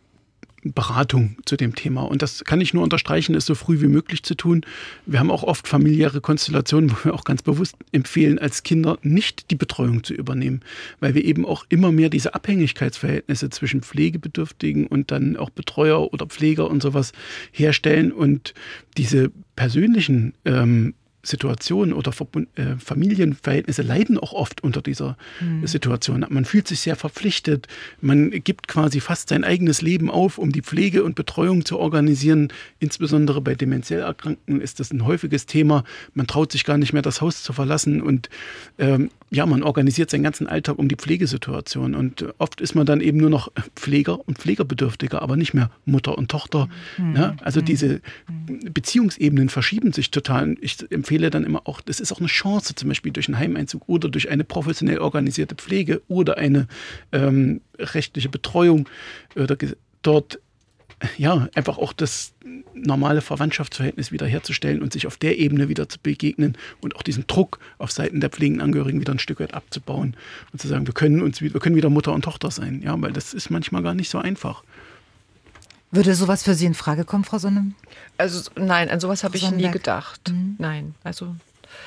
Beratung zu dem Thema. Und das kann ich nur unterstreichen, ist so früh wie möglich zu tun. Wir haben auch oft familiäre Konstellationen, wo wir auch ganz bewusst empfehlen, als Kinder nicht die Betreuung zu übernehmen, weil wir eben auch immer mehr diese Abhängigkeitsverhältnisse zwischen Pflegebedürftigen und dann auch Betreuer oder Pfleger und sowas herstellen und diese persönlichen ähm, Situationen oder Verbund, äh, Familienverhältnisse leiden auch oft unter dieser mhm. Situation. Man fühlt sich sehr verpflichtet. Man gibt quasi fast sein eigenes Leben auf, um die Pflege und Betreuung zu organisieren. Insbesondere bei demenziell Erkrankten ist das ein häufiges Thema. Man traut sich gar nicht mehr, das Haus zu verlassen und ähm, ja, man organisiert seinen ganzen Alltag um die Pflegesituation. Und oft ist man dann eben nur noch Pfleger und Pflegerbedürftiger, aber nicht mehr Mutter und Tochter. Mhm. Ja, also mhm. diese Beziehungsebenen verschieben sich total. Ich empfehle dann immer auch, das ist auch eine Chance, zum Beispiel durch einen Heimeinzug oder durch eine professionell organisierte Pflege oder eine ähm, rechtliche Betreuung oder dort ja, einfach auch das normale Verwandtschaftsverhältnis wiederherzustellen und sich auf der Ebene wieder zu begegnen und auch diesen Druck auf Seiten der pflegenden Angehörigen wieder ein Stück weit abzubauen und zu sagen, wir können uns, wir können wieder Mutter und Tochter sein, ja, weil das ist manchmal gar nicht so einfach. Würde sowas für Sie in Frage kommen, Frau Sonne? Also nein, an sowas habe ich nie gedacht. Mhm. Nein, also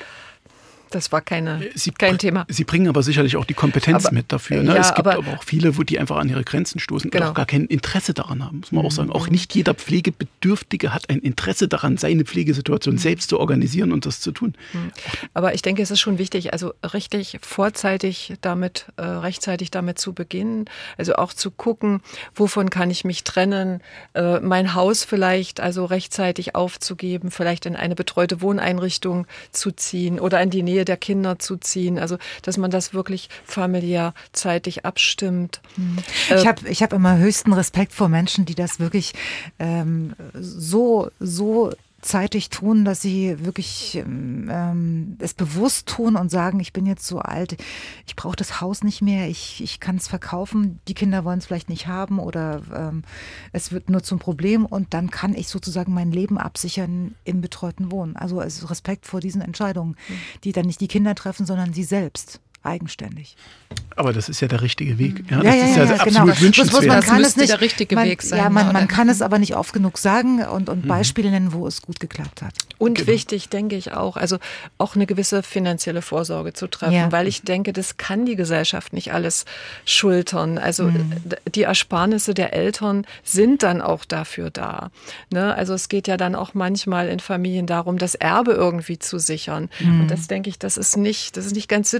das war keine, Sie kein Thema. Sie bringen aber sicherlich auch die Kompetenz aber, mit dafür. Ne? Ja, es gibt aber, aber auch viele, wo die einfach an ihre Grenzen stoßen genau. und auch gar kein Interesse daran haben, muss man mhm. auch sagen. Auch nicht jeder Pflegebedürftige hat ein Interesse daran, seine Pflegesituation mhm. selbst zu organisieren und das zu tun. Mhm. Aber ich denke, es ist schon wichtig, also richtig vorzeitig damit, äh, rechtzeitig damit zu beginnen. Also auch zu gucken, wovon kann ich mich trennen, äh, mein Haus vielleicht also rechtzeitig aufzugeben, vielleicht in eine betreute Wohneinrichtung zu ziehen oder in die Nähe Nähe der Kinder zu ziehen. Also, dass man das wirklich familiär zeitig abstimmt. Mhm. Ich habe ich hab immer höchsten Respekt vor Menschen, die das wirklich ähm, so, so zeitig tun, dass sie wirklich ähm, es bewusst tun und sagen, ich bin jetzt so alt, ich brauche das Haus nicht mehr, ich, ich kann es verkaufen, die Kinder wollen es vielleicht nicht haben oder ähm, es wird nur zum Problem und dann kann ich sozusagen mein Leben absichern im betreuten Wohnen. Also, also Respekt vor diesen Entscheidungen, die dann nicht die Kinder treffen, sondern sie selbst. Eigenständig. Aber das ist ja der richtige Weg. Ja, ja, das ja, ist ja, ja, absolut genau. wünschenswert. Man das kann müsste es nicht, der richtige man, Weg sein. Ja, man, man oder? kann es aber nicht oft genug sagen und, und Beispiele nennen, wo es gut geklappt hat. Und Genau. wichtig, denke ich auch, also auch eine gewisse finanzielle Vorsorge zu treffen, Ja. weil ich denke, das kann die Gesellschaft nicht alles schultern. Also mhm. die Ersparnisse der Eltern sind dann auch dafür da. Ne? Also es geht ja dann auch manchmal in Familien darum, das Erbe irgendwie zu sichern. Mhm. Und das denke ich, das ist nicht, das ist nicht ganz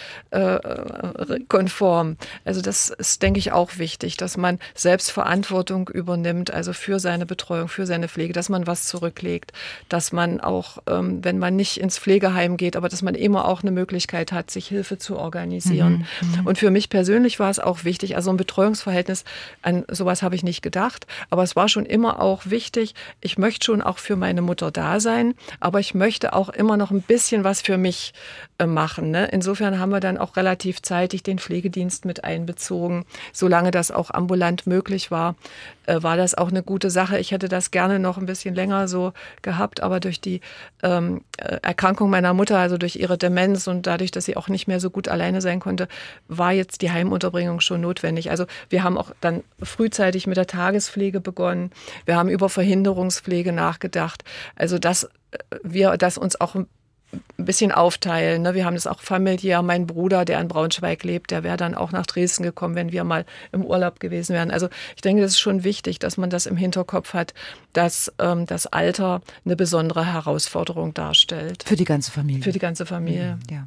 sittenkonform. Also das ist, denke ich, auch wichtig, dass man selbst Verantwortung übernimmt, also für seine Betreuung, für seine Pflege, dass man was zurücklegt, dass man auch, ähm, wenn man nicht ins Pflegeheim geht, aber dass man immer auch eine Möglichkeit hat, sich Hilfe zu organisieren. Mhm. Und für mich persönlich war es auch wichtig, also ein Betreuungsverhältnis, an sowas habe ich nicht gedacht, aber es war schon immer auch wichtig, ich möchte schon auch für meine Mutter da sein, aber ich möchte auch immer noch ein bisschen was für mich äh, machen. Ne? Insofern haben wir dann auch relativ zeitig den Pflegedienst mit einbezogen. Solange das auch ambulant möglich war, äh, war das auch eine gute Sache. Ich hätte das gerne noch ein bisschen länger so gehabt, aber durch die ähm, Erkrankung meiner Mutter, also durch ihre Demenz und dadurch, dass sie auch nicht mehr so gut alleine sein konnte, war jetzt die Heimunterbringung schon notwendig. Also wir haben auch dann frühzeitig mit der Tagespflege begonnen. Wir haben über Verhinderungspflege nachgedacht. Also dass wir das uns auch ein bisschen aufteilen. Wir haben das auch familiär. Mein Bruder, der in Braunschweig lebt, der wäre dann auch nach Dresden gekommen, wenn wir mal im Urlaub gewesen wären. Also ich denke, das ist schon wichtig, dass man das im Hinterkopf hat, dass ähm, das Alter eine besondere Herausforderung darstellt. Für die ganze Familie. Für die ganze Familie. Ja,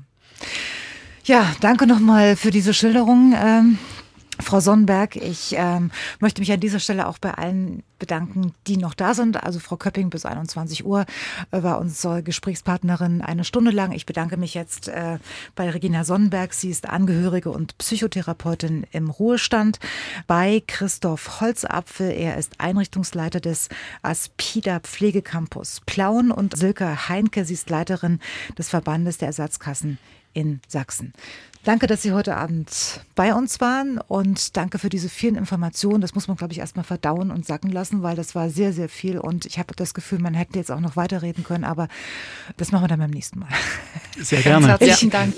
ja, danke nochmal für diese Schilderung. Ähm Frau Sonnenberg, ich ähm, möchte mich an dieser Stelle auch bei allen bedanken, die noch da sind. Also Frau Köpping bis einundzwanzig Uhr äh, war unsere Gesprächspartnerin eine Stunde lang. Ich bedanke mich jetzt äh, bei Regina Sonnenberg. Sie ist Angehörige und Psychotherapeutin im Ruhestand. Bei Christoph Holzapfel. Er ist Einrichtungsleiter des Aspida Pflegecampus Plauen. Und Silke Heinke, sie ist Leiterin des Verbandes der Ersatzkassen in Sachsen. Danke, dass Sie heute Abend bei uns waren und danke für diese vielen Informationen. Das muss man, glaube ich, erstmal verdauen und sacken lassen, weil das war sehr, sehr viel und ich habe das Gefühl, man hätte jetzt auch noch weiterreden können, aber das machen wir dann beim nächsten Mal. Sehr gerne. Ganz herzlichen Dank.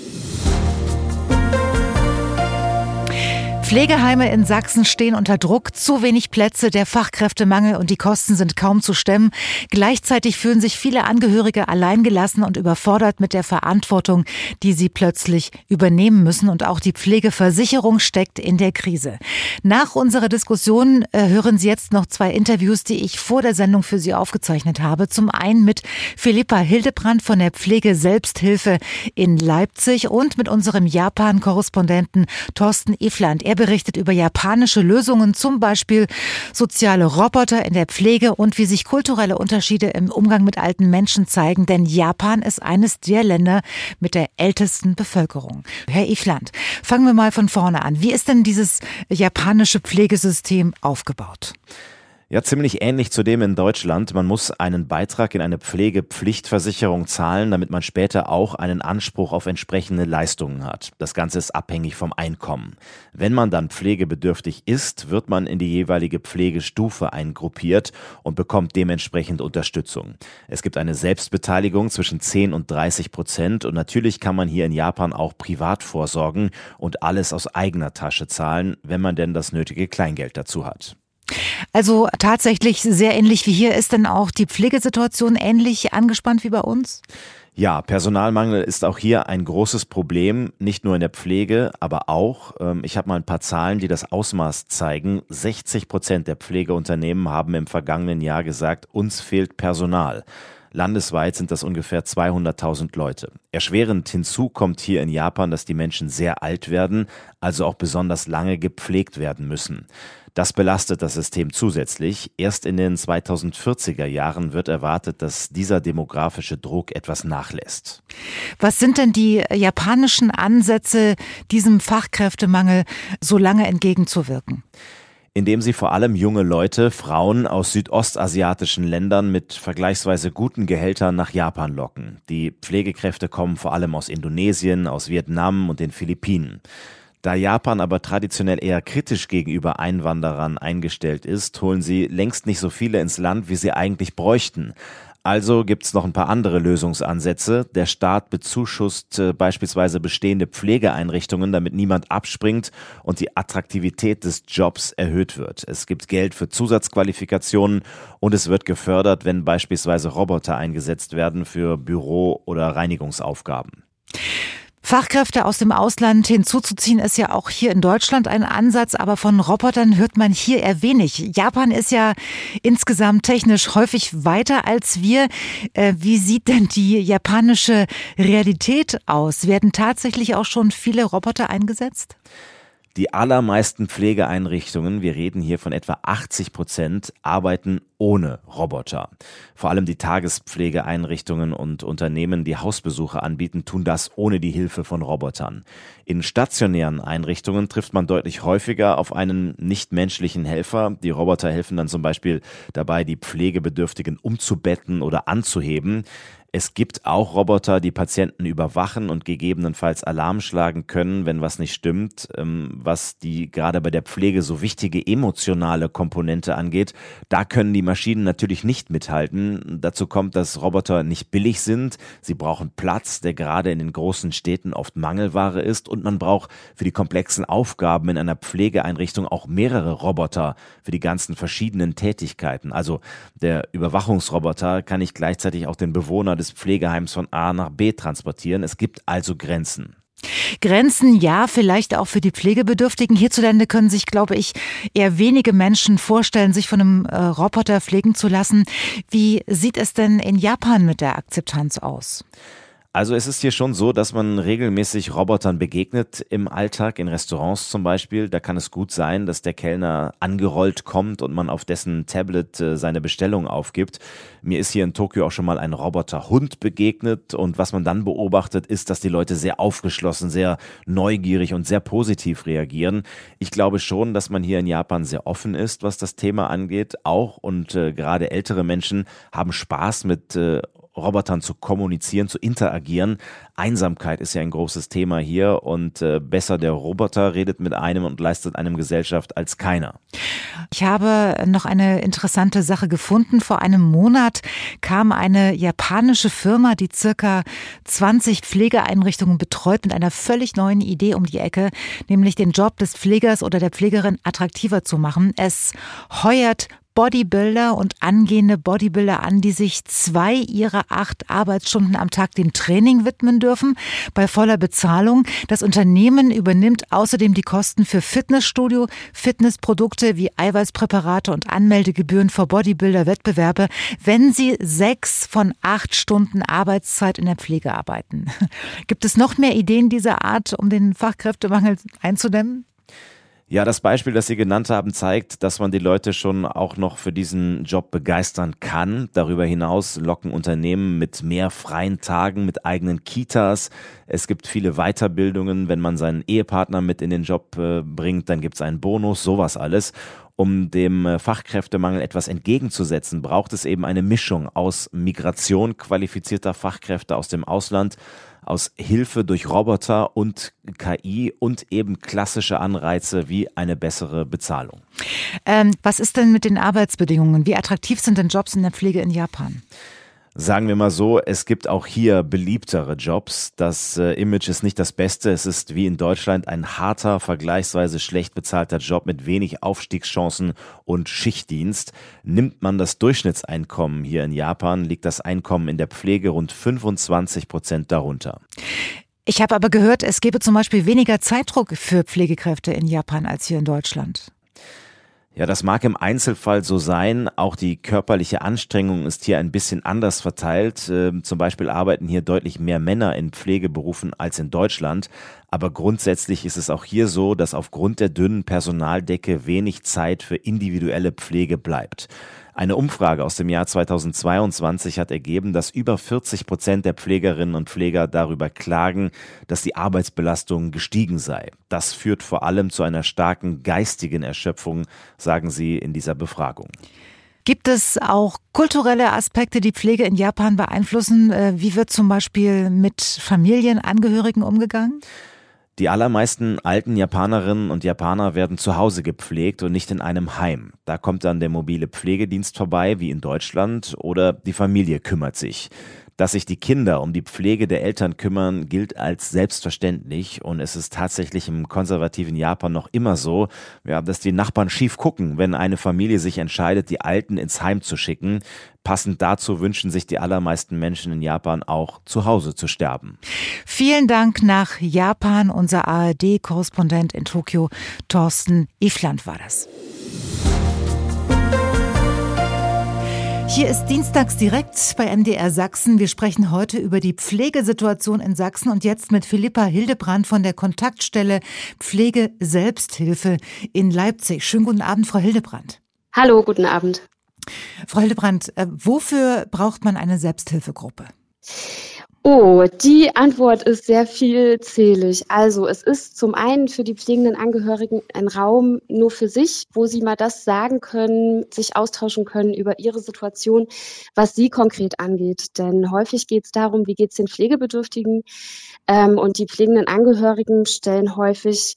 Pflegeheime in Sachsen stehen unter Druck, zu wenig Plätze, der Fachkräftemangel und die Kosten sind kaum zu stemmen. Gleichzeitig fühlen sich viele Angehörige alleingelassen und überfordert mit der Verantwortung, die sie plötzlich übernehmen müssen. Und auch die Pflegeversicherung steckt in der Krise. Nach unserer Diskussion äh, hören Sie jetzt noch zwei Interviews, die ich vor der Sendung für Sie aufgezeichnet habe. Zum einen mit Philippa Hildebrandt von der Pflege-Selbsthilfe in Leipzig und mit unserem Japan-Korrespondenten Thorsten Efland. Er berichtet über japanische Lösungen, zum Beispiel soziale Roboter in der Pflege und wie sich kulturelle Unterschiede im Umgang mit alten Menschen zeigen. Denn Japan ist eines der Länder mit der ältesten Bevölkerung. Herr Efland, fangen wir mal von vorne an. Wie ist denn dieses japanische Pflegesystem aufgebaut? Ja, ziemlich ähnlich zu dem in Deutschland. Man muss einen Beitrag in eine Pflegepflichtversicherung zahlen, damit man später auch einen Anspruch auf entsprechende Leistungen hat. Das Ganze ist abhängig vom Einkommen. Wenn man dann pflegebedürftig ist, wird man in die jeweilige Pflegestufe eingruppiert und bekommt dementsprechend Unterstützung. Es gibt eine Selbstbeteiligung zwischen zehn und dreißig Prozent und natürlich kann man hier in Japan auch privat vorsorgen und alles aus eigener Tasche zahlen, wenn man denn das nötige Kleingeld dazu hat. Also tatsächlich sehr ähnlich wie hier. Ist denn auch die Pflegesituation ähnlich angespannt wie bei uns? Ja, Personalmangel ist auch hier ein großes Problem, nicht nur in der Pflege, aber auch, ähm, ich habe mal ein paar Zahlen, die das Ausmaß zeigen, sechzig Prozent der Pflegeunternehmen haben im vergangenen Jahr gesagt, uns fehlt Personal. Landesweit sind das ungefähr zweihunderttausend Leute. Erschwerend hinzu kommt hier in Japan, dass die Menschen sehr alt werden, also auch besonders lange gepflegt werden müssen. Das belastet das System zusätzlich. Erst in den zweitausendvierziger Jahren wird erwartet, dass dieser demografische Druck etwas nachlässt. Was sind denn die japanischen Ansätze, diesem Fachkräftemangel so lange entgegenzuwirken? Indem sie vor allem junge Leute, Frauen aus südostasiatischen Ländern mit vergleichsweise guten Gehältern nach Japan locken. Die Pflegekräfte kommen vor allem aus Indonesien, aus Vietnam und den Philippinen. Da Japan aber traditionell eher kritisch gegenüber Einwanderern eingestellt ist, holen sie längst nicht so viele ins Land, wie sie eigentlich bräuchten. Also gibt's noch ein paar andere Lösungsansätze. Der Staat bezuschusst äh, beispielsweise bestehende Pflegeeinrichtungen, damit niemand abspringt und die Attraktivität des Jobs erhöht wird. Es gibt Geld für Zusatzqualifikationen und es wird gefördert, wenn beispielsweise Roboter eingesetzt werden für Büro- oder Reinigungsaufgaben. Fachkräfte aus dem Ausland hinzuzuziehen ist ja auch hier in Deutschland ein Ansatz, aber von Robotern hört man hier eher wenig. Japan ist ja insgesamt technisch häufig weiter als wir. Wie sieht denn die japanische Realität aus? Werden tatsächlich auch schon viele Roboter eingesetzt? Die allermeisten Pflegeeinrichtungen, wir reden hier von etwa achtzig Prozent, arbeiten ohne Roboter. Vor allem die Tagespflegeeinrichtungen und Unternehmen, die Hausbesuche anbieten, tun das ohne die Hilfe von Robotern. In stationären Einrichtungen trifft man deutlich häufiger auf einen nichtmenschlichen Helfer. Die Roboter helfen dann zum Beispiel dabei, die Pflegebedürftigen umzubetten oder anzuheben. Es gibt auch Roboter, die Patienten überwachen und gegebenenfalls Alarm schlagen können, wenn was nicht stimmt, was die gerade bei der Pflege so wichtige emotionale Komponente angeht. Da können die Maschinen natürlich nicht mithalten. Dazu kommt, dass Roboter nicht billig sind. Sie brauchen Platz, der gerade in den großen Städten oft Mangelware ist. Und man braucht für die komplexen Aufgaben in einer Pflegeeinrichtung auch mehrere Roboter für die ganzen verschiedenen Tätigkeiten. Also der Überwachungsroboter kann nicht gleichzeitig auch den Bewohner des des Pflegeheims von A nach B transportieren. Es gibt also Grenzen. Grenzen, ja, vielleicht auch für die Pflegebedürftigen. Hierzulande können sich, glaube ich, eher wenige Menschen vorstellen, sich von einem äh, Roboter pflegen zu lassen. Wie sieht es denn in Japan mit der Akzeptanz aus? Also es ist hier schon so, dass man regelmäßig Robotern begegnet im Alltag, in Restaurants zum Beispiel. Da kann es gut sein, dass der Kellner angerollt kommt und man auf dessen Tablet äh, seine Bestellung aufgibt. Mir ist hier in Tokio auch schon mal ein Roboterhund begegnet und was man dann beobachtet, ist, dass die Leute sehr aufgeschlossen, sehr neugierig und sehr positiv reagieren. Ich glaube schon, dass man hier in Japan sehr offen ist, was das Thema angeht, auch und äh, gerade ältere Menschen haben Spaß mit äh, Robotern zu kommunizieren, zu interagieren. Einsamkeit ist ja ein großes Thema hier und äh, besser der Roboter redet mit einem und leistet einem Gesellschaft als keiner. Ich habe noch eine interessante Sache gefunden. Vor einem Monat kam eine japanische Firma, die circa zwanzig Pflegeeinrichtungen betreut, mit einer völlig neuen Idee um die Ecke, nämlich den Job des Pflegers oder der Pflegerin attraktiver zu machen. Es heuert Bodybuilder und angehende Bodybuilder an, die sich zwei ihrer acht Arbeitsstunden am Tag dem Training widmen dürfen, bei voller Bezahlung. Das Unternehmen übernimmt außerdem die Kosten für Fitnessstudio, Fitnessprodukte wie Eiweißpräparate und Anmeldegebühren für Bodybuilder-Wettbewerbe, wenn sie sechs von acht Stunden Arbeitszeit in der Pflege arbeiten. Gibt es noch mehr Ideen dieser Art, um den Fachkräftemangel einzudämmen? Ja, das Beispiel, das Sie genannt haben, zeigt, dass man die Leute schon auch noch für diesen Job begeistern kann. Darüber hinaus locken Unternehmen mit mehr freien Tagen, mit eigenen Kitas. Es gibt viele Weiterbildungen. Wenn man seinen Ehepartner mit in den Job äh, bringt, dann gibt es einen Bonus, sowas alles. Um dem Fachkräftemangel etwas entgegenzusetzen, braucht es eben eine Mischung aus Migration qualifizierter Fachkräfte aus dem Ausland, aus Hilfe durch Roboter und K I und eben klassische Anreize wie eine bessere Bezahlung. Ähm, was ist denn mit den Arbeitsbedingungen? Wie attraktiv sind denn Jobs in der Pflege in Japan? Sagen wir mal so, es gibt auch hier beliebtere Jobs. Das äh, Image ist nicht das Beste. Es ist wie in Deutschland ein harter, vergleichsweise schlecht bezahlter Job mit wenig Aufstiegschancen und Schichtdienst. Nimmt man das Durchschnittseinkommen hier in Japan, liegt das Einkommen in der Pflege rund fünfundzwanzig Prozent darunter. Ich habe aber gehört, es gäbe zum Beispiel weniger Zeitdruck für Pflegekräfte in Japan als hier in Deutschland. Ja, das mag im Einzelfall so sein. Auch die körperliche Anstrengung ist hier ein bisschen anders verteilt. Ähm, zum Beispiel arbeiten hier deutlich mehr Männer in Pflegeberufen als in Deutschland. Aber grundsätzlich ist es auch hier so, dass aufgrund der dünnen Personaldecke wenig Zeit für individuelle Pflege bleibt. Eine Umfrage aus dem Jahr zweitausendzweiundzwanzig hat ergeben, dass über vierzig Prozent der Pflegerinnen und Pfleger darüber klagen, dass die Arbeitsbelastung gestiegen sei. Das führt vor allem zu einer starken geistigen Erschöpfung, sagen sie in dieser Befragung. Gibt es auch kulturelle Aspekte, die Pflege in Japan beeinflussen? Wie wird zum Beispiel mit Familienangehörigen umgegangen? Die allermeisten alten Japanerinnen und Japaner werden zu Hause gepflegt und nicht in einem Heim. Da kommt dann der mobile Pflegedienst vorbei, wie in Deutschland, oder die Familie kümmert sich. Dass sich die Kinder um die Pflege der Eltern kümmern, gilt als selbstverständlich, und es ist tatsächlich im konservativen Japan noch immer so, ja, dass die Nachbarn schief gucken, wenn eine Familie sich entscheidet, die Alten ins Heim zu schicken. Passend dazu wünschen sich die allermeisten Menschen in Japan auch, zu Hause zu sterben. Vielen Dank nach Japan. Unser A R D-Korrespondent in Tokio, Thorsten Ifland, war das. Hier ist Dienstags direkt bei M D R Sachsen. Wir sprechen heute über die Pflegesituation in Sachsen und jetzt mit Philippa Hildebrand von der Kontaktstelle Pflege Selbsthilfe in Leipzig. Schönen guten Abend, Frau Hildebrand. Hallo, guten Abend. Frau Hildebrand, wofür braucht man eine Selbsthilfegruppe? Oh, die Antwort ist sehr vielzählig. Also es ist zum einen für die pflegenden Angehörigen ein Raum nur für sich, wo sie mal das sagen können, sich austauschen können über ihre Situation, was sie konkret angeht. Denn häufig geht es darum, wie geht es den Pflegebedürftigen, ähm, und die pflegenden Angehörigen stellen häufig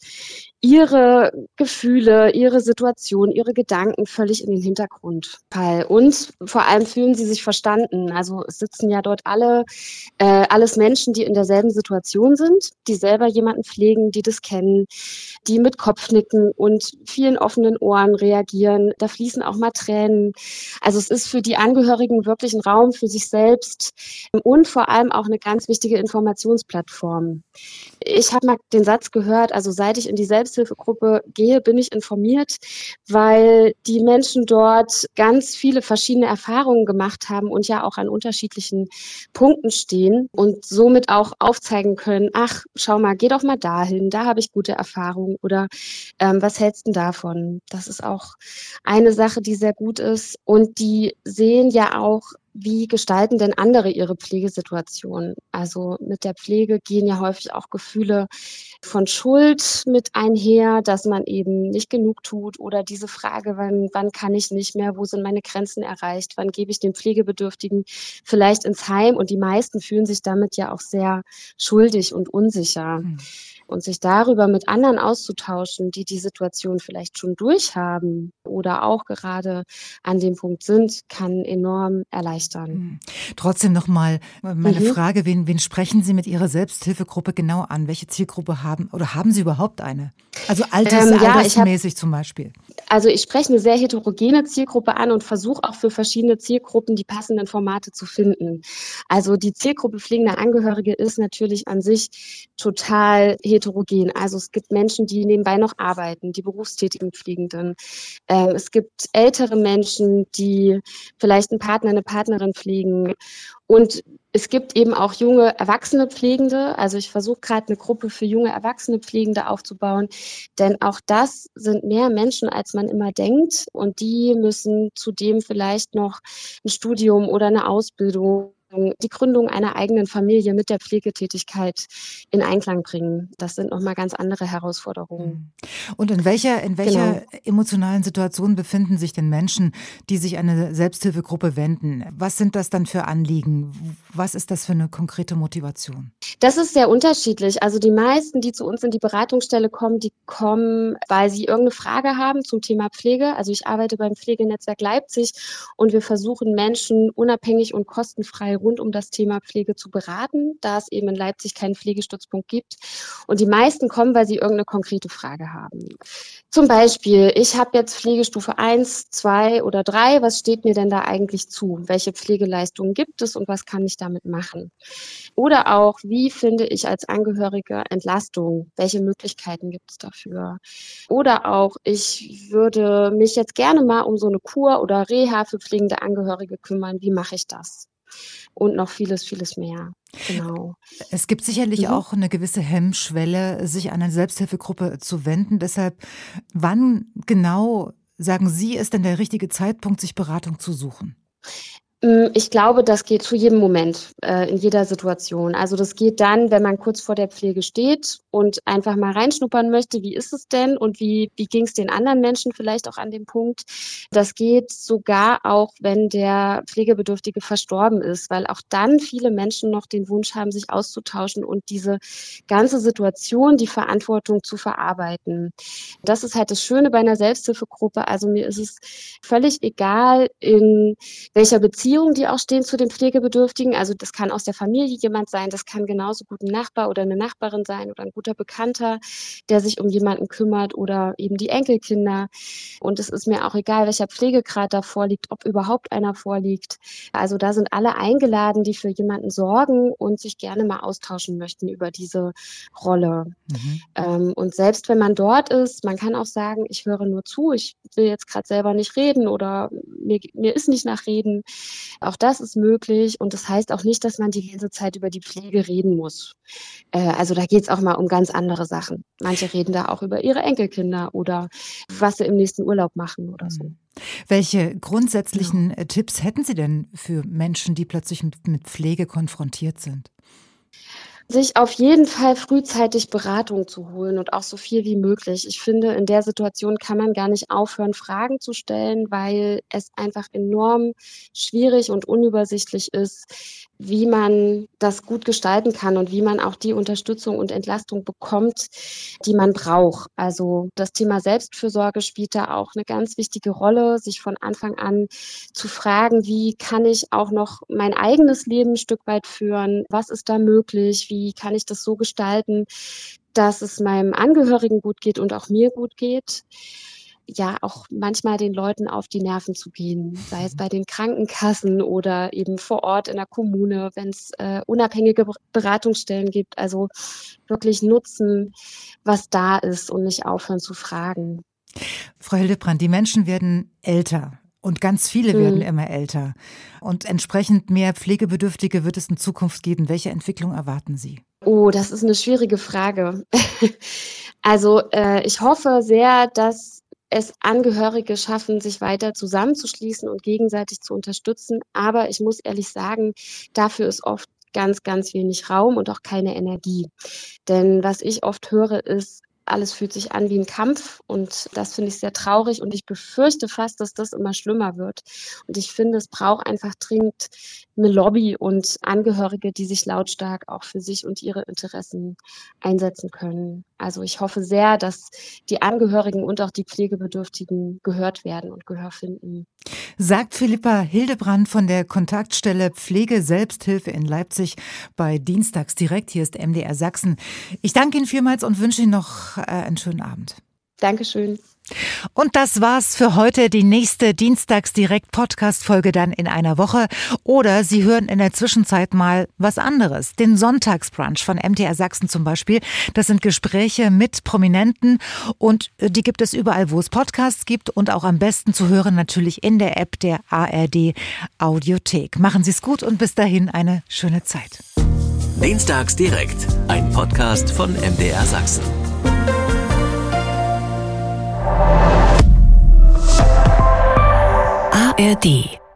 ihre Gefühle, ihre Situation, ihre Gedanken völlig in den Hintergrund. Und vor allem fühlen sie sich verstanden. Also es sitzen ja dort alle, äh, alles Menschen, die in derselben Situation sind, die selber jemanden pflegen, die das kennen, die mit Kopfnicken und vielen offenen Ohren reagieren. Da fließen auch mal Tränen. Also es ist für die Angehörigen wirklich ein Raum für sich selbst und vor allem auch eine ganz wichtige Informationsplattform. Ich habe mal den Satz gehört, also seit ich in die Selbsthilfegruppe gehe, bin ich informiert, weil die Menschen dort ganz viele verschiedene Erfahrungen gemacht haben und ja auch an unterschiedlichen Punkten stehen und somit auch aufzeigen können, ach, schau mal, geh doch mal dahin, da habe ich gute Erfahrungen oder ähm, was hältst du davon? Das ist auch eine Sache, die sehr gut ist und die sehen ja auch, wie gestalten denn andere ihre Pflegesituation? Also mit der Pflege gehen ja häufig auch Gefühle von Schuld mit einher, dass man eben nicht genug tut oder diese Frage, wann, wann kann ich nicht mehr, wo sind meine Grenzen erreicht, wann gebe ich den Pflegebedürftigen vielleicht ins Heim? Und die meisten fühlen sich damit ja auch sehr schuldig und unsicher. Mhm. Und sich darüber mit anderen auszutauschen, die die Situation vielleicht schon durchhaben oder auch gerade an dem Punkt sind, kann enorm erleichtern. Hm. Trotzdem nochmal meine mhm. Frage, wen, wen sprechen Sie mit Ihrer Selbsthilfegruppe genau an? Welche Zielgruppe haben oder haben Sie überhaupt eine? Also alters, ähm, ja, altersmäßig hab, zum Beispiel. Also ich spreche eine sehr heterogene Zielgruppe an und versuche auch für verschiedene Zielgruppen die passenden Formate zu finden. Also die Zielgruppe pflegender Angehörige ist natürlich an sich total heterogen. Also es gibt Menschen, die nebenbei noch arbeiten, die berufstätigen Pflegenden. Ähm, es gibt ältere Menschen, die vielleicht einen Partner, eine Partnerin pflegen. Und es gibt eben auch junge erwachsene Pflegende. Also ich versuche gerade eine Gruppe für junge erwachsene Pflegende aufzubauen. Denn auch das sind mehr Menschen, als man immer denkt. Und die müssen zudem vielleicht noch ein Studium oder eine Ausbildung, die Gründung einer eigenen Familie mit der Pflegetätigkeit in Einklang bringen. Das sind nochmal ganz andere Herausforderungen. Und in welcher, in welcher genau. emotionalen Situation befinden sich denn Menschen, die sich an eine Selbsthilfegruppe wenden? Was sind das dann für Anliegen? Was ist das für eine konkrete Motivation? Das ist sehr unterschiedlich. Also die meisten, die zu uns in die Beratungsstelle kommen, die kommen, weil sie irgendeine Frage haben zum Thema Pflege. Also ich arbeite beim Pflegenetzwerk Leipzig und wir versuchen Menschen unabhängig und kostenfrei rund um das Thema Pflege zu beraten, da es eben in Leipzig keinen Pflegestützpunkt gibt. Und die meisten kommen, weil sie irgendeine konkrete Frage haben. Zum Beispiel, ich habe jetzt Pflegestufe eins, zwei oder drei. Was steht mir denn da eigentlich zu? Welche Pflegeleistungen gibt es und was kann ich damit machen? Oder auch, wie finde ich als Angehörige Entlastung? Welche Möglichkeiten gibt es dafür? Oder auch, ich würde mich jetzt gerne mal um so eine Kur oder Reha für pflegende Angehörige kümmern. Wie mache ich das? Und noch vieles, vieles mehr. Genau. Es gibt sicherlich mhm. auch eine gewisse Hemmschwelle, sich an eine Selbsthilfegruppe zu wenden. Deshalb, wann genau, sagen Sie, ist denn der richtige Zeitpunkt, sich Beratung zu suchen? Ich glaube, das geht zu jedem Moment, äh, in jeder Situation. Also das geht dann, wenn man kurz vor der Pflege steht und einfach mal reinschnuppern möchte, wie ist es denn und wie, wie ging es den anderen Menschen vielleicht auch an dem Punkt. Das geht sogar auch, wenn der Pflegebedürftige verstorben ist, weil auch dann viele Menschen noch den Wunsch haben, sich auszutauschen und diese ganze Situation, die Verantwortung zu verarbeiten. Das ist halt das Schöne bei einer Selbsthilfegruppe. Also mir ist es völlig egal, in welcher Beziehung die auch stehen zu den Pflegebedürftigen. Also das kann aus der Familie jemand sein, das kann genauso gut ein Nachbar oder eine Nachbarin sein oder ein guter Bekannter, der sich um jemanden kümmert oder eben die Enkelkinder. Und es ist mir auch egal, welcher Pflegegrad da vorliegt, ob überhaupt einer vorliegt. Also da sind alle eingeladen, die für jemanden sorgen und sich gerne mal austauschen möchten über diese Rolle. Mhm. Ähm, und selbst wenn man dort ist, man kann auch sagen, ich höre nur zu, ich will jetzt gerade selber nicht reden oder mir, mir ist nicht nach Reden. Auch das ist möglich und das heißt auch nicht, dass man die ganze Zeit über die Pflege reden muss. Äh, also da geht es auch mal um ganz andere Sachen. Manche reden da auch über ihre Enkelkinder oder was sie im nächsten Urlaub machen oder so. Welche grundsätzlichen ja. Tipps hätten Sie denn für Menschen, die plötzlich mit, mit Pflege konfrontiert sind? Sich auf jeden Fall frühzeitig Beratung zu holen und auch so viel wie möglich. Ich finde, in der Situation kann man gar nicht aufhören, Fragen zu stellen, weil es einfach enorm schwierig und unübersichtlich ist, wie man das gut gestalten kann und wie man auch die Unterstützung und Entlastung bekommt, die man braucht. Also das Thema Selbstfürsorge spielt da auch eine ganz wichtige Rolle, sich von Anfang an zu fragen, wie kann ich auch noch mein eigenes Leben ein Stück weit führen? Was ist da möglich? Wie kann ich das so gestalten, dass es meinem Angehörigen gut geht und auch mir gut geht? Ja, auch manchmal den Leuten auf die Nerven zu gehen, sei es bei den Krankenkassen oder eben vor Ort in der Kommune, wenn es äh, unabhängige Beratungsstellen gibt. Also wirklich nutzen, was da ist und nicht aufhören zu fragen. Frau Hildebrand, die Menschen werden älter. Und ganz viele hm. werden immer älter. Und entsprechend mehr Pflegebedürftige wird es in Zukunft geben. Welche Entwicklung erwarten Sie? Oh, das ist eine schwierige Frage. Also äh, ich hoffe sehr, dass es Angehörige schaffen, sich weiter zusammenzuschließen und gegenseitig zu unterstützen. Aber ich muss ehrlich sagen, dafür ist oft ganz, ganz wenig Raum und auch keine Energie. Denn was ich oft höre, ist, alles fühlt sich an wie ein Kampf und das finde ich sehr traurig und ich befürchte fast, dass das immer schlimmer wird. Und ich finde, es braucht einfach dringend eine Lobby und Angehörige, die sich lautstark auch für sich und ihre Interessen einsetzen können. Also ich hoffe sehr, dass die Angehörigen und auch die Pflegebedürftigen gehört werden und Gehör finden. Sagt Philippa Hildebrand von der Kontaktstelle Pflege Selbsthilfe in Leipzig bei Dienstags direkt. Hier ist M D R Sachsen. Ich danke Ihnen vielmals und wünsche Ihnen noch äh, einen schönen Abend. Dankeschön. Und das war's für heute. Die nächste Dienstags-Direkt-Podcast-Folge dann in einer Woche. Oder Sie hören in der Zwischenzeit mal was anderes. Den Sonntagsbrunch von M D R Sachsen zum Beispiel. Das sind Gespräche mit Prominenten und die gibt es überall, wo es Podcasts gibt und auch am besten zu hören natürlich in der App der A R D Audiothek. Machen Sie es gut und bis dahin eine schöne Zeit. Dienstags direkt, ein Podcast von M D R Sachsen. A R D